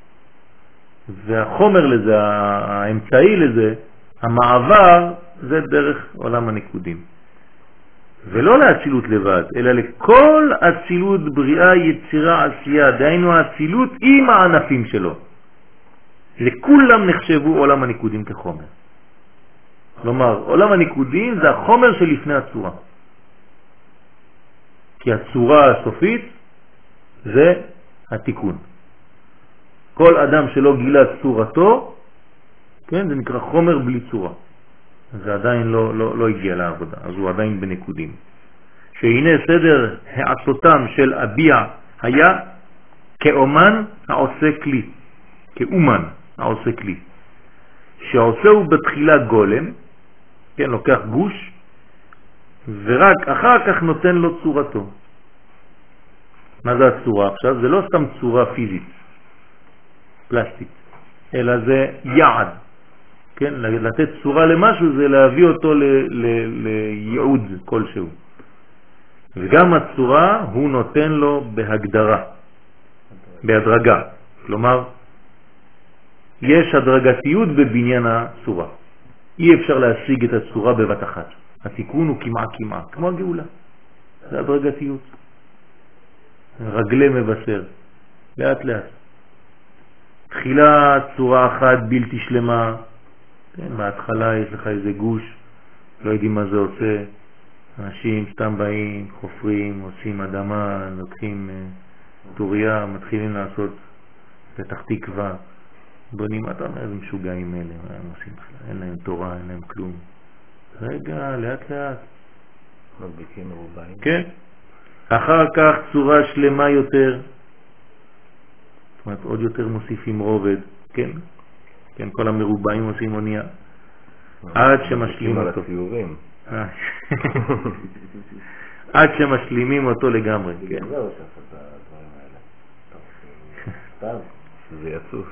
והחומר לזה, האמצעי לזה, המעבר, זה דרך עולם הניקודים. ולא לאצילות לבד, אלא לכל אצילות בריאה, יצירה, עשייה, דהיינו האצילות עם הענפים שלו. לכולם נחשבו עולם הניקודים כחומר. כלומר, עולם הניקודים זה החומר שלפני הצורה. כי הצורה הסופית זה התיקון. כל אדם שלא גילה צורתו, כן, זה נקרא חומר בלי צורה. זה עדיין לא, לא, לא הגיע לעבודה, אז הוא עדיין בנקודים. שהנה סדר העשותם של אביע היה כאומן העושה כלי, כאומן העושה כלי. שהעושה הוא בתחילה גולם, כן, לוקח גוש, ורק אחר כך נותן לו צורתו. מה זה הצורה עכשיו? זה לא סתם צורה פיזית, פלסטית, אלא זה יעד. כן, לתת צורה למשהו זה להביא אותו ל, ל, לייעוד כלשהו. וגם הצורה הוא נותן לו בהגדרה, בהדרגה. כלומר, יש הדרגתיות בבניין הצורה. אי אפשר להשיג את הצורה בבת אחת. התיקון הוא כמעט כמעט, כמו הגאולה. זה הדרגתיות. רגלי מבשר, לאט לאט. תחילה צורה אחת בלתי שלמה, כן, בהתחלה יש לך איזה גוש, לא יודעים מה זה עושה, אנשים סתם באים, חופרים, עושים אדמה, לוקחים טוריה, מתחילים לעשות פתח תקווה, בונים, אתה אומר, איזה משוגעים אלה, מה הם עושים בכלל? אין להם תורה, אין להם כלום. רגע, לאט לאט. מדביקים מרובעים. כן. אחר כך צורה שלמה יותר, זאת אומרת, עוד יותר מוסיפים רובד, כן? כן, כל המרובעים עושים אונייה. עד שמשלים אותו. עד שמשלימים אותו לגמרי, כן. זה יצוף.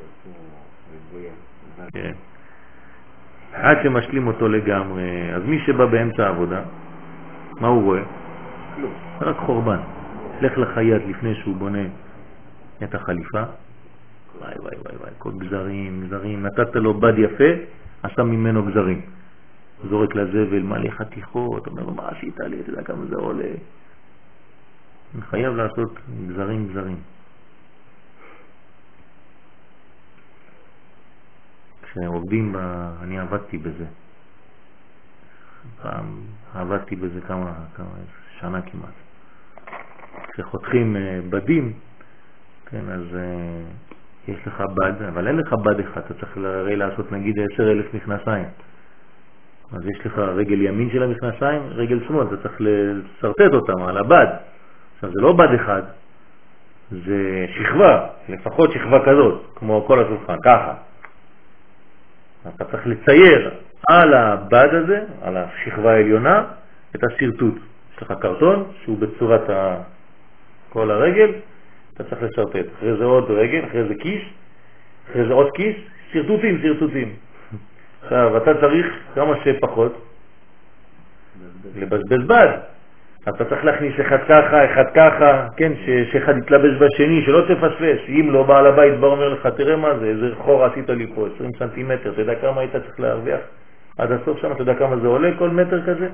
כן. עד שמשלים אותו לגמרי. אז מי שבא באמצע העבודה, מה הוא רואה? רק חורבן. לך לחייד לפני שהוא בונה את החליפה. וואי וואי וואי וואי, כל גזרים, גזרים. נתת לו בד יפה, עשה ממנו גזרים. זורק לזבל, מלא חתיכות, אומר, מה עשית לי? אתה יודע כמה זה עולה? אני חייב לעשות גזרים, גזרים. כשעובדים, ב... אני עבדתי בזה. פעם עבדתי בזה כמה, כמה שנה כמעט. כשחותכים בדים, כן, אז uh, יש לך בד, אבל אין לך בד אחד, אתה צריך הרי לעשות נגיד עשר אלף מכנסיים. אז יש לך רגל ימין של המכנסיים, רגל שמאל, אתה צריך לסרטט אותם על הבד. עכשיו זה לא בד אחד, זה שכבה, לפחות שכבה כזאת, כמו כל השולחן, ככה. אתה צריך לצייר על הבד הזה, על השכבה העליונה, את הסרטוט. יש לך קרטון שהוא בצורת ה... כל הרגל, אתה צריך לסרטט. אחרי זה עוד רגל, אחרי זה כיס, אחרי זה עוד כיס, סרטוטים, סרטוטים. עכשיו, אתה צריך כמה שפחות לבזבז בד. אתה צריך להכניס אחד ככה, אחד ככה, כן, שאחד יתלבש בשני, שלא תפספס. אם לא, בעל הבית בא אומר לך, תראה מה זה, איזה חור עשית לי פה, עשרים סנטימטר, אתה יודע כמה היית צריך להרוויח עד הסוף שם, אתה יודע כמה זה עולה כל מטר כזה?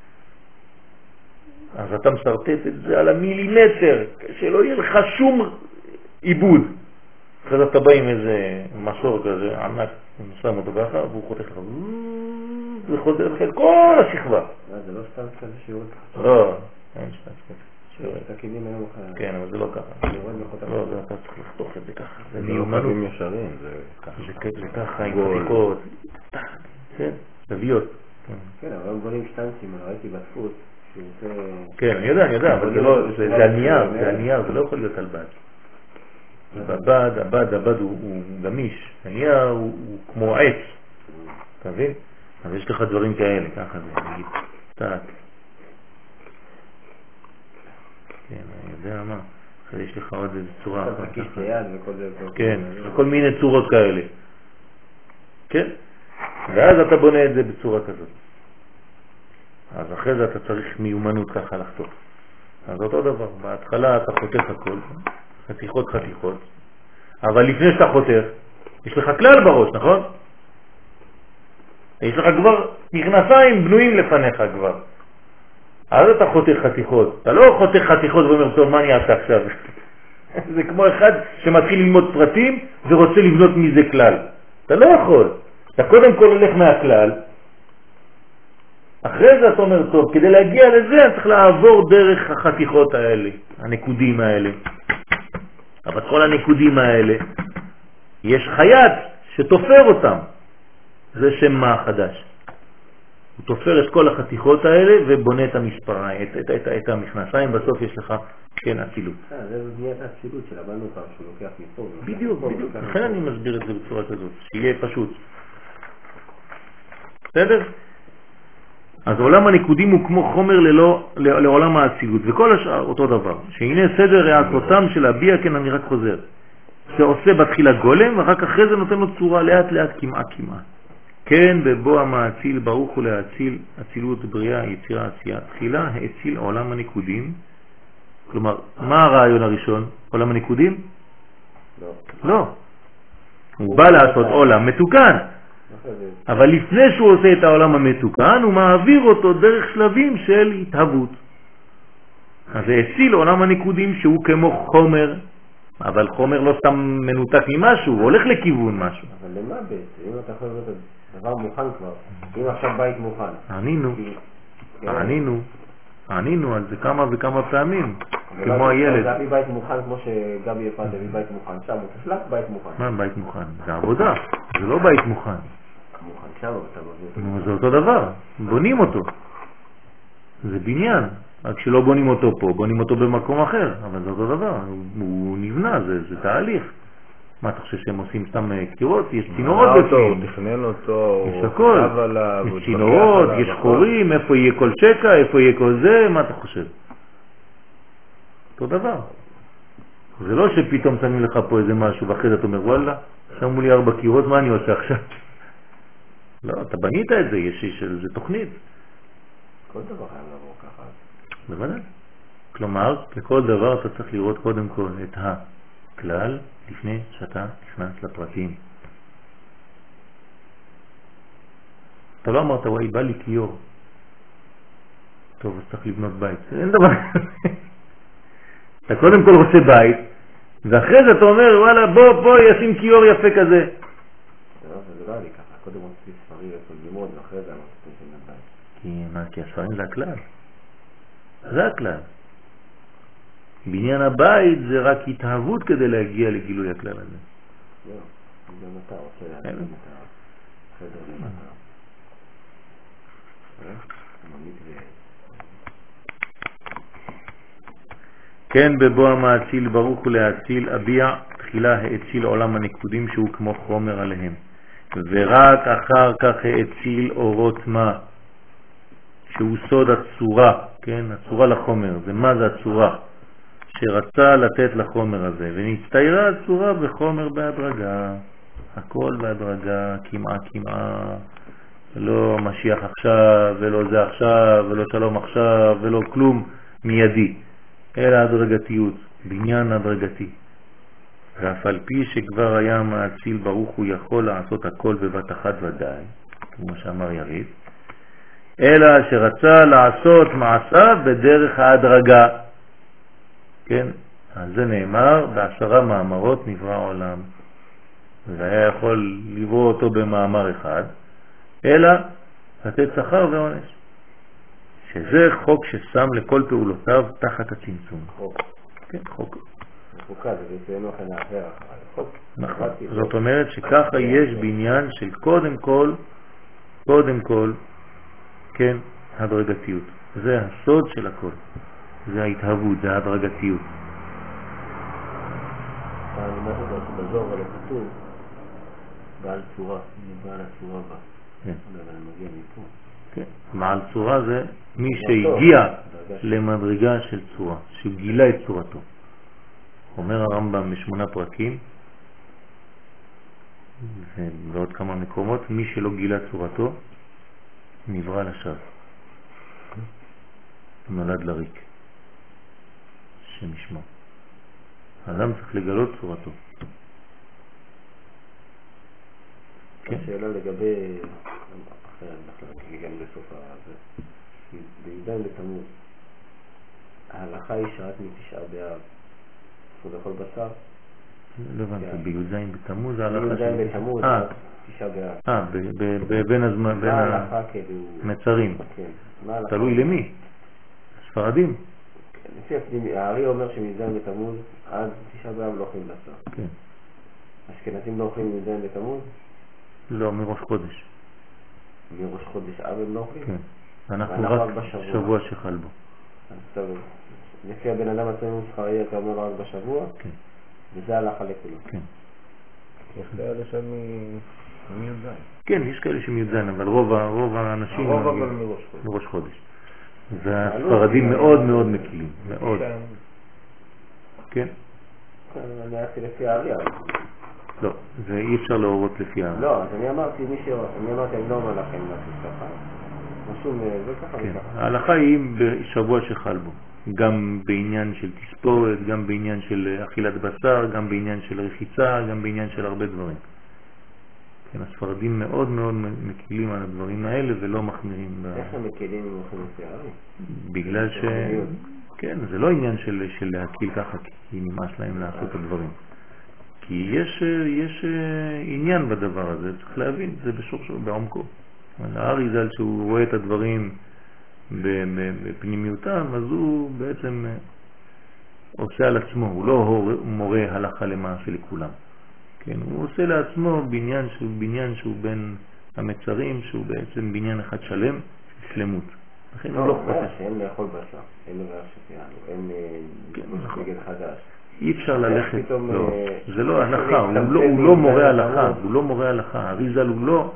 אז אתה מסרטט את זה על המילימטר, שלא יהיה לך שום עיבוד. אחרי זה אתה בא עם איזה מסור כזה, ענק, שם אותו ככה, והוא חותך לך, וחוזר לכם כל השכבה. זה לא סתם כזה שיעור ככה? לא, אין סתם כזה. שיעור את הכינים היום אחרי. כן, אבל זה לא ככה. לא, זה אתה צריך לחתוך את זה ככה. זה מיומנות ישרים, זה ככה. זה ככה, עם חתיקות. כן, זוויות. כן, אבל הם גולים שטנצים, אני ראיתי בדפוס. כן, אני יודע, אני יודע, אבל זה לא, זה הנייר, זה הנייר, זה לא יכול להיות על בד. הבד, הבד, הבד הוא גמיש, הנייר הוא כמו עץ, אתה מבין? אז יש לך דברים כאלה, ככה זה, נגיד, קצת. כן, אני יודע מה, אחרי יש לך עוד איזו צורה. כן, כל מיני צורות כאלה. כן? ואז אתה בונה את זה בצורה כזאת. אז אחרי זה אתה צריך מיומנות ככה לחתוך. אז אותו דבר, בהתחלה אתה חותך הכל, חתיכות חתיכות, אבל לפני שאתה חותך, יש לך כלל בראש, נכון? יש לך כבר מכנסיים בנויים לפניך כבר. אז אתה חותך חתיכות. אתה לא חותך חתיכות ואומר, טוב, מה אני אעשה עכשיו? זה כמו אחד שמתחיל ללמוד פרטים ורוצה לבנות מזה כלל. אתה לא יכול. אתה קודם כל הולך מהכלל, אחרי זה אתה אומר, טוב, כדי להגיע לזה אני צריך לעבור דרך החתיכות האלה, הנקודים האלה. אבל כל הנקודים האלה, יש חייט שתופר אותם. זה שם מה חדש. הוא תופר את כל החתיכות האלה ובונה את המספר, את, את, את, את המכנסיים, בסוף יש לך, כן, אצילות. זה בניית האצילות של הבנו פעם, שהוא לוקח מפה. בדיוק, בדיוק. לכן אני מסביר את זה בצורה כזאת, שיהיה פשוט. בסדר? אז עולם הנקודים הוא כמו חומר ללא, לעולם האצילות, וכל השאר אותו דבר. שהנה סדר העקותם של הביע, כן, אני רק חוזר. זה עושה בתחילה גולם, ורק אחרי זה נותן לו צורה לאט לאט כמעה כמעה. כן, בבוא המאציל ברוך הוא להציל, אצילות בריאה, יצירה, עשייה. תחילה האציל עולם הנקודים. כלומר, מה הרעיון הראשון? עולם הנקודים? לא. לא. הוא בא לעשות עולם מתוקן. אבל לפני שהוא עושה את העולם המתוקן, הוא מעביר אותו דרך שלבים של התהוות. אז זה הציל עולם הנקודים שהוא כמו חומר, אבל חומר לא סתם מנותק ממשהו, הוא הולך לכיוון משהו. אבל למה בעצם? אם אתה יכול לראות דבר מוכן כבר. אם עכשיו בית מוכן. ענינו, ענינו, ענינו על זה כמה וכמה פעמים, כמו הילד. זה הביא בית מוכן, כמו שגבי יפת הביא בית מוכן, שם הוא תפלק בית מוכן. מה בית מוכן? זה עבודה, זה לא בית מוכן. מוכן שם, אתה מביא אותו. זה אותו דבר, בונים אותו. זה בניין, רק שלא בונים אותו פה, בונים אותו במקום אחר, אבל זה אותו דבר, הוא נבנה, זה, זה תהליך. מה אתה חושב שהם עושים סתם קירות? יש צינורות בפנים. הוא תכנן אותו, יש הכל. יש צינורות, יש חורים, איפה יהיה כל שקע, איפה יהיה כל זה, מה אתה חושב? אותו דבר. זה לא שפתאום שמים לך פה איזה משהו, ואחרי זה אתה אומר, וואלה, שמו לי ארבע קירות, מה אני עושה עכשיו? לא, אתה בנית את זה, יש, יש איזה תוכנית. כל דבר חייב לעבור ככה. בוודאי. כלומר, לכל דבר אתה צריך לראות קודם כל את הכלל, לפני שאתה נכנס לפרטים. אתה לא אמרת, וואי, בא לי כיור. טוב, אז צריך לבנות בית. אין דבר כזה. אתה קודם כל רוצה בית, ואחרי זה אתה אומר, וואלה, בוא, בוא, ישים כיור יפה כזה. זה לא לי ככה. קודם רוצים ספרים איפה ללמוד, ואחרי זה אנחנו צריכים לבית. כי מה? כי הספרים זה הכלל. זה הכלל. בניין הבית זה רק התאהבות כדי להגיע לגילוי הכלל הזה. לא, גם אתה רוצה להגיד את החדר למטה. כן, בבוא המאציל ברוך הוא להציל אביע תחילה האציל עולם הנקודים שהוא כמו חומר עליהם, ורק אחר כך האציל אורות מה שהוא סוד הצורה, כן, הצורה לחומר. זה מה זה הצורה שרצה לתת לחומר הזה, ונצטיירה הצורה בחומר בהדרגה, הכל בהדרגה, כמעה כמעה, ולא משיח עכשיו ולא זה עכשיו ולא שלום עכשיו ולא כלום מיידי, אלא הדרגתיות, בניין הדרגתי. ואף על פי שכבר היה מאציל ברוך הוא יכול לעשות הכל בבת אחת ודאי, כמו שאמר יריב, אלא שרצה לעשות מעשיו בדרך ההדרגה. כן, אז זה נאמר בעשרה מאמרות נברא העולם, והיה יכול לברוא אותו במאמר אחד, אלא לתת שכר ועונש, שזה חוק ששם לכל פעולותיו תחת הצמצום. חוק. כן, חוק. חוקה, זה יצאנו לכם לאחר אחר. חוק. נכון. זאת אומרת שככה יש בניין של קודם כל, קודם כל, כן, הדרגתיות. זה הסוד של הכל. זה ההתהוות, זה ההדרגתיות. אני אומר בזור על הכתוב, בעל צורה, בעל הצורה בה. כן. אבל אני מגיע מפה. כן. בעל צורה זה מי שהגיע למדרגה של צורה, שהוא גילה את צורתו. אומר הרמב"ם בשמונה פרקים, ובעוד כמה מקומות, מי שלא גילה צורתו, נברא לשווא. נולד לריק. שם ישמע. האדם צריך לגלות צורתו. כן. שאלה לגבי, אחרי אנחנו גם בסוף הזה, בי"ז בתמוז, ההלכה היא שרק מתשעה באב, הוא לאכול בשר? לא הבנתי, בי"ז בתמוז ההלכה בי"ז בתמוז, תשעה באב. אה, בין הזמן, בין המצרים. תלוי למי? ספרדים. לפי הפנימי, הארי אומר שמ"ז בתמוז עד תשעה באב לא אוכלים בשר. כן. אשכנזים לא אוכלים מ"ז בתמוז? לא, מראש חודש. מראש חודש אב הם לא אוכלים? כן. אנחנו רק שבוע שחל בו. אז טוב, לפי הבן אדם עצמנו זכריה אתה אומר רק בשבוע? כן. וזה הלכה לכולם? כן. יש כאלה שם מי"ז. כן, יש כאלה שמי"ז, אבל רוב האנשים הרוב אבל מראש חודש. והספרדים מאוד מאוד מקילים, מאוד. כן? אני הלכתי לפי הארי. לא, זה אי אפשר להורות לפי הארי. לא, אז אני אמרתי, אני אמרתי, אני לא אומר לכם לעשות ככה. משום זה ככה וככה. ההלכה היא בשבוע שחל בו. גם בעניין של תספורת, גם בעניין של אכילת בשר, גם בעניין של רחיצה, גם בעניין של הרבה דברים. כן, הספרדים מאוד מאוד מקילים על הדברים האלה ולא מחמירים. איך הם מקילים אם הולכים לפי הארי? בגלל ש... כן, זה לא עניין של, של להקיל ככה, כי נמאס להם לעשות את הדברים. כי יש, יש עניין בדבר הזה, צריך להבין, זה בשורשו, בעומקו. האריזל שהוא רואה את הדברים בפנימיותם, אז הוא בעצם עושה על עצמו, הוא לא מורה הלכה למעשה לכולם. כן, הוא עושה לעצמו בניין שהוא בניין שהוא בין המצרים, שהוא בעצם בניין אחד שלם, שלמות. לכן הוא לא חושב. אין לאכול בשר, אין לבעיה שפיינו, אין נגד חדש. אי אפשר ללכת, לא, זה לא הלכה, הוא לא מורה הלכה, הוא לא מורה הלכה, אריזל הוא לא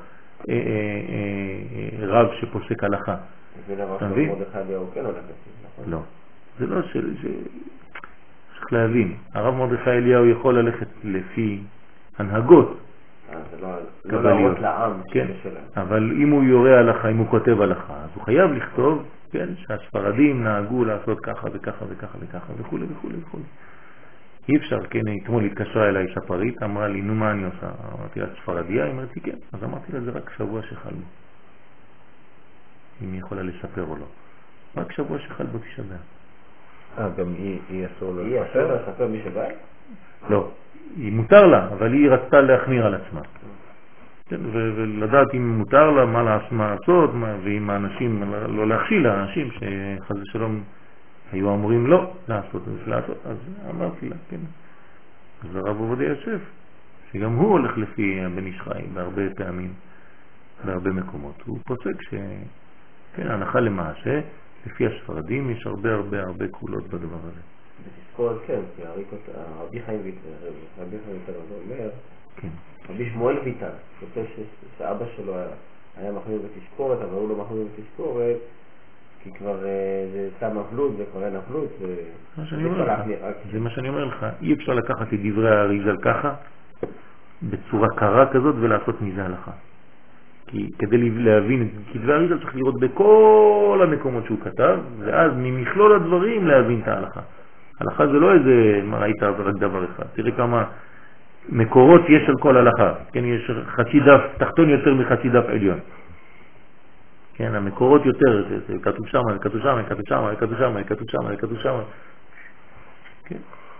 רב שפוסק הלכה. זה דבר שמרדכי אליהו כן הולך לפי, נכון? לא, זה לא ש... צריך להבין, הרב מרדכי אליהו יכול ללכת לפי הנהגות לא להראות לעם כן, אבל אם הוא יורה הלכה, אם הוא כותב הלכה, אז הוא חייב לכתוב, כן, שהספרדים נהגו לעשות ככה וככה וככה וככה וכו' וכו' וכו'. אי אפשר, כן, אתמול התקשרה אליי ספרית, אמרה לי, נו מה אני עושה? אמרתי לה, ספרדיה? היא אמרתי כן, אז אמרתי לה, זה רק שבוע שחל בו. אם היא יכולה לספר או לא. רק שבוע שחל בו תשעה באב. אה, גם היא אסור לה היא אסור לה לספר מי שבא? לא, היא מותר לה, אבל היא רצתה להחמיר על עצמה. ולדעת אם מותר לה מה לעשות, ואם האנשים, לא להכשיל לאנשים שחז ושלום היו אמורים לא לעשות, אז אמרתי לה, כן. אז הרב עובדיה יוסף, שגם הוא הולך לפי בן איש חי בהרבה פעמים, בהרבה מקומות. הוא פוסק ש... כן, הנחה למעשה, לפי הספרדים יש הרבה הרבה הרבה קולות בדבר הזה. בתזכורת כן, כי הרבי חיים ויטל, רבי חיים ויטל אומר, רבי שמואל ויטל, חושב שאבא שלו היה מחמיר בתזכורת, אבל הוא לא מחמיר בתזכורת, כי כבר זה שם אבלות, זה כבר אין אבלות, זה מה שאני אומר לך, אי אפשר לקחת את דברי האריזל ככה, בצורה קרה כזאת ולעשות מזה הלכה. כי כדי להבין, כי דבר אריזל צריך לראות בכל המקומות שהוא כתב, ואז ממכלול הדברים להבין את ההלכה. הלכה זה לא איזה, מה ראית רק דבר אחד, תראה כמה מקורות יש על כל הלכה, כן, יש חצי דף תחתון יותר מחצי דף עליון. כן, המקורות יותר, זה כתוב שם, זה כתוב שם, זה כתוב שם, זה כתוב שם, זה כתוב שם, זה כתוב שם. כן.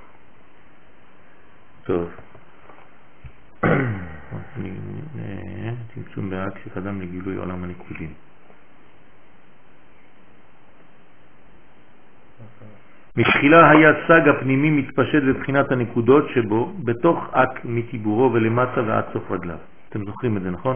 טוב. צמצום בעק שקדם לגילוי עולם הניקודים. מתחילה היה סג הפנימי מתפשט בבחינת הנקודות שבו, בתוך אק מטיבורו ולמטה ועד סוף רגליו. אתם זוכרים את זה, נכון?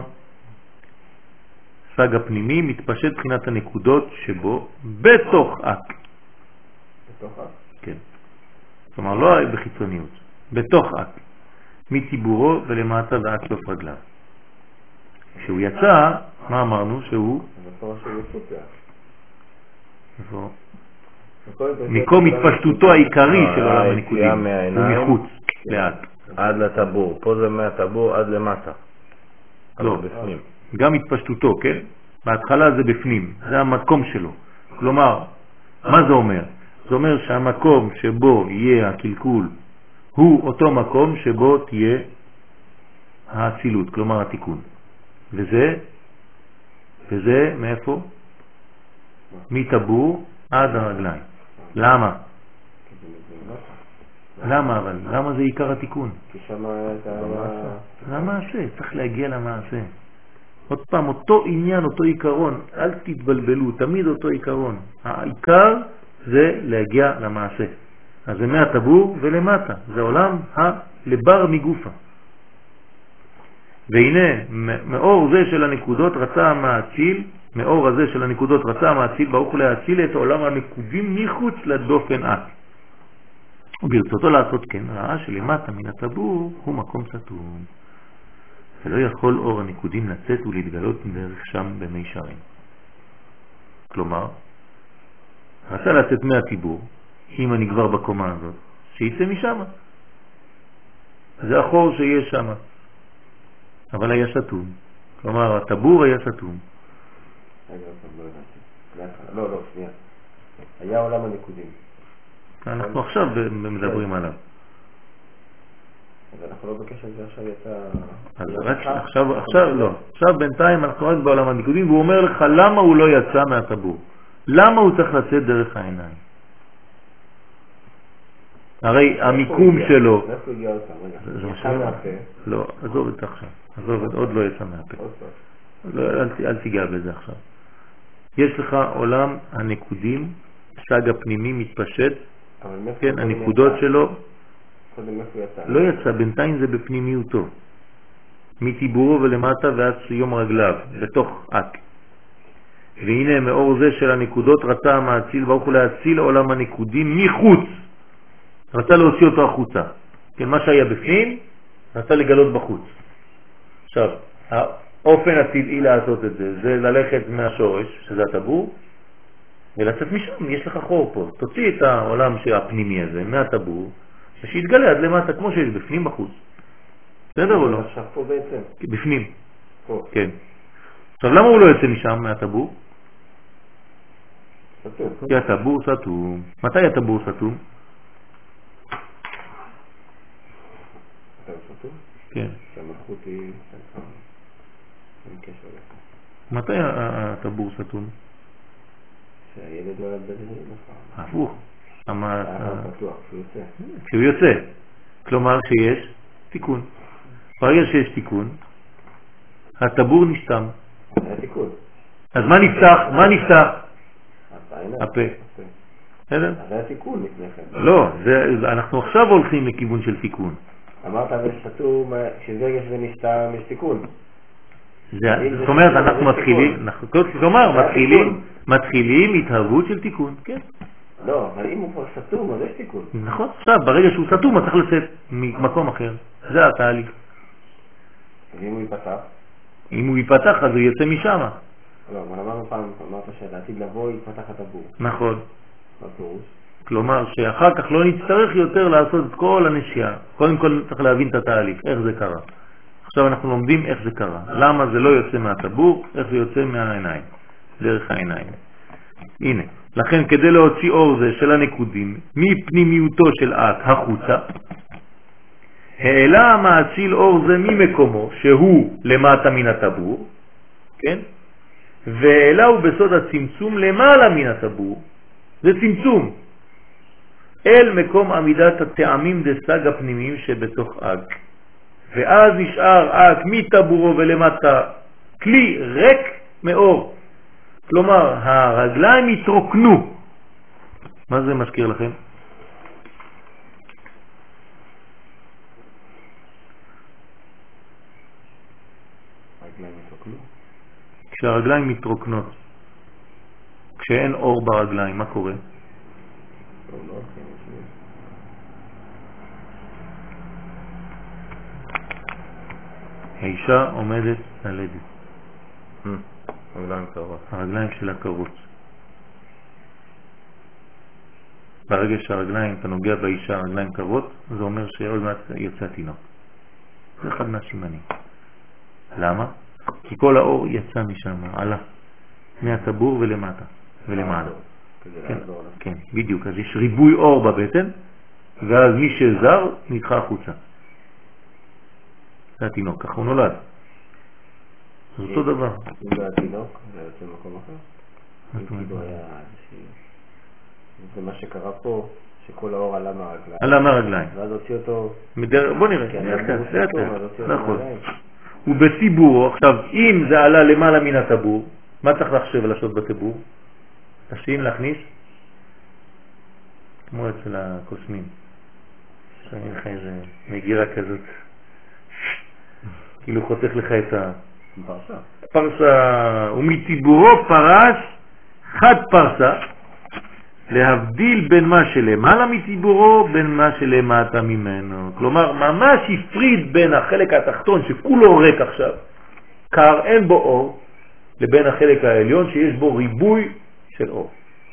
סג הפנימי מתפשט בחינת הנקודות שבו, בתוך אק. בתוך אק? כן. כלומר, לא בחיצוניות. בתוך אק. מטיבורו ולמטה ועד סוף רגליו. כשהוא יצא, מה אמרנו? שהוא... מקום שהוא יצא. איפה? מקום התפשטותו העיקרי של עולם הניקודים. הוא מחוץ, לאט. עד לטבור. פה זה מהטבור עד למטה. לא, גם התפשטותו, כן? בהתחלה זה בפנים, זה המקום שלו. כלומר, מה זה אומר? זה אומר שהמקום שבו יהיה הקלקול הוא אותו מקום שבו תהיה האצילות, כלומר התיקון. וזה, וזה מאיפה? מטבור עד הרגליים. למה? למה אבל? למה זה עיקר התיקון? כי שם היה... זה המעשה, צריך להגיע למעשה. עוד פעם, אותו עניין, אותו עיקרון, אל תתבלבלו, תמיד אותו עיקרון. העיקר זה להגיע למעשה. אז זה מהטבור ולמטה, זה עולם הלבר מגופה. והנה, מאור זה של הנקודות רצה המעציל, מאור הזה של הנקודות רצה המעציל, ברוך הוא להציל את עולם הנקודים מחוץ לדופן את. וברצותו לעשות כן, ראה שלמטה מן הטבור הוא מקום סתום. ולא יכול אור הנקודים לצאת ולהתגלות דרך שם במי שערים. כלומר, רצה לצאת מהטיבור, אם אני כבר בקומה הזאת, שיצא משם. זה החור שיש שם. אבל היה סתום. כלומר, הטבור היה סתום. לא, לא, שנייה. היה עולם הנקודים. אנחנו עכשיו מדברים עליו. אז אנחנו לא בקשר לזה עכשיו יצא... אז רק עכשיו, עכשיו לא. עכשיו בינתיים אנחנו רק בעולם הנקודים, והוא אומר לך למה הוא לא יצא מהטבור. למה הוא צריך לצאת דרך העיניים? הרי המיקום שלו... איפה הגיע אותם? רגע, זה מה יצא שאני... מהפה. לא, עזוב את זה עכשיו. עזוב, עוד לא יצא מהפה. לא, אל, אל תיגע בזה עכשיו. יש לך עולם הנקודים, סג הפנימי מתפשט, כן, הנקודות שלו קודם איפה יצא? לא יצא, בינתיים זה בפנימיותו. מטיבורו ולמטה ועד יום רגליו, בתוך אק. והנה מאור זה של הנקודות רצה המאציל ברוך הוא להציל עולם הנקודים מחוץ. רצה להוציא אותו החוצה. כן, מה שהיה בפנים, רצה לגלות בחוץ. עכשיו, האופן הטבעי לעשות את זה, זה ללכת מהשורש, שזה הטבור, ולצאת משם, יש לך חור פה. תוציא את העולם הפנימי הזה מהטבור, ושיתגלה עד למטה כמו שיש בפנים בחוץ. בסדר או לא? עכשיו פה בעצם? בפנים. פה. כן. עכשיו, למה הוא לא יוצא משם מהטבור? סתום. כי הטבור סתום. מתי הטבור סתום? הטבור סתום? כן. שהמלכות היא... אין קשר לך. מתי הטבור סתום? שהילד לא ידבר לי לך. הפוך. היה פתוח, כשהוא יוצא. כשהוא יוצא. כלומר שיש תיקון. ברגע שיש תיקון, הטבור נשתם. היה תיקון. אז מה נפתח? מה נפתח? הפה. בסדר? אז היה תיקון לפני כן. לא, אנחנו עכשיו הולכים לכיוון של תיקון. אמרת וסתום, כשזה נסתם יש תיקון. זאת אומרת, אנחנו מתחילים, כלומר, מתחילים, מתחילים התהוות של תיקון, כן. לא, אבל אם הוא כבר סתום, אז יש תיקון. נכון, עכשיו, ברגע שהוא סתום, אתה צריך לצאת ממקום אחר. זה התהליך. ואם הוא ייפתח? אם הוא ייפתח, אז הוא יוצא משם. לא, אבל אמרנו פעם, אמרת שלעתיד לבוא יתפתח את הבור. נכון. מה פירוש? כלומר, שאחר כך לא נצטרך יותר לעשות את כל הנשייה. קודם כל צריך להבין את התהליך, איך זה קרה. עכשיו אנחנו לומדים איך זה קרה. למה זה לא יוצא מהטבור, איך זה יוצא מהעיניים. דרך העיניים. הנה. לכן כדי להוציא אור זה של הנקודים, מפנימיותו של אק החוצה, העלה המאציל אור זה ממקומו, שהוא למטה מן הטבור, כן? והעלה הוא בסוד הצמצום למעלה מן הטבור, זה צמצום, אל מקום עמידת הטעמים דסג הפנימיים שבתוך אק. ואז נשאר אק מטבורו ולמטה כלי ריק מאור. כלומר, הרגליים התרוקנו. מה זה מזכיר לכם? הרגליים התרוקנו? כשהרגליים מתרוקנות, כשאין אור ברגליים, מה קורה? לא, לא, כן, האישה עומדת ללדת. הרגליים קרות. הרגליים שלה קרות. ברגע שהרגליים, אתה נוגע באישה, הרגליים קרות, זה אומר שעוד מעט יוצא תינוק. זה אחד מהסימנים. למה? כי כל האור יצא משם, עלה. מהטבור ולמטה, ולמעלה. כן, כן, בדיוק. אז יש ריבוי אור בבטן, ואז מי שזר נדחה החוצה. זה התינוק, ככה הוא נולד. זה אותו דבר. אם זה התינוק, זה יוצא במקום אחר? כאילו היה איזושהי... זה מה שקרה פה, שכל האור עלה מהרגליים. עלה מהרגליים. ואז הוציא אותו... בוא נראה, לאט לאט. נכון. ובטיבורו, עכשיו, אם זה עלה למעלה מן הטבור, מה צריך לחשב ולעשות בטבור? תשים, להכניס? כמו אצל הקוסמים. שאני לך איזה מגירה כזאת. כאילו חותך לך את ה... פרסה. פרסה, ומטיבורו פרש חד פרסה, להבדיל בין מה שלמעלה מטיבורו בין מה שלמטה ממנו. כלומר, ממש הפריד בין החלק התחתון שכולו ריק עכשיו, קר, אין בו אור, לבין החלק העליון שיש בו ריבוי של אור.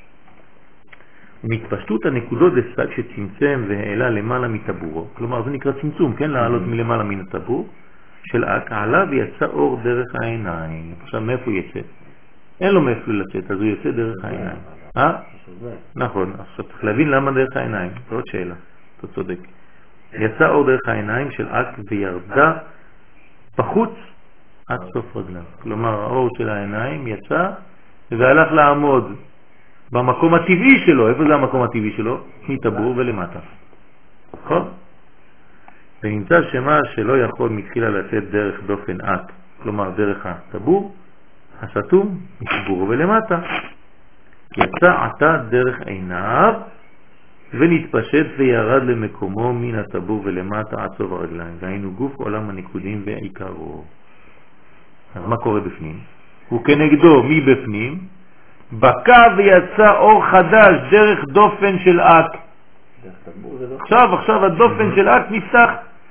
מתפשטות הנקודות דסג שצמצם והעלה למעלה מטבורו, כלומר זה נקרא צמצום, כן? לעלות מלמעלה מן הטבור של אק, עלה ויצא אור דרך העיניים. עכשיו מאיפה יצא? אין לו מאיפה לצאת, אז הוא יוצא דרך העיניים. אה? נכון, עכשיו צריך להבין למה דרך העיניים, זו עוד שאלה, אתה צודק. יצא אור דרך העיניים של אק וירדה בחוץ עד סוף רגליו. כלומר האור של העיניים יצא והלך לעמוד במקום הטבעי שלו. איפה זה המקום הטבעי שלו? מטבור ולמטה. נכון? ונמצא שמה שלא יכול מתחילה לצאת דרך דופן את, כלומר דרך הטבור, הסתום, מחיבור ולמטה, יצא עתה דרך עיניו ונתפשט וירד למקומו מן הטבור ולמטה עד סוף הרגליים. והיינו גוף עולם הניקודים ועיקרו. אז מה קורה בפנים? הוא כנגדו מבפנים, בקע ויצא אור חדש דרך דופן של אק. עכשיו, עכשיו הדופן של אק נפתח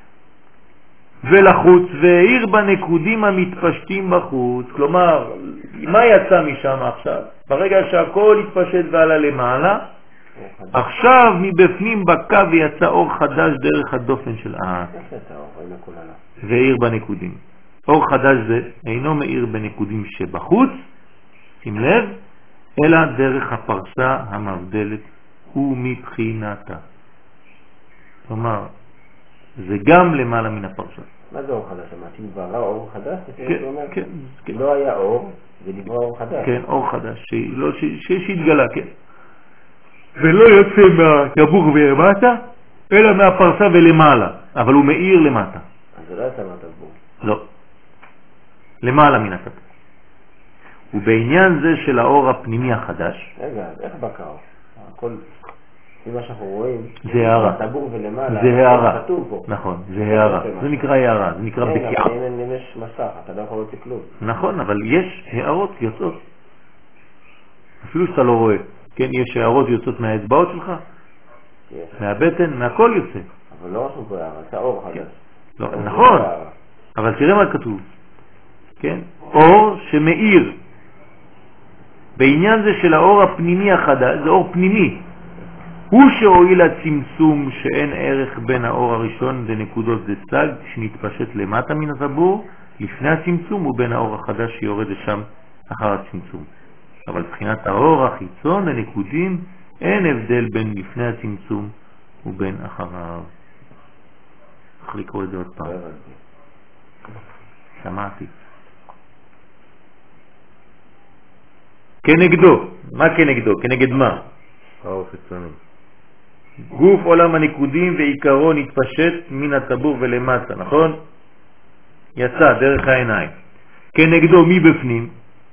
ולחוץ והאיר בנקודים המתפשטים בחוץ. כלומר, מה יצא משם עכשיו? ברגע שהכל התפשט ועלה למעלה, עכשיו מבפנים בקע ויצא אור חדש דרך הדופן של אק והאיר בנקודים. אור חדש זה אינו מאיר בנקודים שבחוץ, שים לב, אלא דרך הפרסה המבדלת ומבחינתה. כלומר, זה גם למעלה מן הפרסה. מה זה אור חדש? אמרתי, ברא אור חדש? כן, כן, כן. לא היה אור, זה נברא אור חדש. כן, אור חדש, שהתגלה, כן. ולא יוצא מהטבור ולמטה, אלא מהפרסה ולמעלה, אבל הוא מאיר למטה. אז זה לא יצא מהטבור. לא. למעלה מן הטבור. ובעניין זה של האור הפנימי החדש, רגע, איך בקע אור? הכל, מה שאנחנו רואים, זה הערה. הטבור ולמעלה, זה הערה. כתוב פה. נכון, זה הערה. זה נקרא הערה, זה נקרא בקיעה. כן, אבל אם יש מסך, אתה לא יכול לראות כלום. נכון, אבל יש הערות יוצאות. אפילו שאתה לא רואה. כן, יש הערות יוצאות מהאצבעות שלך, מהבטן, מהכל יוצא. אבל לא רשום פה הערה, זה האור חדש. לא, נכון, אבל תראה מה כתוב. כן? אור שמאיר. בעניין זה של האור הפנימי החדש, זה אור פנימי. הוא שהועיל הצמצום שאין ערך בין האור הראשון ונקודות דצג שנתפשט למטה מן הטבור לפני הצמצום ובין האור החדש שיורד לשם אחר הצמצום. אבל בחינת האור החיצון לנקודים אין הבדל בין לפני הצמצום ובין אחריו. צריך לקרוא את זה עוד פעם. שמעתי. כנגדו. מה כנגדו? כנגד מה? האור חיצוני. גוף עולם הניקודים ועיקרו נתפשט מן הטבור ולמטה, נכון? יצא דרך העיניים. כנגדו מבפנים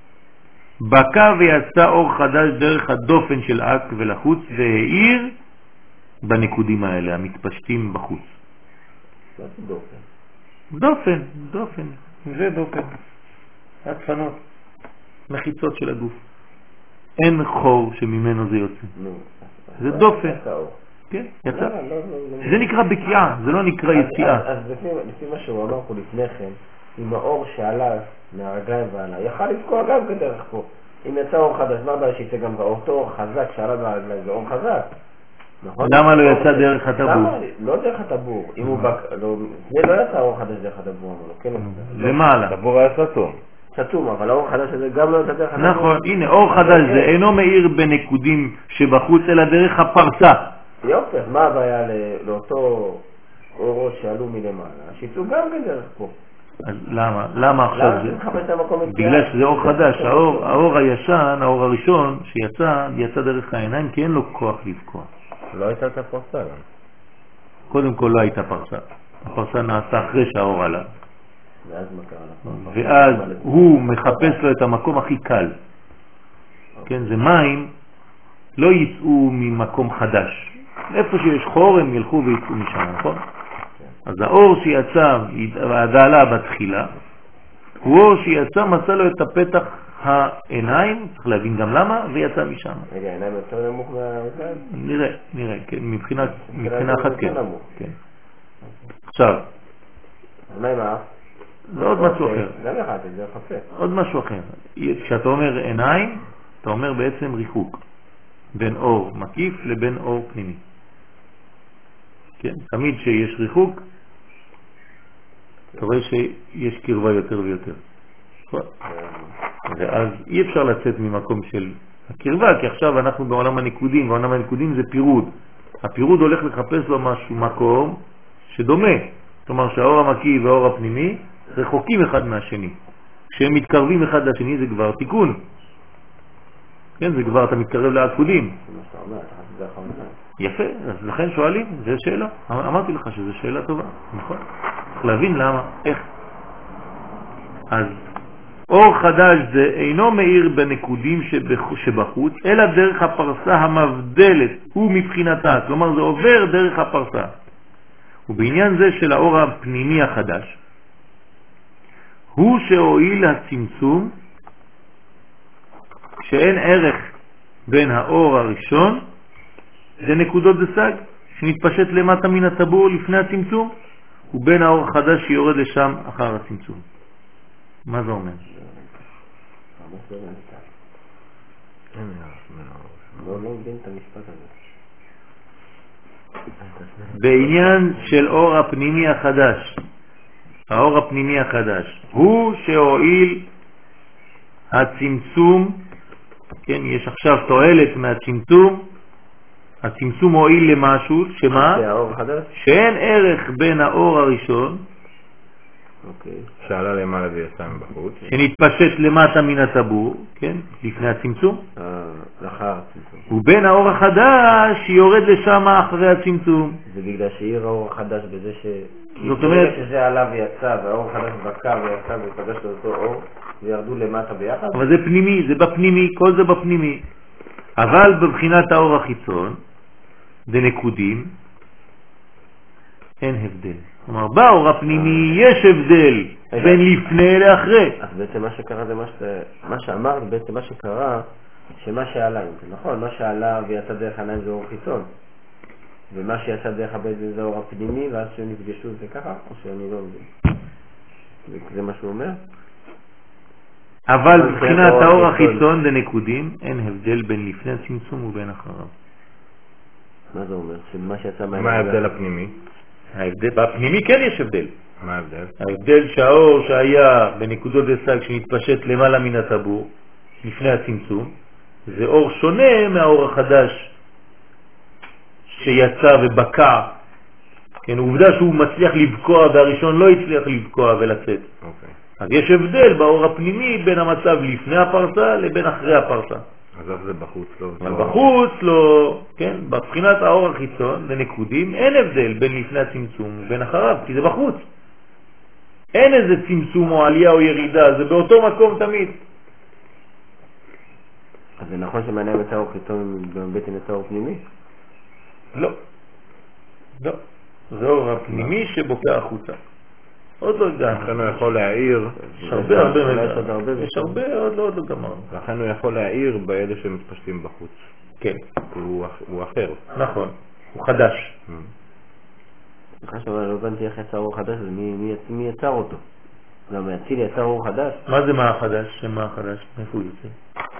בקע ויצא אור חדש דרך הדופן של אק ולחוץ והאיר בנקודים האלה המתפשטים בחוץ. מה זה דופן? דופן, דופן, זה דופן. הדפנות, מחיצות של הגוף. אין חור שממנו זה יוצא. זה דופן. כן, יצא. זה נקרא בקיעה, זה לא נקרא יציאה. אז לפי מה שהוא אמר פה לפני כן, עם האור שעלה מהרגליים ועלה, יכל לפקוע גם כדרך פה. אם יצא אור חדש, מה הבעיה שיצא גם באותו אור חזק שעלה מהרגליים, זה אור חזק. למה לא יצא דרך הטבור? לא דרך הטבור. זה לא יצא אור חדש דרך הטבור. למעלה. הטבור היה סתום. סתום, אבל האור חדש הזה גם לא יצא דרך הטבור. נכון, הנה, אור חדש זה אינו מאיר בנקודים שבחוץ, אלא דרך הפרסה. יופי, אז מה הבעיה לאותו אורות שעלו מלמעלה? שיצאו גם כדרך פה. אז למה? למה עכשיו זה? בגלל שזה אור חדש. האור הישן, האור הראשון שיצא, יצא דרך העיניים כי אין לו כוח לפקוע. לא הייתה את הפרסה. קודם כל לא הייתה פרסה. הפרסה נעשה אחרי שהאור עלה. ואז מה קרה? ואז הוא מחפש לו את המקום הכי קל. כן, זה מים לא יצאו ממקום חדש. איפה שיש חור הם ילכו ויצאו משם, נכון? אז האור שיצא, הדעלה בתחילה, הוא אור שיצא, מצא לו את הפתח העיניים, צריך להבין גם למה, ויצא משם. רגע, העיניים יותר נמוך מהרגליים? נראה, נראה, כן, מבחינה, מבחינה אחת כן. כן. עכשיו. אז מה עם האף? זה עוד משהו אחר. גם אחד, זה חפה. עוד משהו אחר. כשאתה אומר עיניים, אתה אומר בעצם ריחוק. בין אור מקיף לבין אור פנימי. כן, תמיד שיש ריחוק, אתה רואה שיש קרבה יותר ויותר. ואז אי אפשר לצאת ממקום של הקרבה, כי עכשיו אנחנו בעולם הניקודים, ועולם הניקודים זה פירוד. הפירוד הולך לחפש לו משהו, מקום שדומה. כלומר שהאור המקיף והאור הפנימי רחוקים אחד מהשני. כשהם מתקרבים אחד לשני זה כבר תיקון. כן, זה כבר אתה מתקרב לעקודים. זה מה שאתה אומר, אתה חושב שזה החמצן. יפה, אז לכן שואלים, זו שאלה. אמרתי לך שזו שאלה טובה, נכון? צריך להבין למה, איך. אז אור חדש זה אינו מאיר בנקודים שבחוץ, אלא דרך הפרסה המבדלת, הוא מבחינתה, כלומר זה עובר דרך הפרסה. ובעניין זה של האור הפנימי החדש, הוא שהועיל הצמצום, שאין ערך בין האור הראשון לנקודות דסג, שנתפשט למטה מן הטבור לפני הצמצום, ובין האור החדש שיורד לשם אחר הצמצום. מה זה אומר? לא לא מבין את המשפט הזה. בעניין של אור הפנימי החדש, האור הפנימי החדש, הוא שהועיל הצמצום, כן, יש עכשיו תועלת מהצמצום, הצמצום הועיל למשהו, שמה? שהאור חדש? שאין ערך בין האור הראשון, אוקיי. שעלה למעלה ויצא מבחוץ. שנתפשט למטה מן הטבור, כן, לפני הצמצום, לאחר הצמצום. ובין האור החדש שיורד לשם אחרי הצמצום. זה בגלל שהעיר האור החדש בזה ש... זאת אומרת... שזה עלה ויצא, והאור החדש בקע ויצא ופגש לאותו אור, וירדו למטה ביחד? אבל זה פנימי, זה בפנימי, כל זה בפנימי. אבל בבחינת האור החיצון, בנקודים, אין הבדל. כלומר, באור הפנימי יש הבדל בין לפני לאחרי. אז בעצם מה שקרה זה מה, ש... מה שאמרת, בעצם מה שקרה, שמה שעלה, נכון, מה שעלה ויצא דרך העיניים זה אור חיצון, ומה שיצא דרך הבטן זה אור הפנימי, ואז שהם נפגשו זה ככה, או שאני לא מבין? זה מה שהוא אומר? אבל בבחינת האור החיצון בנקודים, אין הבדל בין לפני הצמצום ובין אחריו. מה זה אומר? שמה שיצא מה... מה ההבדל הפנימי? ההבדל, בפנימי כן יש הבדל. מה ההבדל? ההבדל שהאור שהיה בנקודות דסג שנתפשט למעלה מן הטבור, לפני הצמצום, זה אור שונה מהאור החדש שיצא ובקע. כן, עובדה שהוא מצליח לבקוע והראשון לא הצליח לבקוע ולצאת. אוקיי. אז יש הבדל באור הפנימי בין המצב לפני הפרסה לבין אחרי הפרסה. אז איך זה בחוץ לא? אבל בחוץ לא, כן, בבחינת האור החיצון לנקודים אין הבדל בין לפני הצמצום ובין אחריו, כי זה בחוץ. אין איזה צמצום או עלייה או ירידה, זה באותו מקום תמיד. אז זה נכון שמעניין את האור חיצון ובטן את האור פנימי? לא. לא. זה האור הפנימי שבוקע החוצה. עוד לא הגענו. לכן הוא יכול להעיר. יש הרבה הרבה הרבה. יש הרבה, עוד לא, עוד לא גמרנו. לכן הוא יכול להעיר באלה שמתפשטים בחוץ. כן. הוא אחר. נכון. הוא חדש. סליחה שאומר, לא הבנתי איך יצר אור חדש, מי יצר אותו? גם הציל יצר אור חדש? מה זה מה החדש? שמה החדש? מאיפה הוא יוצא?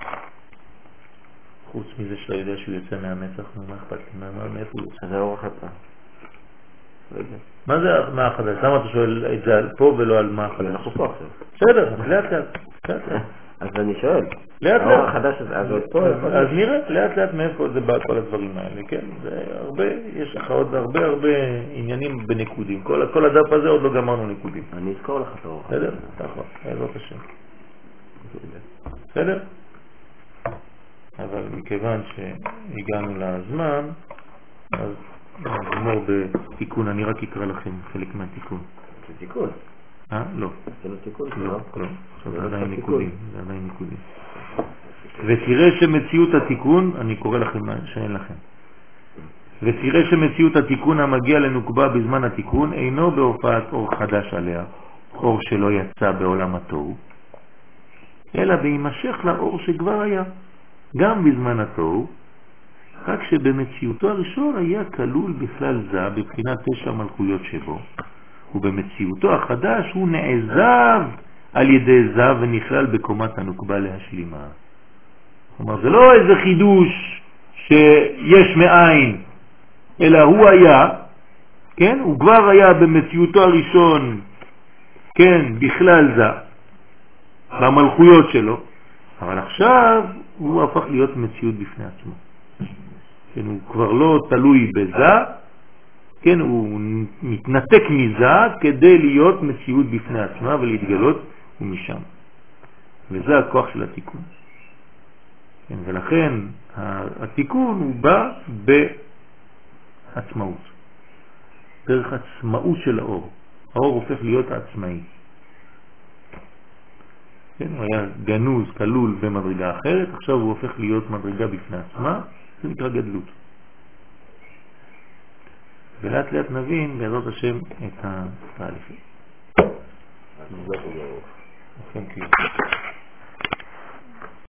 חוץ מזה שאתה יודע שהוא יוצא מהמצח, מה אכפת לי? מאיפה הוא יוצא? זה אור חדש. מה זה מה החדש? למה אתה שואל את זה על פה ולא על מה החדש? אנחנו פה עכשיו. בסדר, לאט לאט. אז אני שואל. לאט האור לאט. החדש הזה פה. אז נראה לאט לאט מאיפה זה בא כל הדברים האלה, כן? זה הרבה, יש לך עוד הרבה הרבה עניינים בנקודים. כל הדף הזה עוד לא גמרנו נקודים. אני אזכור לך את האור. בסדר? נכון, בעזרת השם. בסדר? אבל מכיוון שהגענו לזמן, אז נגמור בתיקון, אני רק אקרא לכם חלק מהתיקון. זה תיקון? אה? לא. זה לא תיקון? לא, לא. זה עדיין ניקודים. זה עדיין ניקודים. ותראה שמציאות התיקון, אני קורא לכם שאין לכם. ותראה שמציאות התיקון המגיע לנוקבה בזמן התיקון אינו בהופעת אור חדש עליה, אור שלא יצא בעולם התוהו, אלא בהימשך לאור שכבר היה, גם בזמן התוהו, רק שבמציאותו הראשון היה כלול בכלל זה בבחינת תשע מלכויות שבו, ובמציאותו החדש הוא נעזב על ידי זה ונכלל בקומת הנוקבה להשלימה. כלומר, זה לא איזה חידוש שיש מאין, אלא הוא היה, כן? הוא כבר היה במציאותו הראשון, כן, בכלל זה, במלכויות שלו, אבל עכשיו הוא הפך להיות מציאות בפני עצמו. כן, הוא כבר לא תלוי בזה, כן, הוא מתנתק מזה כדי להיות מציאות בפני עצמה ולהתגלות ומשם. וזה הכוח של התיקון. כן, ולכן התיקון הוא בא בעצמאות, דרך עצמאות של האור. האור הופך להיות עצמאי. כן, הוא היה גנוז, כלול במדרגה אחרת, עכשיו הוא הופך להיות מדרגה בפני עצמה, זה נקרא גדלות. ולאט לאט נבין בעזרת השם את התהליכים. תודה רבה. Thank you.